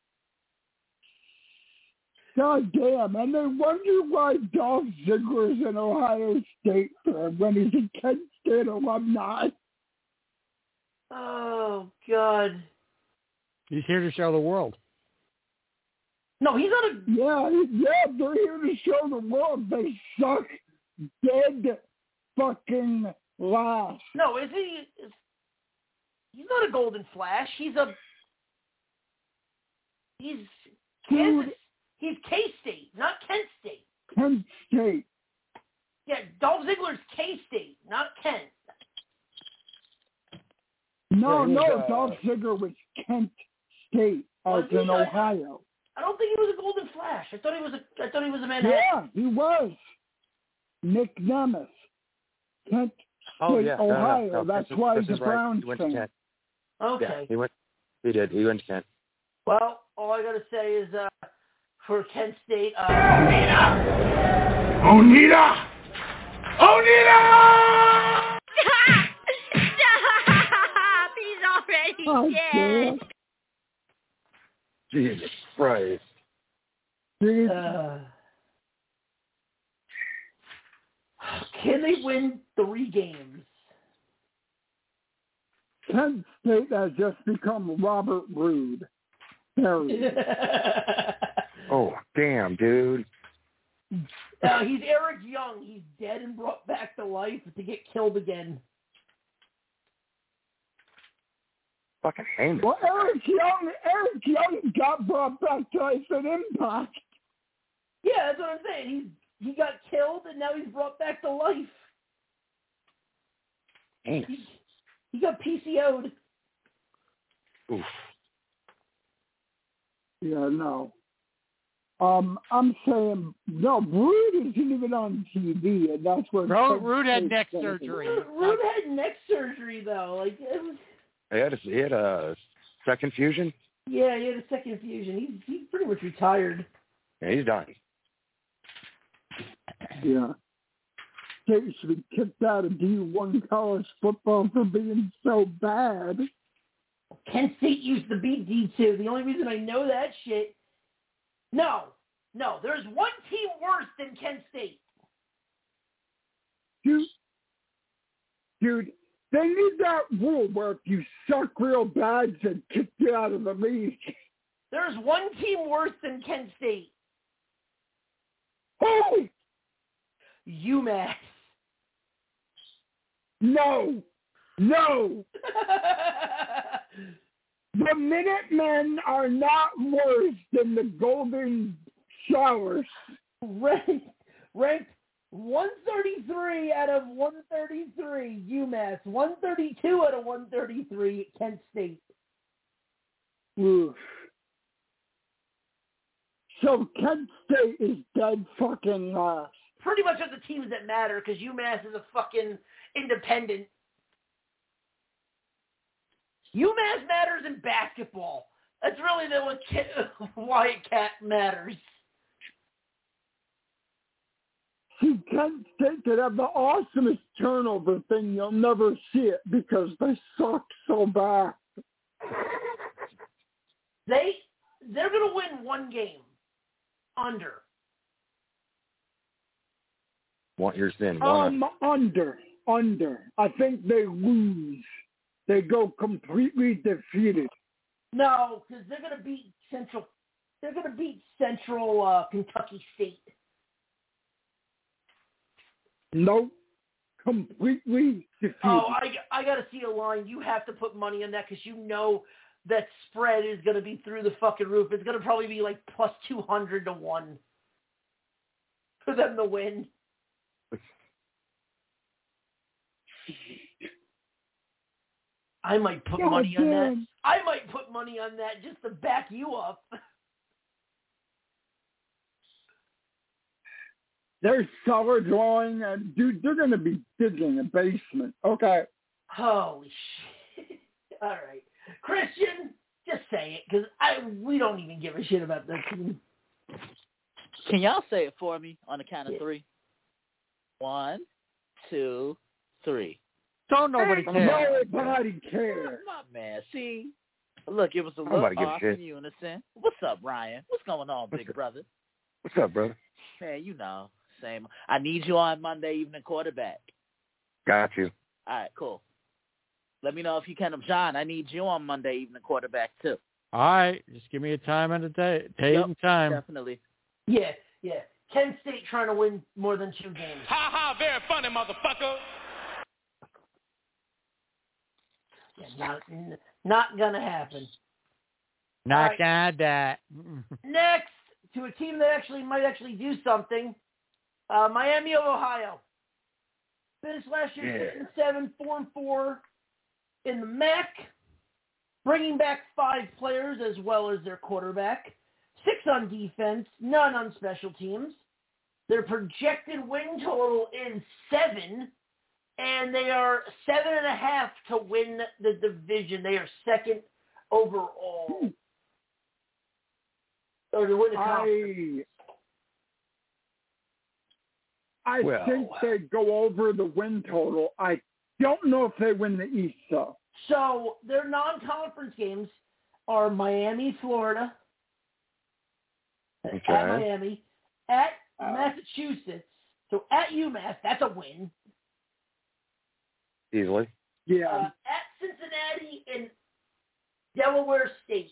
God damn, and they wonder why Dolph Ziggler's in Ohio State when he's a Kent State alumni.
Oh, God.
He's here to show the world.
No, he's not a...
Yeah, they're here to show the world they suck dead fucking last.
No, is he... He's not a Golden Flash. He's Kansas. He's K-State, not Kent State.
Kent State.
Yeah, Dolph Ziggler's K-State, not Kent.
No, Dolph Ziggler was Kent State, as in Ohio.
I don't think he was a Golden Flash. I thought he was a Manhattan.
Yeah, he was. Nick Nemeth, Kent State, Ohio.
No.
That's why he's a Browns fan.
Okay.
Yeah, he did. He went to Kent.
Well, all I got to say is for Kent State...
Onita!
Stop! He's already dead.
Jesus Christ.
Can they win 3 games?
Kent State has just become Robert Roode.
Oh, damn, dude.
He's Eric Young. He's dead and brought back to life to get killed again.
Fucking hate it.
Well, Eric Young got brought back to life at Impact.
Yeah, that's what I'm saying. He got killed and now he's brought back to life. He got PCO'd.
Oof.
Yeah, no. I'm saying, no, Roode isn't even on TV, and that's what...
Roode had neck surgery.
Roode had neck surgery, though. Like, it was...
He had a second fusion?
Yeah, he had a second fusion. He's pretty much retired.
Yeah, he's done.
Yeah. He should be kicked out of D1 college football for being so bad.
Kent State used to be D2. The only reason I know that shit... No, there's one team worse than Kent State.
Dude, they need that rule where if you suck real bad, they kick you out of the league.
There's one team worse than Kent State.
Oh!
UMass.
No! The Minutemen are not worse than the Golden Showers.
Ranked 133 out of 133, UMass. 132 out of 133, Kent State.
Oof. So Kent State is dead fucking last.
Pretty much are the teams that matter because UMass is a fucking independent. UMass matters in basketball. That's really why it matters.
See, Kent State could have the awesomest turnover thing. You'll never see it because they suck so bad.
They're going to win one game. Under.
What you're saying?
Under. I think they lose. They go completely defeated.
No, because they're going to beat Central. They're going to beat Central Kentucky State.
Nope. Completely defeated.
Oh, I got to see a line. You have to put money on that because you know that spread is going to be through the fucking roof. It's going to probably be like plus 200 to 1 for them to win. I might put money on that. I might put money on that just to back you up.
They're cellar drawing, and dude, they're going to be digging a basement. Okay.
Holy shit! All right, Christian, just say it because we don't even give a shit about that team.
Can y'all say it for me on the count of 3? 1, 2, 3.
Don't nobody care.
Nobody cares.
My man, see, look, it was a little off in unison. What's up, Ryan? What's going on, big brother?
What's up, brother?
Man, you know, same. I need you on Monday evening quarterback.
Got you.
All right, cool. Let me know if you can. John, I need you on Monday evening quarterback too.
All right, just give me a time and a date and time.
Definitely.
Yeah. Kent State trying to win more than 2 games.
Ha ha, very funny, motherfucker.
Yeah, not gonna happen.
Not gonna that.
Next, to a team that might actually do something, Miami of Ohio. Finished last year 6-7, 4-4 in the MAC, bringing back 5 players as well as their quarterback. 6 on defense, none on special teams. Their projected win total is 7, and they are 7.5 to win the division. They are second overall. Or to win the conference.
I think they go over the win total. I don't know if they win the East, though.
So their non-conference games are Miami, Florida, at Miami, at Massachusetts, so at UMass, that's a win.
Easily.
Yeah.
At Cincinnati and Delaware State.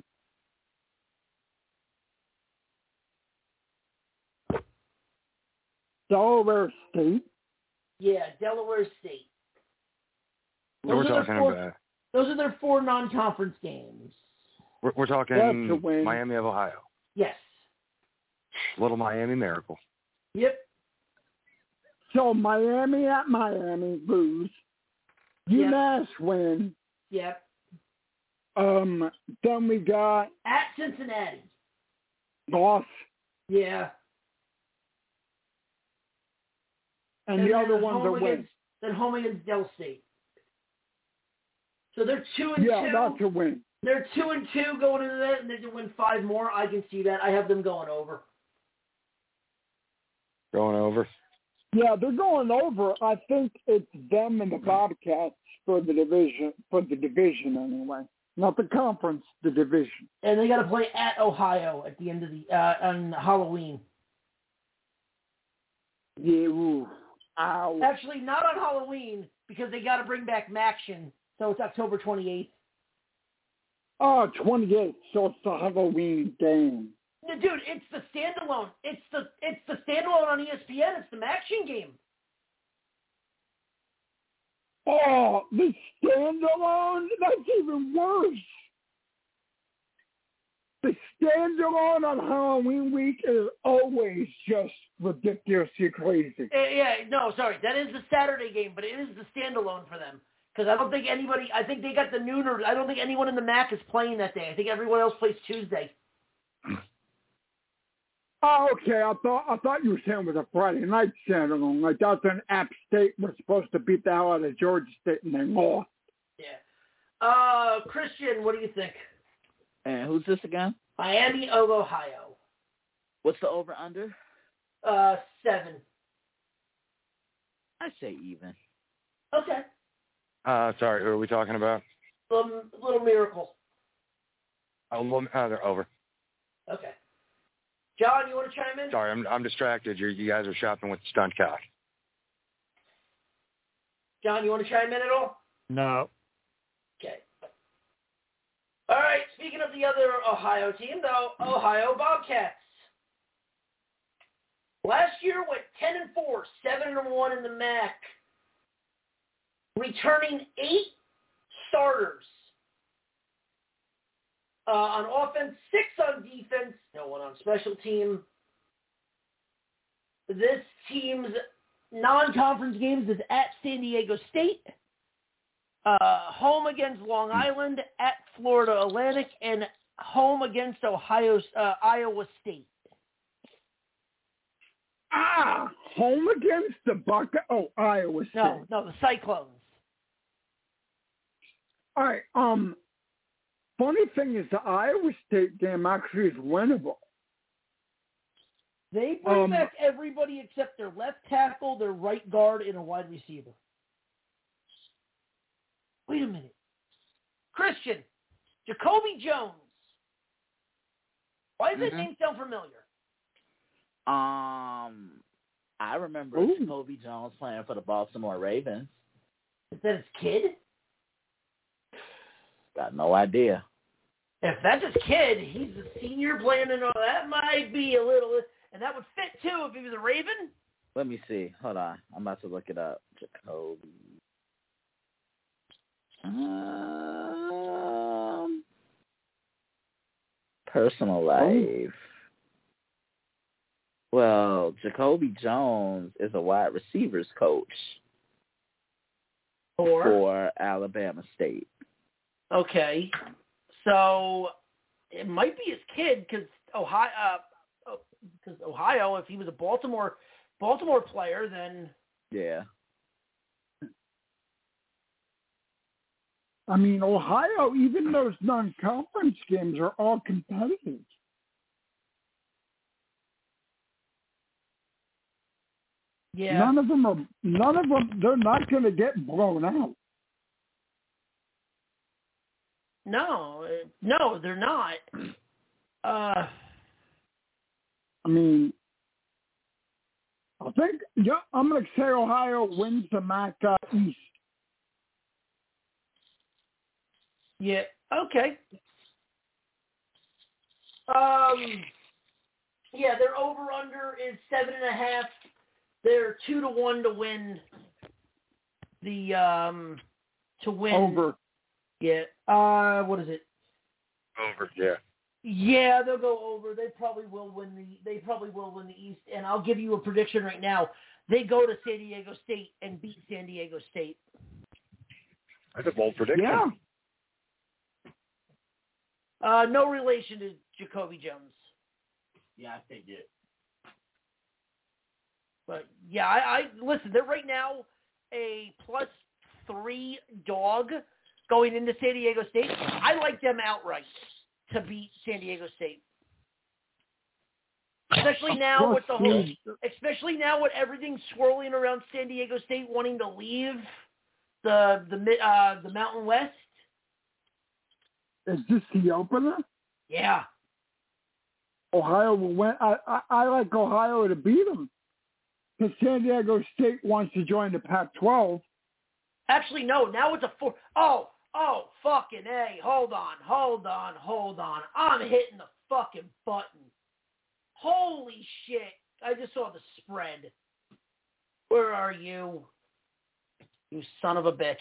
Delaware State?
Yeah, Delaware State.
We're talking about.
Those are their 4 non-conference games.
We're talking Miami of Ohio.
Yes.
Little Miami Miracle.
Yep.
So Miami at Miami lose. UMass win.
Yep.
Then we got
at Cincinnati.
Loss.
Yeah.
And the other ones are wins.
Then home against Del State. So they're 2-2.
Yeah, that's a win.
They're 2-2 going into that, and they can win 5 more. I can see that. I have them going over.
Going over?
Yeah, they're going over. I think it's them and the Bobcats for the division anyway. Not the conference, the division.
And they got to play at Ohio at the end of the on Halloween.
Yeah, ooh. Ow.
Actually, not on Halloween because they got to bring back Maction. So it's October 28th.
Oh, 28th. So it's the Halloween game.
Dude, it's the standalone. It's the standalone on ESPN. It's the Maction game.
Oh, the standalone? That's even worse. The standalone on Halloween week is always just ridiculously crazy.
That is the Saturday game, but it is the standalone for them. Because I don't think I think they got the nooner. I don't think anyone in the MAC is playing that day. I think everyone else plays Tuesday.
Oh, okay. I thought you were saying it was a Friday night standalone. Like that's when App State was supposed to beat the hell out of Georgia State and they lost.
Yeah. Christian, what do you think?
And who's this again?
Miami of Ohio.
What's the over/under?
7.
I say even.
Okay.
Sorry, who are we talking about?
Little Miracle.
They're over.
Okay. John, you want to chime in?
Sorry, I'm distracted. You guys are shopping with the stunt cock.
John, you want to chime in at all?
No.
Okay. All right. Speaking of the other Ohio team, the Ohio Bobcats. Last year went 10-4, 7-1 in the MAC. Returning 8 starters. On offense, 6 on defense, no one on special team. This team's non-conference games is at San Diego State, home against Long Island, at Florida Atlantic, and home against Iowa State.
Home against the Iowa State.
No, the Cyclones.
All right, funny thing is the Iowa State game actually is winnable.
They bring back everybody except their left tackle, their right guard, and a wide receiver. Wait a minute. Christian, Jacoby Jones. Why does that name sound familiar?
I remember Jacoby Jones playing for the Baltimore Ravens.
Is that his kid?
Got no idea.
If that's his kid, he's a senior playing in. That might be a little, and that would fit too if he was a Raven.
Let me see. Hold on. I'm about to look it up. Jacoby. Personal life. Well, Jacoby Jones is a wide receivers coach for Alabama State.
Okay. So it might be his kid because Ohio, if he was a Baltimore player, then
yeah.
I mean, Ohio, even those non-conference games are all competitive.
Yeah.
None of them. They're not going to get blown out.
No, they're not.
I mean, I think I'm going to say Ohio wins the MAC East.
Yeah. Okay. Yeah, their over/under is 7.5. They're 2-1 to win the
Over.
Yeah. What is it?
Over. Yeah.
Yeah, they'll go over. They probably will win the East, and I'll give you a prediction right now. They go to San Diego State and beat San Diego State.
That's a bold prediction.
Yeah.
No relation to Jacoby Jones.
Yeah, I think it.
But yeah, I listen. They're right now a +3 dog going into San Diego State. I like them outright to beat San Diego State. Especially now with everything swirling around San Diego State wanting to leave the Mountain West.
Is this the opener?
Yeah.
Ohio will win. I like Ohio to beat them because San Diego State wants to join the Pac-12.
Actually, no. Now it's a 4. Oh, fucking A. Hold on. I'm hitting the fucking button. Holy shit. I just saw the spread. Where are you? You son of a bitch.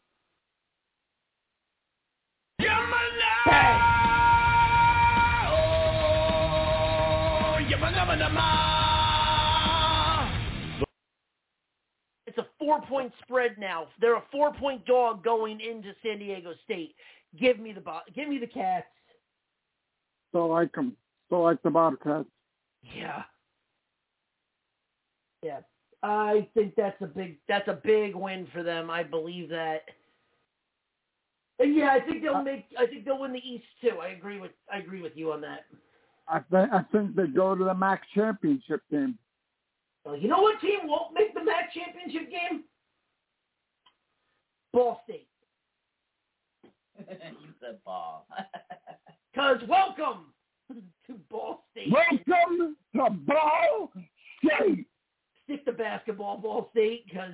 It's a 4-point spread now. They're a 4-point dog going into San Diego State. Give me the Cats.
Still like them. Still like the Bobcats.
Yeah. Yeah. I think that's a big win for them. I believe that. And yeah, I think they'll win the East too. I agree with you on that.
I think they go to the MAC championship game.
Well, you know what team won't make the MAC championship game? Ball State.
You said ball.
Because welcome to Ball State.
Welcome to Ball State.
Stick to basketball, Ball State, because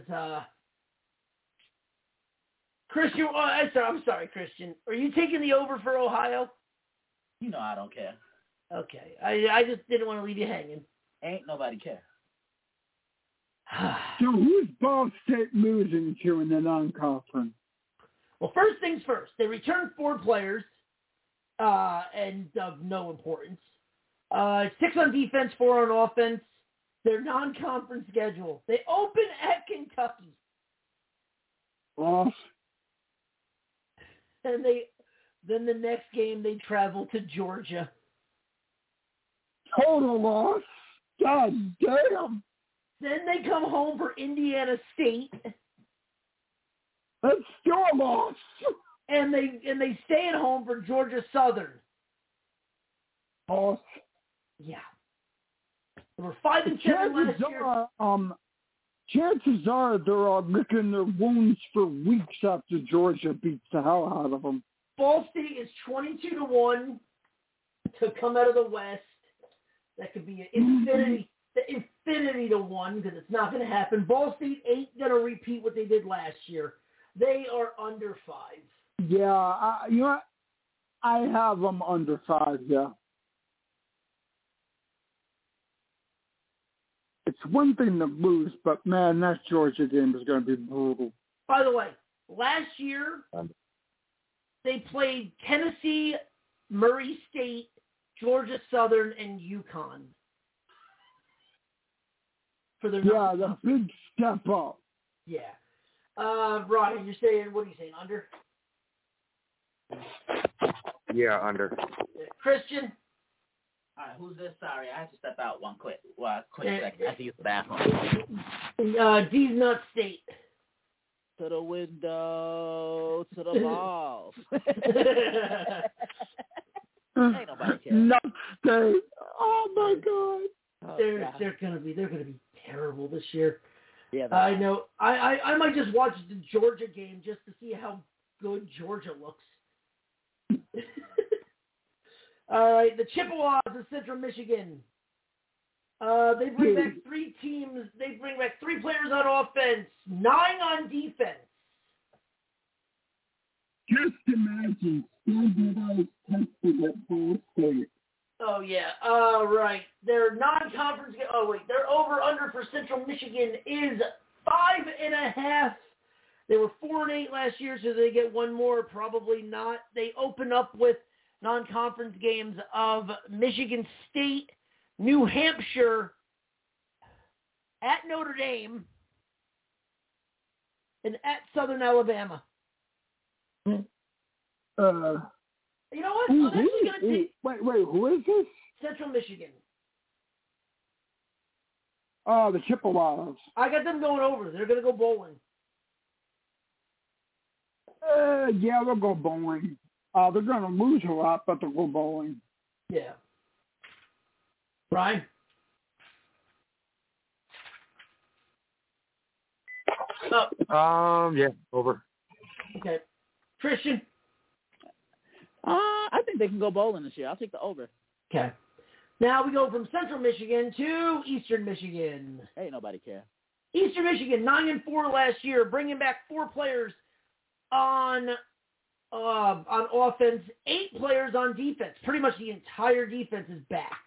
Christian. I'm sorry, Christian. Are you taking the over for Ohio?
You know I don't care.
Okay, I just didn't want to leave you hanging.
Ain't nobody care.
So who's Ball State losing to in the non-conference?
Well, first things first. They returned 4 players, and of no importance. 6 on defense, 4 on offense. Their non-conference schedule. They open at Kentucky.
Loss.
And then the next game they travel to Georgia.
Total loss. God damn.
Then they come home for Indiana State.
That's still a loss.
And they stay at home for Georgia Southern.
Loss.
Yeah. They were 5-7 last year.
Chances are they're all licking their wounds for weeks after Georgia beats the hell out of them.
Ball State is 22-1 to come out of the West. That could be an infinity to 1 because it's not going to happen. Ball State ain't going to repeat what they did last year. They are under 5.
Yeah, you know what? I have them under 5, yeah. It's one thing to lose, but, man, that Georgia game is going to be brutal.
By the way, last year, they played Tennessee, Murray State, Georgia Southern, and UConn. For their
the big step up.
Yeah. Ryan, you're saying, what are you saying, under?
Yeah, under.
Christian?
All right, who's this? Sorry, I have to step out quick second. I have to use the bathroom.
D's Nut State.
To the window, to the balls. Ain't nobody care.
Nut State. Oh my God.
They're gonna be terrible this year.
Yeah,
I know. I might just watch the Georgia game just to see how good Georgia looks. All right, the Chippewas of Central Michigan. They bring back 3 teams. They bring back 3 players on offense, 9 on defense.
Just imagine standardized testing at Ball State.
Oh, yeah. Right. Their non-conference – their over-under for Central Michigan is 5.5. They were 4-8 last year, so they get one more. Probably not. They open up with non-conference games of Michigan State, New Hampshire, at Notre Dame, and at Southern Alabama. You know what? I'm actually going to take...
Wait, who is this?
Central Michigan.
Oh, the Chippewas.
I got them going over. They're going to go bowling.
Yeah, they'll go bowling. They're going to lose a lot, but they'll go bowling.
Yeah. Brian?
Yeah, over.
Okay. Christian?
I think they can go bowling this year. I'll take the over.
Okay. Now we go from Central Michigan to Eastern Michigan.
Ain't nobody care.
Eastern Michigan, 9-4 last year, bringing back 4 players on offense, 8 players on defense. Pretty much the entire defense is back.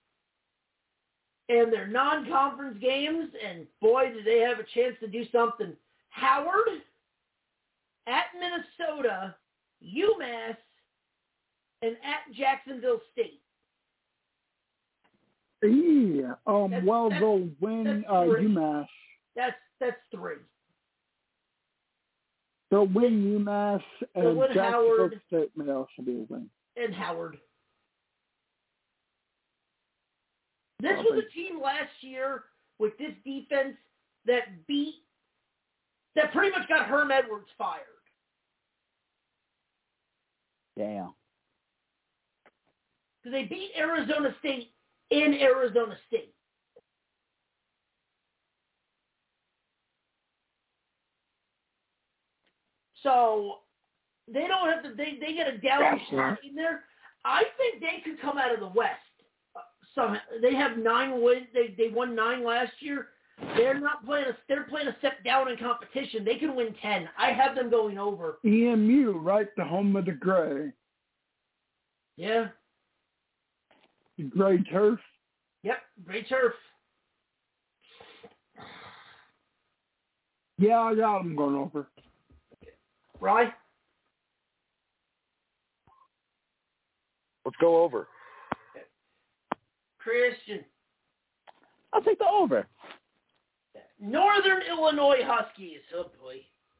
And their non-conference games, and boy, do they have a chance to do something. Howard, at Minnesota, UMass, and at Jacksonville State.
Yeah. They'll win UMass.
That's 3.
They'll win UMass, and Jacksonville
Howard,
State may also be a win.
And Howard. This was a team last year with this defense that pretty much got Herm Edwards fired.
Damn.
Because they beat Arizona State in Arizona State. So they don't have to. They get a down shot in there. I think they could come out of the West. They have 9 wins. They won 9 last year. They're not playing. They're playing a step down in competition. They can win 10. I have them going over.
EMU, right? The home of the Gray.
Yeah.
The Gray Turf.
Yep, Gray Turf.
Yeah, I got them going over.
Right?
Let's go over.
Christian.
I'll take the over.
Northern Illinois Huskies. Oh boy.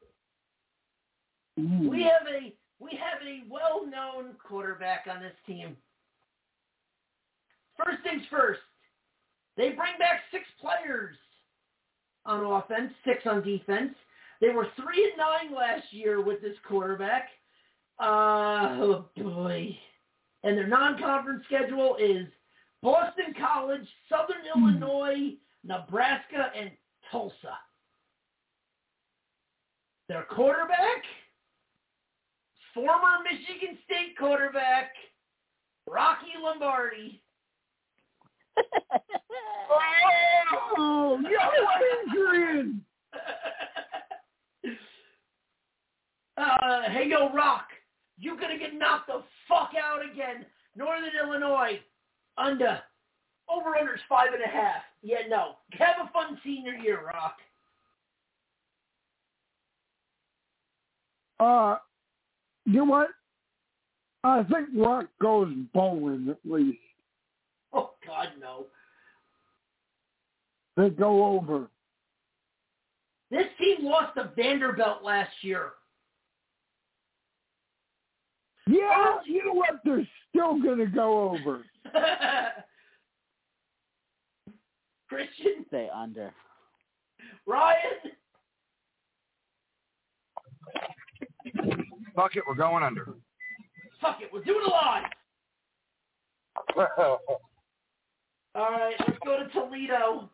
Ooh.
We have a well-known quarterback on this team. First things first. They bring back 6 players on offense, 6 on defense. They were 3-9 last year with this quarterback. Oh boy. And their non-conference schedule is Boston College, Southern Illinois, Nebraska, and Tulsa. Their quarterback, former Michigan State quarterback, Rocky Lombardi.
Oh, yo, Adrian!
Hey, yo, Rock. You're going to get knocked the fuck out again. Northern Illinois, under. Over-under's 5.5. Yeah, no. Have a fun senior year, Rock.
You know what? I think Rock goes bowling at least.
Oh, God, no.
They go over.
This team lost to Vanderbilt last year.
Yeah, you know what? They're still going to go over.
Christian?
Stay under.
Ryan?
Fuck it, we're going under.
Fuck it, we'll do it live. All right, let's go to Toledo.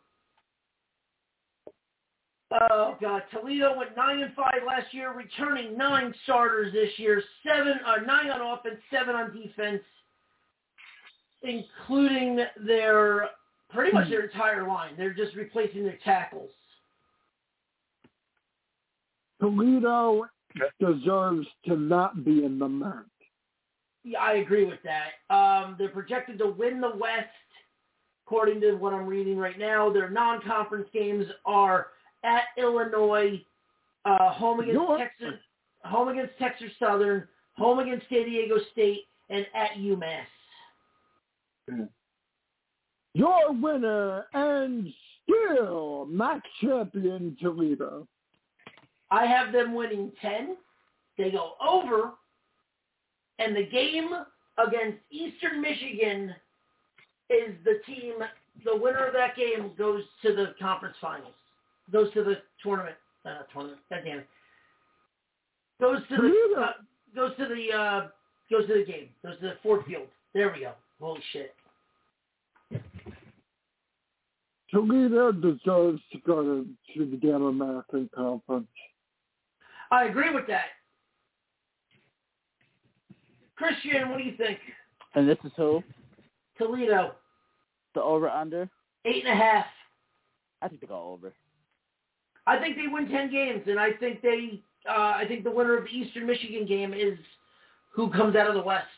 Oh, God. Toledo went 9-5 last year, returning 9 starters this year, 9 on offense, 7 on defense, including pretty much their entire line. They're just replacing their tackles.
Toledo deserves to not be in the MAC.
Yeah, I agree with that. They're projected to win the West, according to what I'm reading right now. Their non-conference games are at Illinois, home against Texas Southern, home against San Diego State, and at UMass.
Your winner and still MAC champion Toledo.
I have them winning 10. They go over, and the game against Eastern Michigan is the winner of that game goes to the conference finals. Goes to the tournament. God damn it. Goes to the game. Goes to the Ford Field. There we go. Holy shit.
Toledo deserves to go to the Damn American Conference.
I agree with that. Christian, what do you think?
And this is who?
Toledo.
The over-under?
8.5.
I think they go over.
I think they win 10 games, and I think the winner of the Eastern Michigan game is who comes out of the West.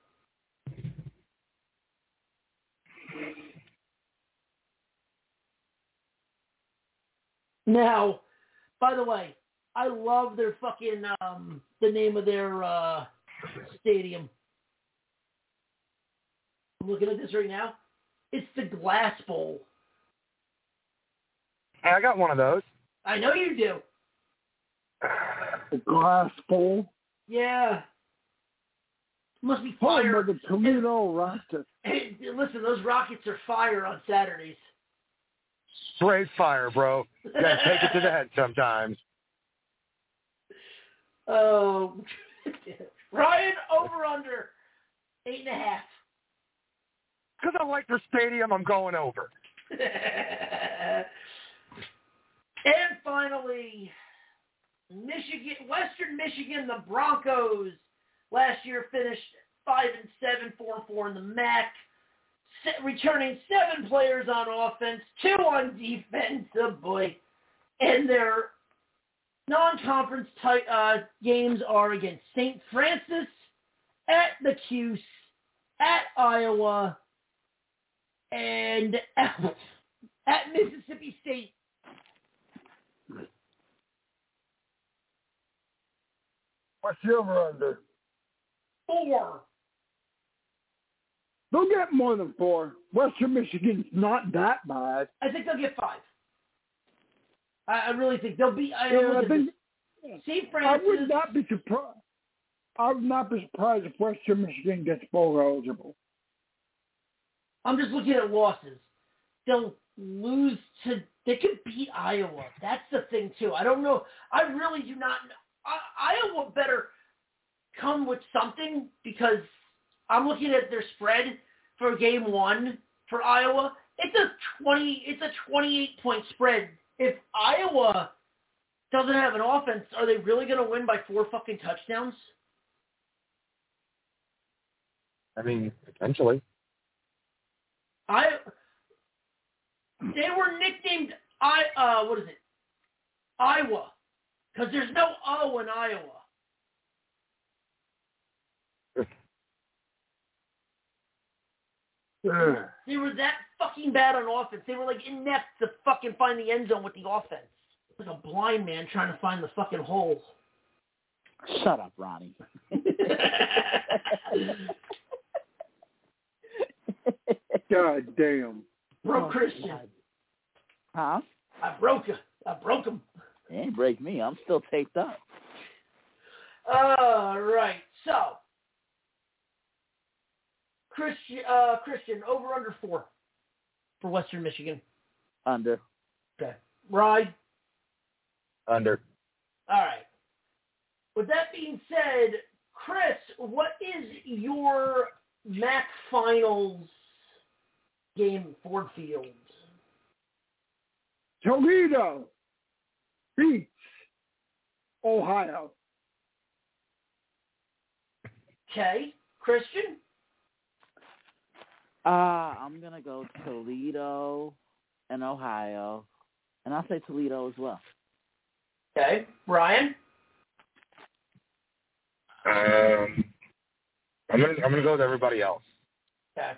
Now, by the way, I love their fucking the name of their stadium. I'm looking at this right now. It's the Glass Bowl.
Hey, I got one of those.
I know you do.
The Glass Bowl?
Yeah. Must be
Home
fire.
of the Toledo Rockets.
Hey, listen, those Rockets are fire on Saturdays.
Straight fire, bro. You gotta take it to the head sometimes.
Oh. Ryan, over under 8.5.
Because I like their stadium, I'm going over.
And finally, Western Michigan, the Broncos last year finished 5-7, 4-4 in the MAC, returning 7 players on offense, 2 on defense. Oh boy! And their non-conference games are against St. Francis, at the Cuse, at Iowa, and at Mississippi State.
What's the over-under?
4.
They'll get more than 4. Western Michigan's not that bad.
I think they'll get 5. I really think they'll be. St. Francis.
I would not be surprised. I would not be surprised if Western Michigan gets bowl eligible.
I'm just looking at losses. They'll lose to. They could beat Iowa. That's the thing too. I don't know. I really do not know. Iowa better come with something because I'm looking at their spread for game 1 for Iowa. It's a 28-point spread. If Iowa doesn't have an offense, are they really going to win by 4 fucking touchdowns?
I mean, potentially.
They were nicknamed Iowa, because there's no O in Iowa. They were that fucking bad on offense. They were like inept to fucking find the end zone with the offense. Like a blind man trying to find the fucking hole.
Shut up, Ronnie.
God damn.
Broke Christian.
Huh?
I broke him.
It ain't break me. I'm still taped up.
All right. So, Christian, over under 4 for Western Michigan.
Under.
Okay. Ride.
Under.
All right. With that being said, Chris, what is your MAC Finals game, Ford Field?
Toledo beats Ohio.
Okay. Christian?
I'm going to go Toledo and Ohio, and I'll say Toledo as well.
Okay. Ryan?
I'm gonna go with everybody else.
Okay.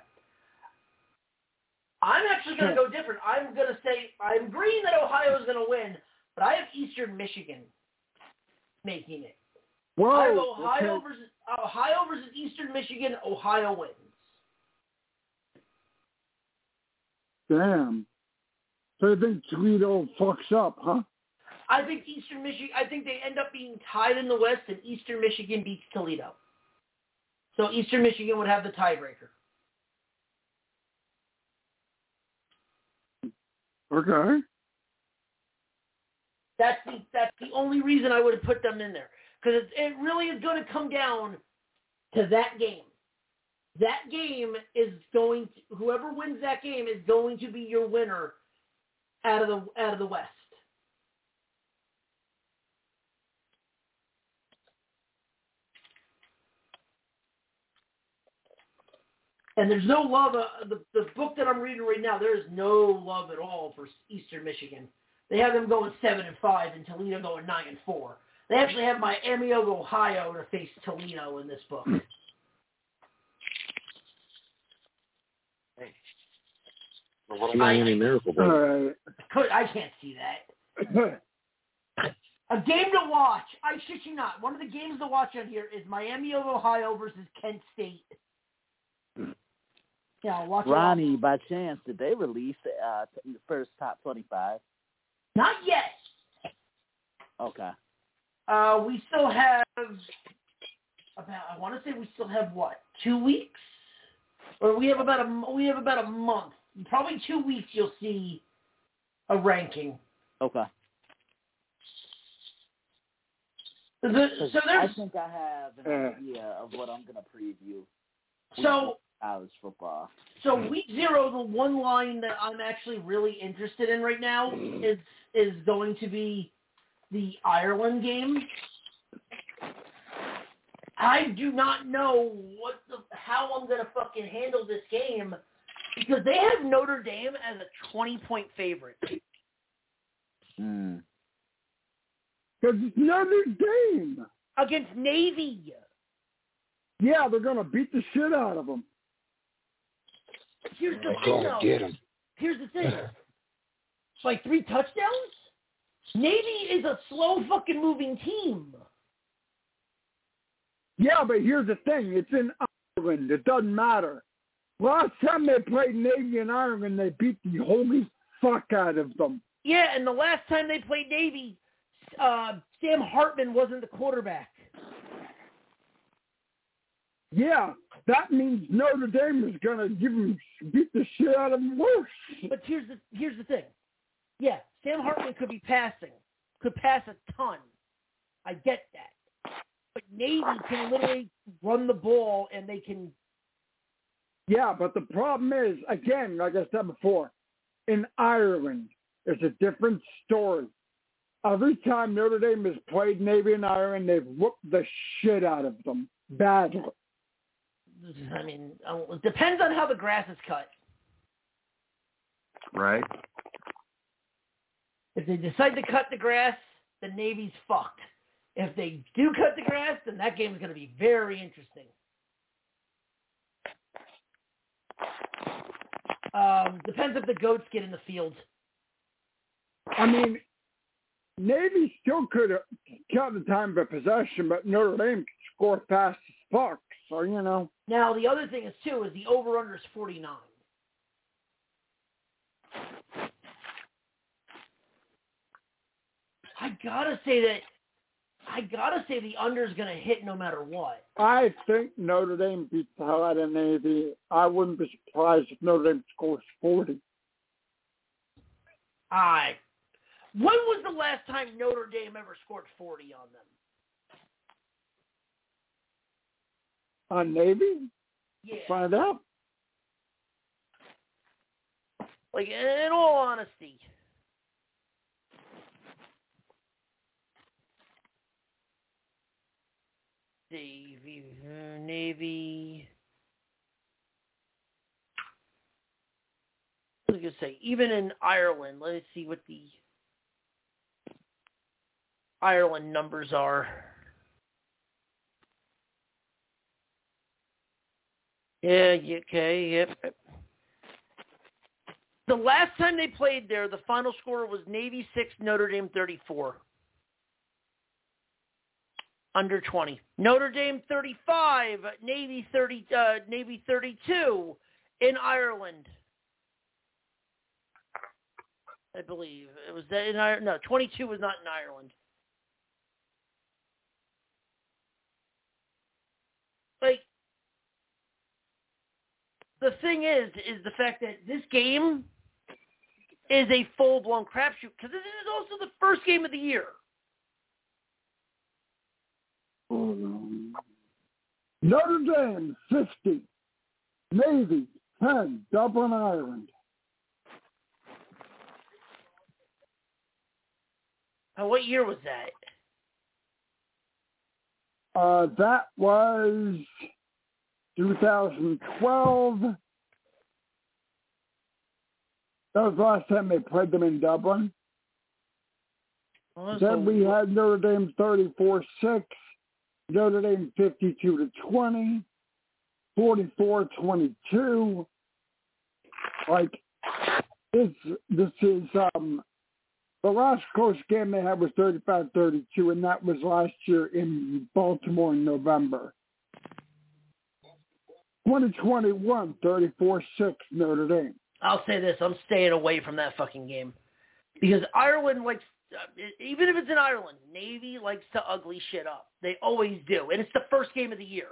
I'm actually going to go different. I'm going to say I'm agreeing that Ohio is going to win, but I have Eastern Michigan making it.
Whoa,
I have Ohio versus Eastern Michigan. Ohio wins.
Damn. So you think Toledo fucks up, huh?
I think Eastern Michigan. I think they end up being tied in the West, and Eastern Michigan beats Toledo. So Eastern Michigan would have the tiebreaker.
Okay.
That's the only reason I would have put them in there, because it really is going to come down to that game. That game is going to, whoever wins that game is going to be your winner out of the West. And there's no love. The book that I'm reading right now, there is no love at all for Eastern Michigan. They have them going 7-5 and Toledo going 9-4. They actually have Miami of Ohio to face Toledo in this book.
Well, what a Miami Miracle Boy.
I can't see that. A game to watch. I shit you not. One of the games to watch on here is Miami of Ohio versus Kent State. Yeah, I'll watch
Ronnie, by chance, did they release the first top 25?
Not yet.
Okay.
We still have I want to say we still have what, 2 weeks, or we have about a month. Probably 2 weeks. You'll see a ranking.
Okay.
So there's.
I think I have an idea of what I'm going to preview.
So.
College football.
So week 0, the one line that I'm actually really interested in right now is going to be the Ireland game. I do not know how I'm going to fucking handle this game, because they have Notre Dame as a 20-point favorite.
Because it's Notre Dame
against Navy.
Yeah, they're going to beat the shit out of them.
Here's the thing, though. Here's the thing. Like 3 touchdowns? Navy is a slow fucking moving team.
Yeah, but here's the thing. It's in Ireland. It doesn't matter. Last time they played Navy in Ireland, they beat the holy fuck out of them.
Yeah, and the last time they played Navy, Sam Hartman wasn't the quarterback.
Yeah, that means Notre Dame is going to beat the shit out of them worse.
But here's the thing. Yeah, Sam Hartman could pass a ton. I get that. But Navy can literally run the ball, and they can.
Yeah, but the problem is, again, like I said before, in Ireland, it's a different story. Every time Notre Dame has played Navy in Ireland, they've whooped the shit out of them badly.
I mean, it depends on how the grass is cut.
Right.
If they decide to cut the grass, the Navy's fucked. If they do cut the grass, then that game is going to be very interesting. Depends if the goats get in the field.
I mean, Navy still could have cut the time of possession, but Notre Dame could score fast as fuck. So, you know.
Now, the other thing is, too, is the over-under is 49. I gotta say the under is gonna hit no matter what.
I think Notre Dame beats the hell out of Navy. I wouldn't be surprised if Notre Dame scores 40.
When was the last time Notre Dame ever scored 40 on them?
On Navy?
Yeah.
Find out.
Like, in all honesty. Navy. I was going to say, even in Ireland, let me see what the Ireland numbers are. Yeah, okay, yep. The last time they played there, the final score was Navy 6, Notre Dame 34. Under 20. Notre Dame 35, Navy 32 in Ireland. I believe it was that in Ireland. No, 22 was not in Ireland. Like, the thing is the fact that this game is a full-blown crapshoot because this is also the first game of the year.
Notre Dame 50, Navy 10, Dublin, Ireland.
What year was that?
That was 2012. That was the last time they played them in Dublin. Then we had Notre Dame 34-6, Notre Dame 52-20, 44-22. Like, this is the last close game they had was 35-32, and that was last year in Baltimore in November. 2021, 34-6 Notre Dame.
I'll say this, I'm staying away from that fucking game. Because Ireland likes, even if it's in Ireland, Navy likes to ugly shit up. They always do. And it's the first game of the year.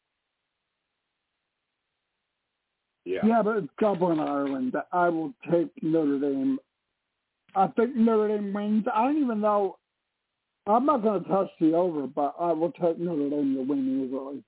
Yeah, but it's Dublin, Ireland. I will take Notre Dame. I think Notre Dame wins. I don't even know. I'm not going to touch the over, but I will take Notre Dame to win easily.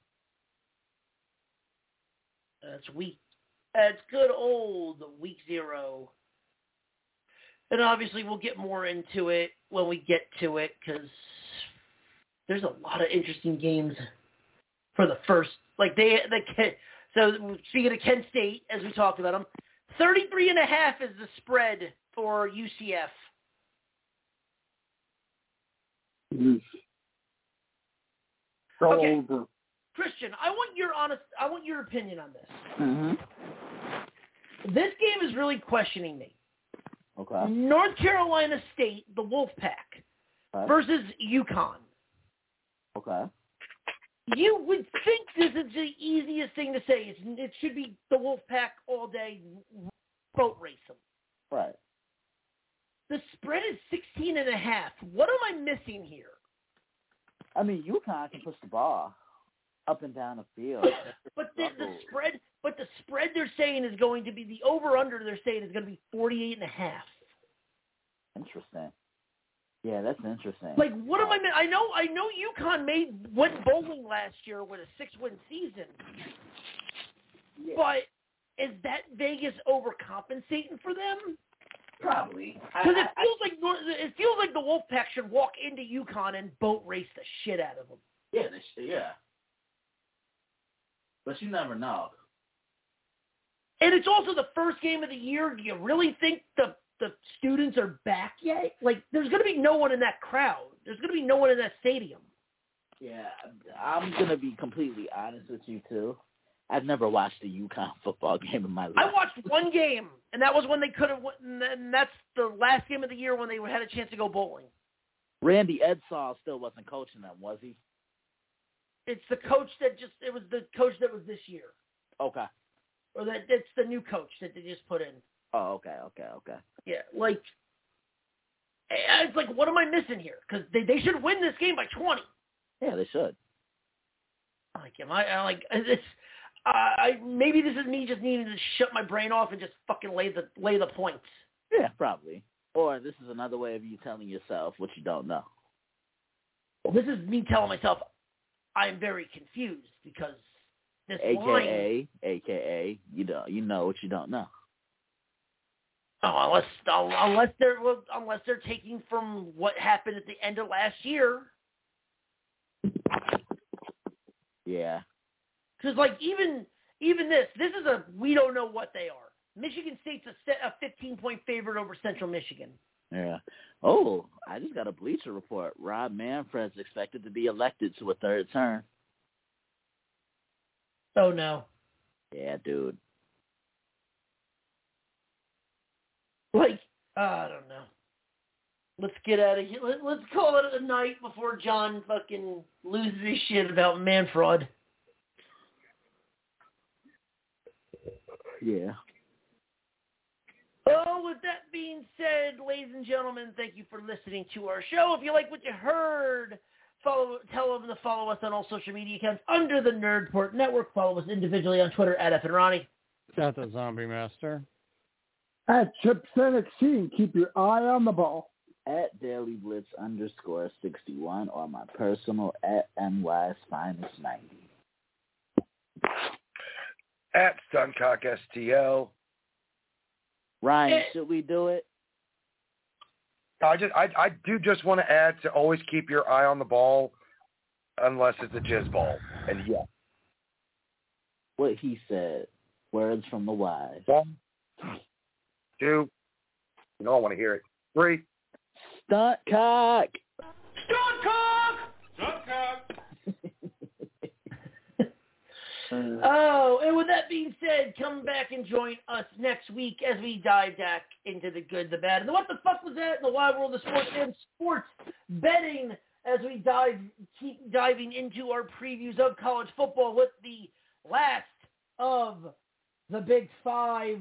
That's good old week 0. And obviously we'll get more into it when we get to it because there's a lot of interesting games for the first. Like so speaking of Kent State, as we talked about them, 33.5 is the spread for UCF. Okay.
Over.
Christian, I want your opinion on this.
Mm-hmm.
This game is really questioning me.
Okay.
North Carolina State, the Wolfpack, versus UConn.
Okay.
You would think this is the easiest thing to say. It should be the Wolfpack all day, boat race them.
Right.
The spread is 16.5. What am I missing here?
I mean, UConn can push the ball up and down the field.
But the spread they're saying is going to be the over/under. They're saying is going to be 48.5.
Interesting. Yeah, that's interesting.
Like, what am I? I know UConn went bowling last year with a 6-win season, but is that Vegas overcompensating for them?
Probably.
Because it feels like the Wolfpack should walk into UConn and boat race the shit out of them.
Yeah, yeah. But you never know.
And it's also the first game of the year. Do you really think the students are back yet? Like, there's going to be no one in that crowd. There's going to be no one in that stadium.
Yeah, I'm going to be completely honest with you, too. I've never watched a UConn football game in my life.
I watched one game, and that was when they could have. And that's the last game of the year when they had a chance to go bowling.
Randy Edsall still wasn't coaching them, was he?
It's the coach that just. It was the coach that was this year.
Okay.
Or that it's the new coach that they just put in.
Oh, okay.
Yeah, like it's like, what am I missing here? Because they should win this game by 20.
Yeah, they should.
It's. Maybe this is me just needing to shut my brain off and just fucking lay the points.
Yeah, probably. Or this is another way of you telling yourself what you don't know.
Well, this is me telling myself I am very confused because this line.
AKA, you know what you don't know.
Oh, unless they're taking from what happened at the end of last year.
Yeah.
Because, like, even this is a we don't know what they are. Michigan State's a 15-point favorite over Central Michigan.
Yeah. Oh, I just got a Bleacher Report. Rob Manfred's expected to be elected to a third term.
Oh, no.
Yeah, dude.
Like, I don't know. Let's get out of here. Let's call it a night before John fucking loses his shit about Manfred.
Yeah.
Oh, with that being said, ladies and gentlemen, thank you for listening to our show. If you like what you heard, tell them to follow us on all social media accounts under the Nerdport Network. Follow us individually on Twitter at FNRonnie.
At the Zombie Master.
At Chip Senexine, keep your eye on the ball.
At Daily Blitz _61 or my personal at NY's Finest 90.
At Stuncock STL.
Ryan, should we do it?
I do just want to add to always keep your eye on the ball unless it's a jizz ball. And yeah.
What he said. Words from the wise.
1, 2. I want to hear it. 3.
Stunt cock.
Stunt cock! Stunt cock!
Oh, and with that being said, come back and join us next week as we dive back into the good, the bad, and the what the fuck was that in the wide world of sports and sports betting as we keep diving into our previews of college football with the last of the Big Five,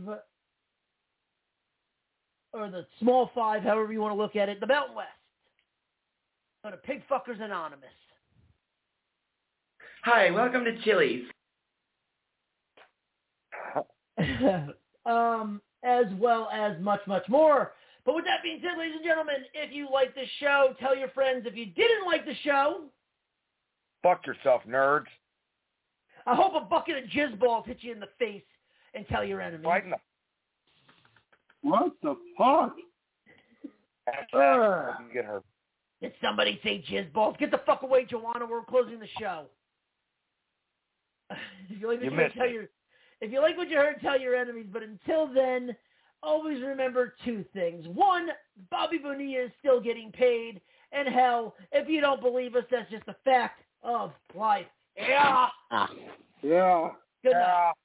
or the Small Five, however you want to look at it, the Mountain West. Go to Pigfuckers Anonymous.
Hi, welcome to Chili's.
As well as much, much more. But with that being said, ladies and gentlemen, if you like this show, tell your friends. If you didn't like the show,
fuck yourself, nerds.
I hope a bucket of jizz balls hit you in the face and tell your enemies.
Right in the...
What the fuck?
Get her.
Did somebody say jizz balls? Get the fuck away, Joanna. We're closing the show. If you like what you heard, if you like what you heard, tell your enemies. But until then, always remember 2 things. 1, Bobby Bonilla is still getting paid. And hell, if you don't believe us, that's just a fact of life. Yeah.
Yeah.
Good night.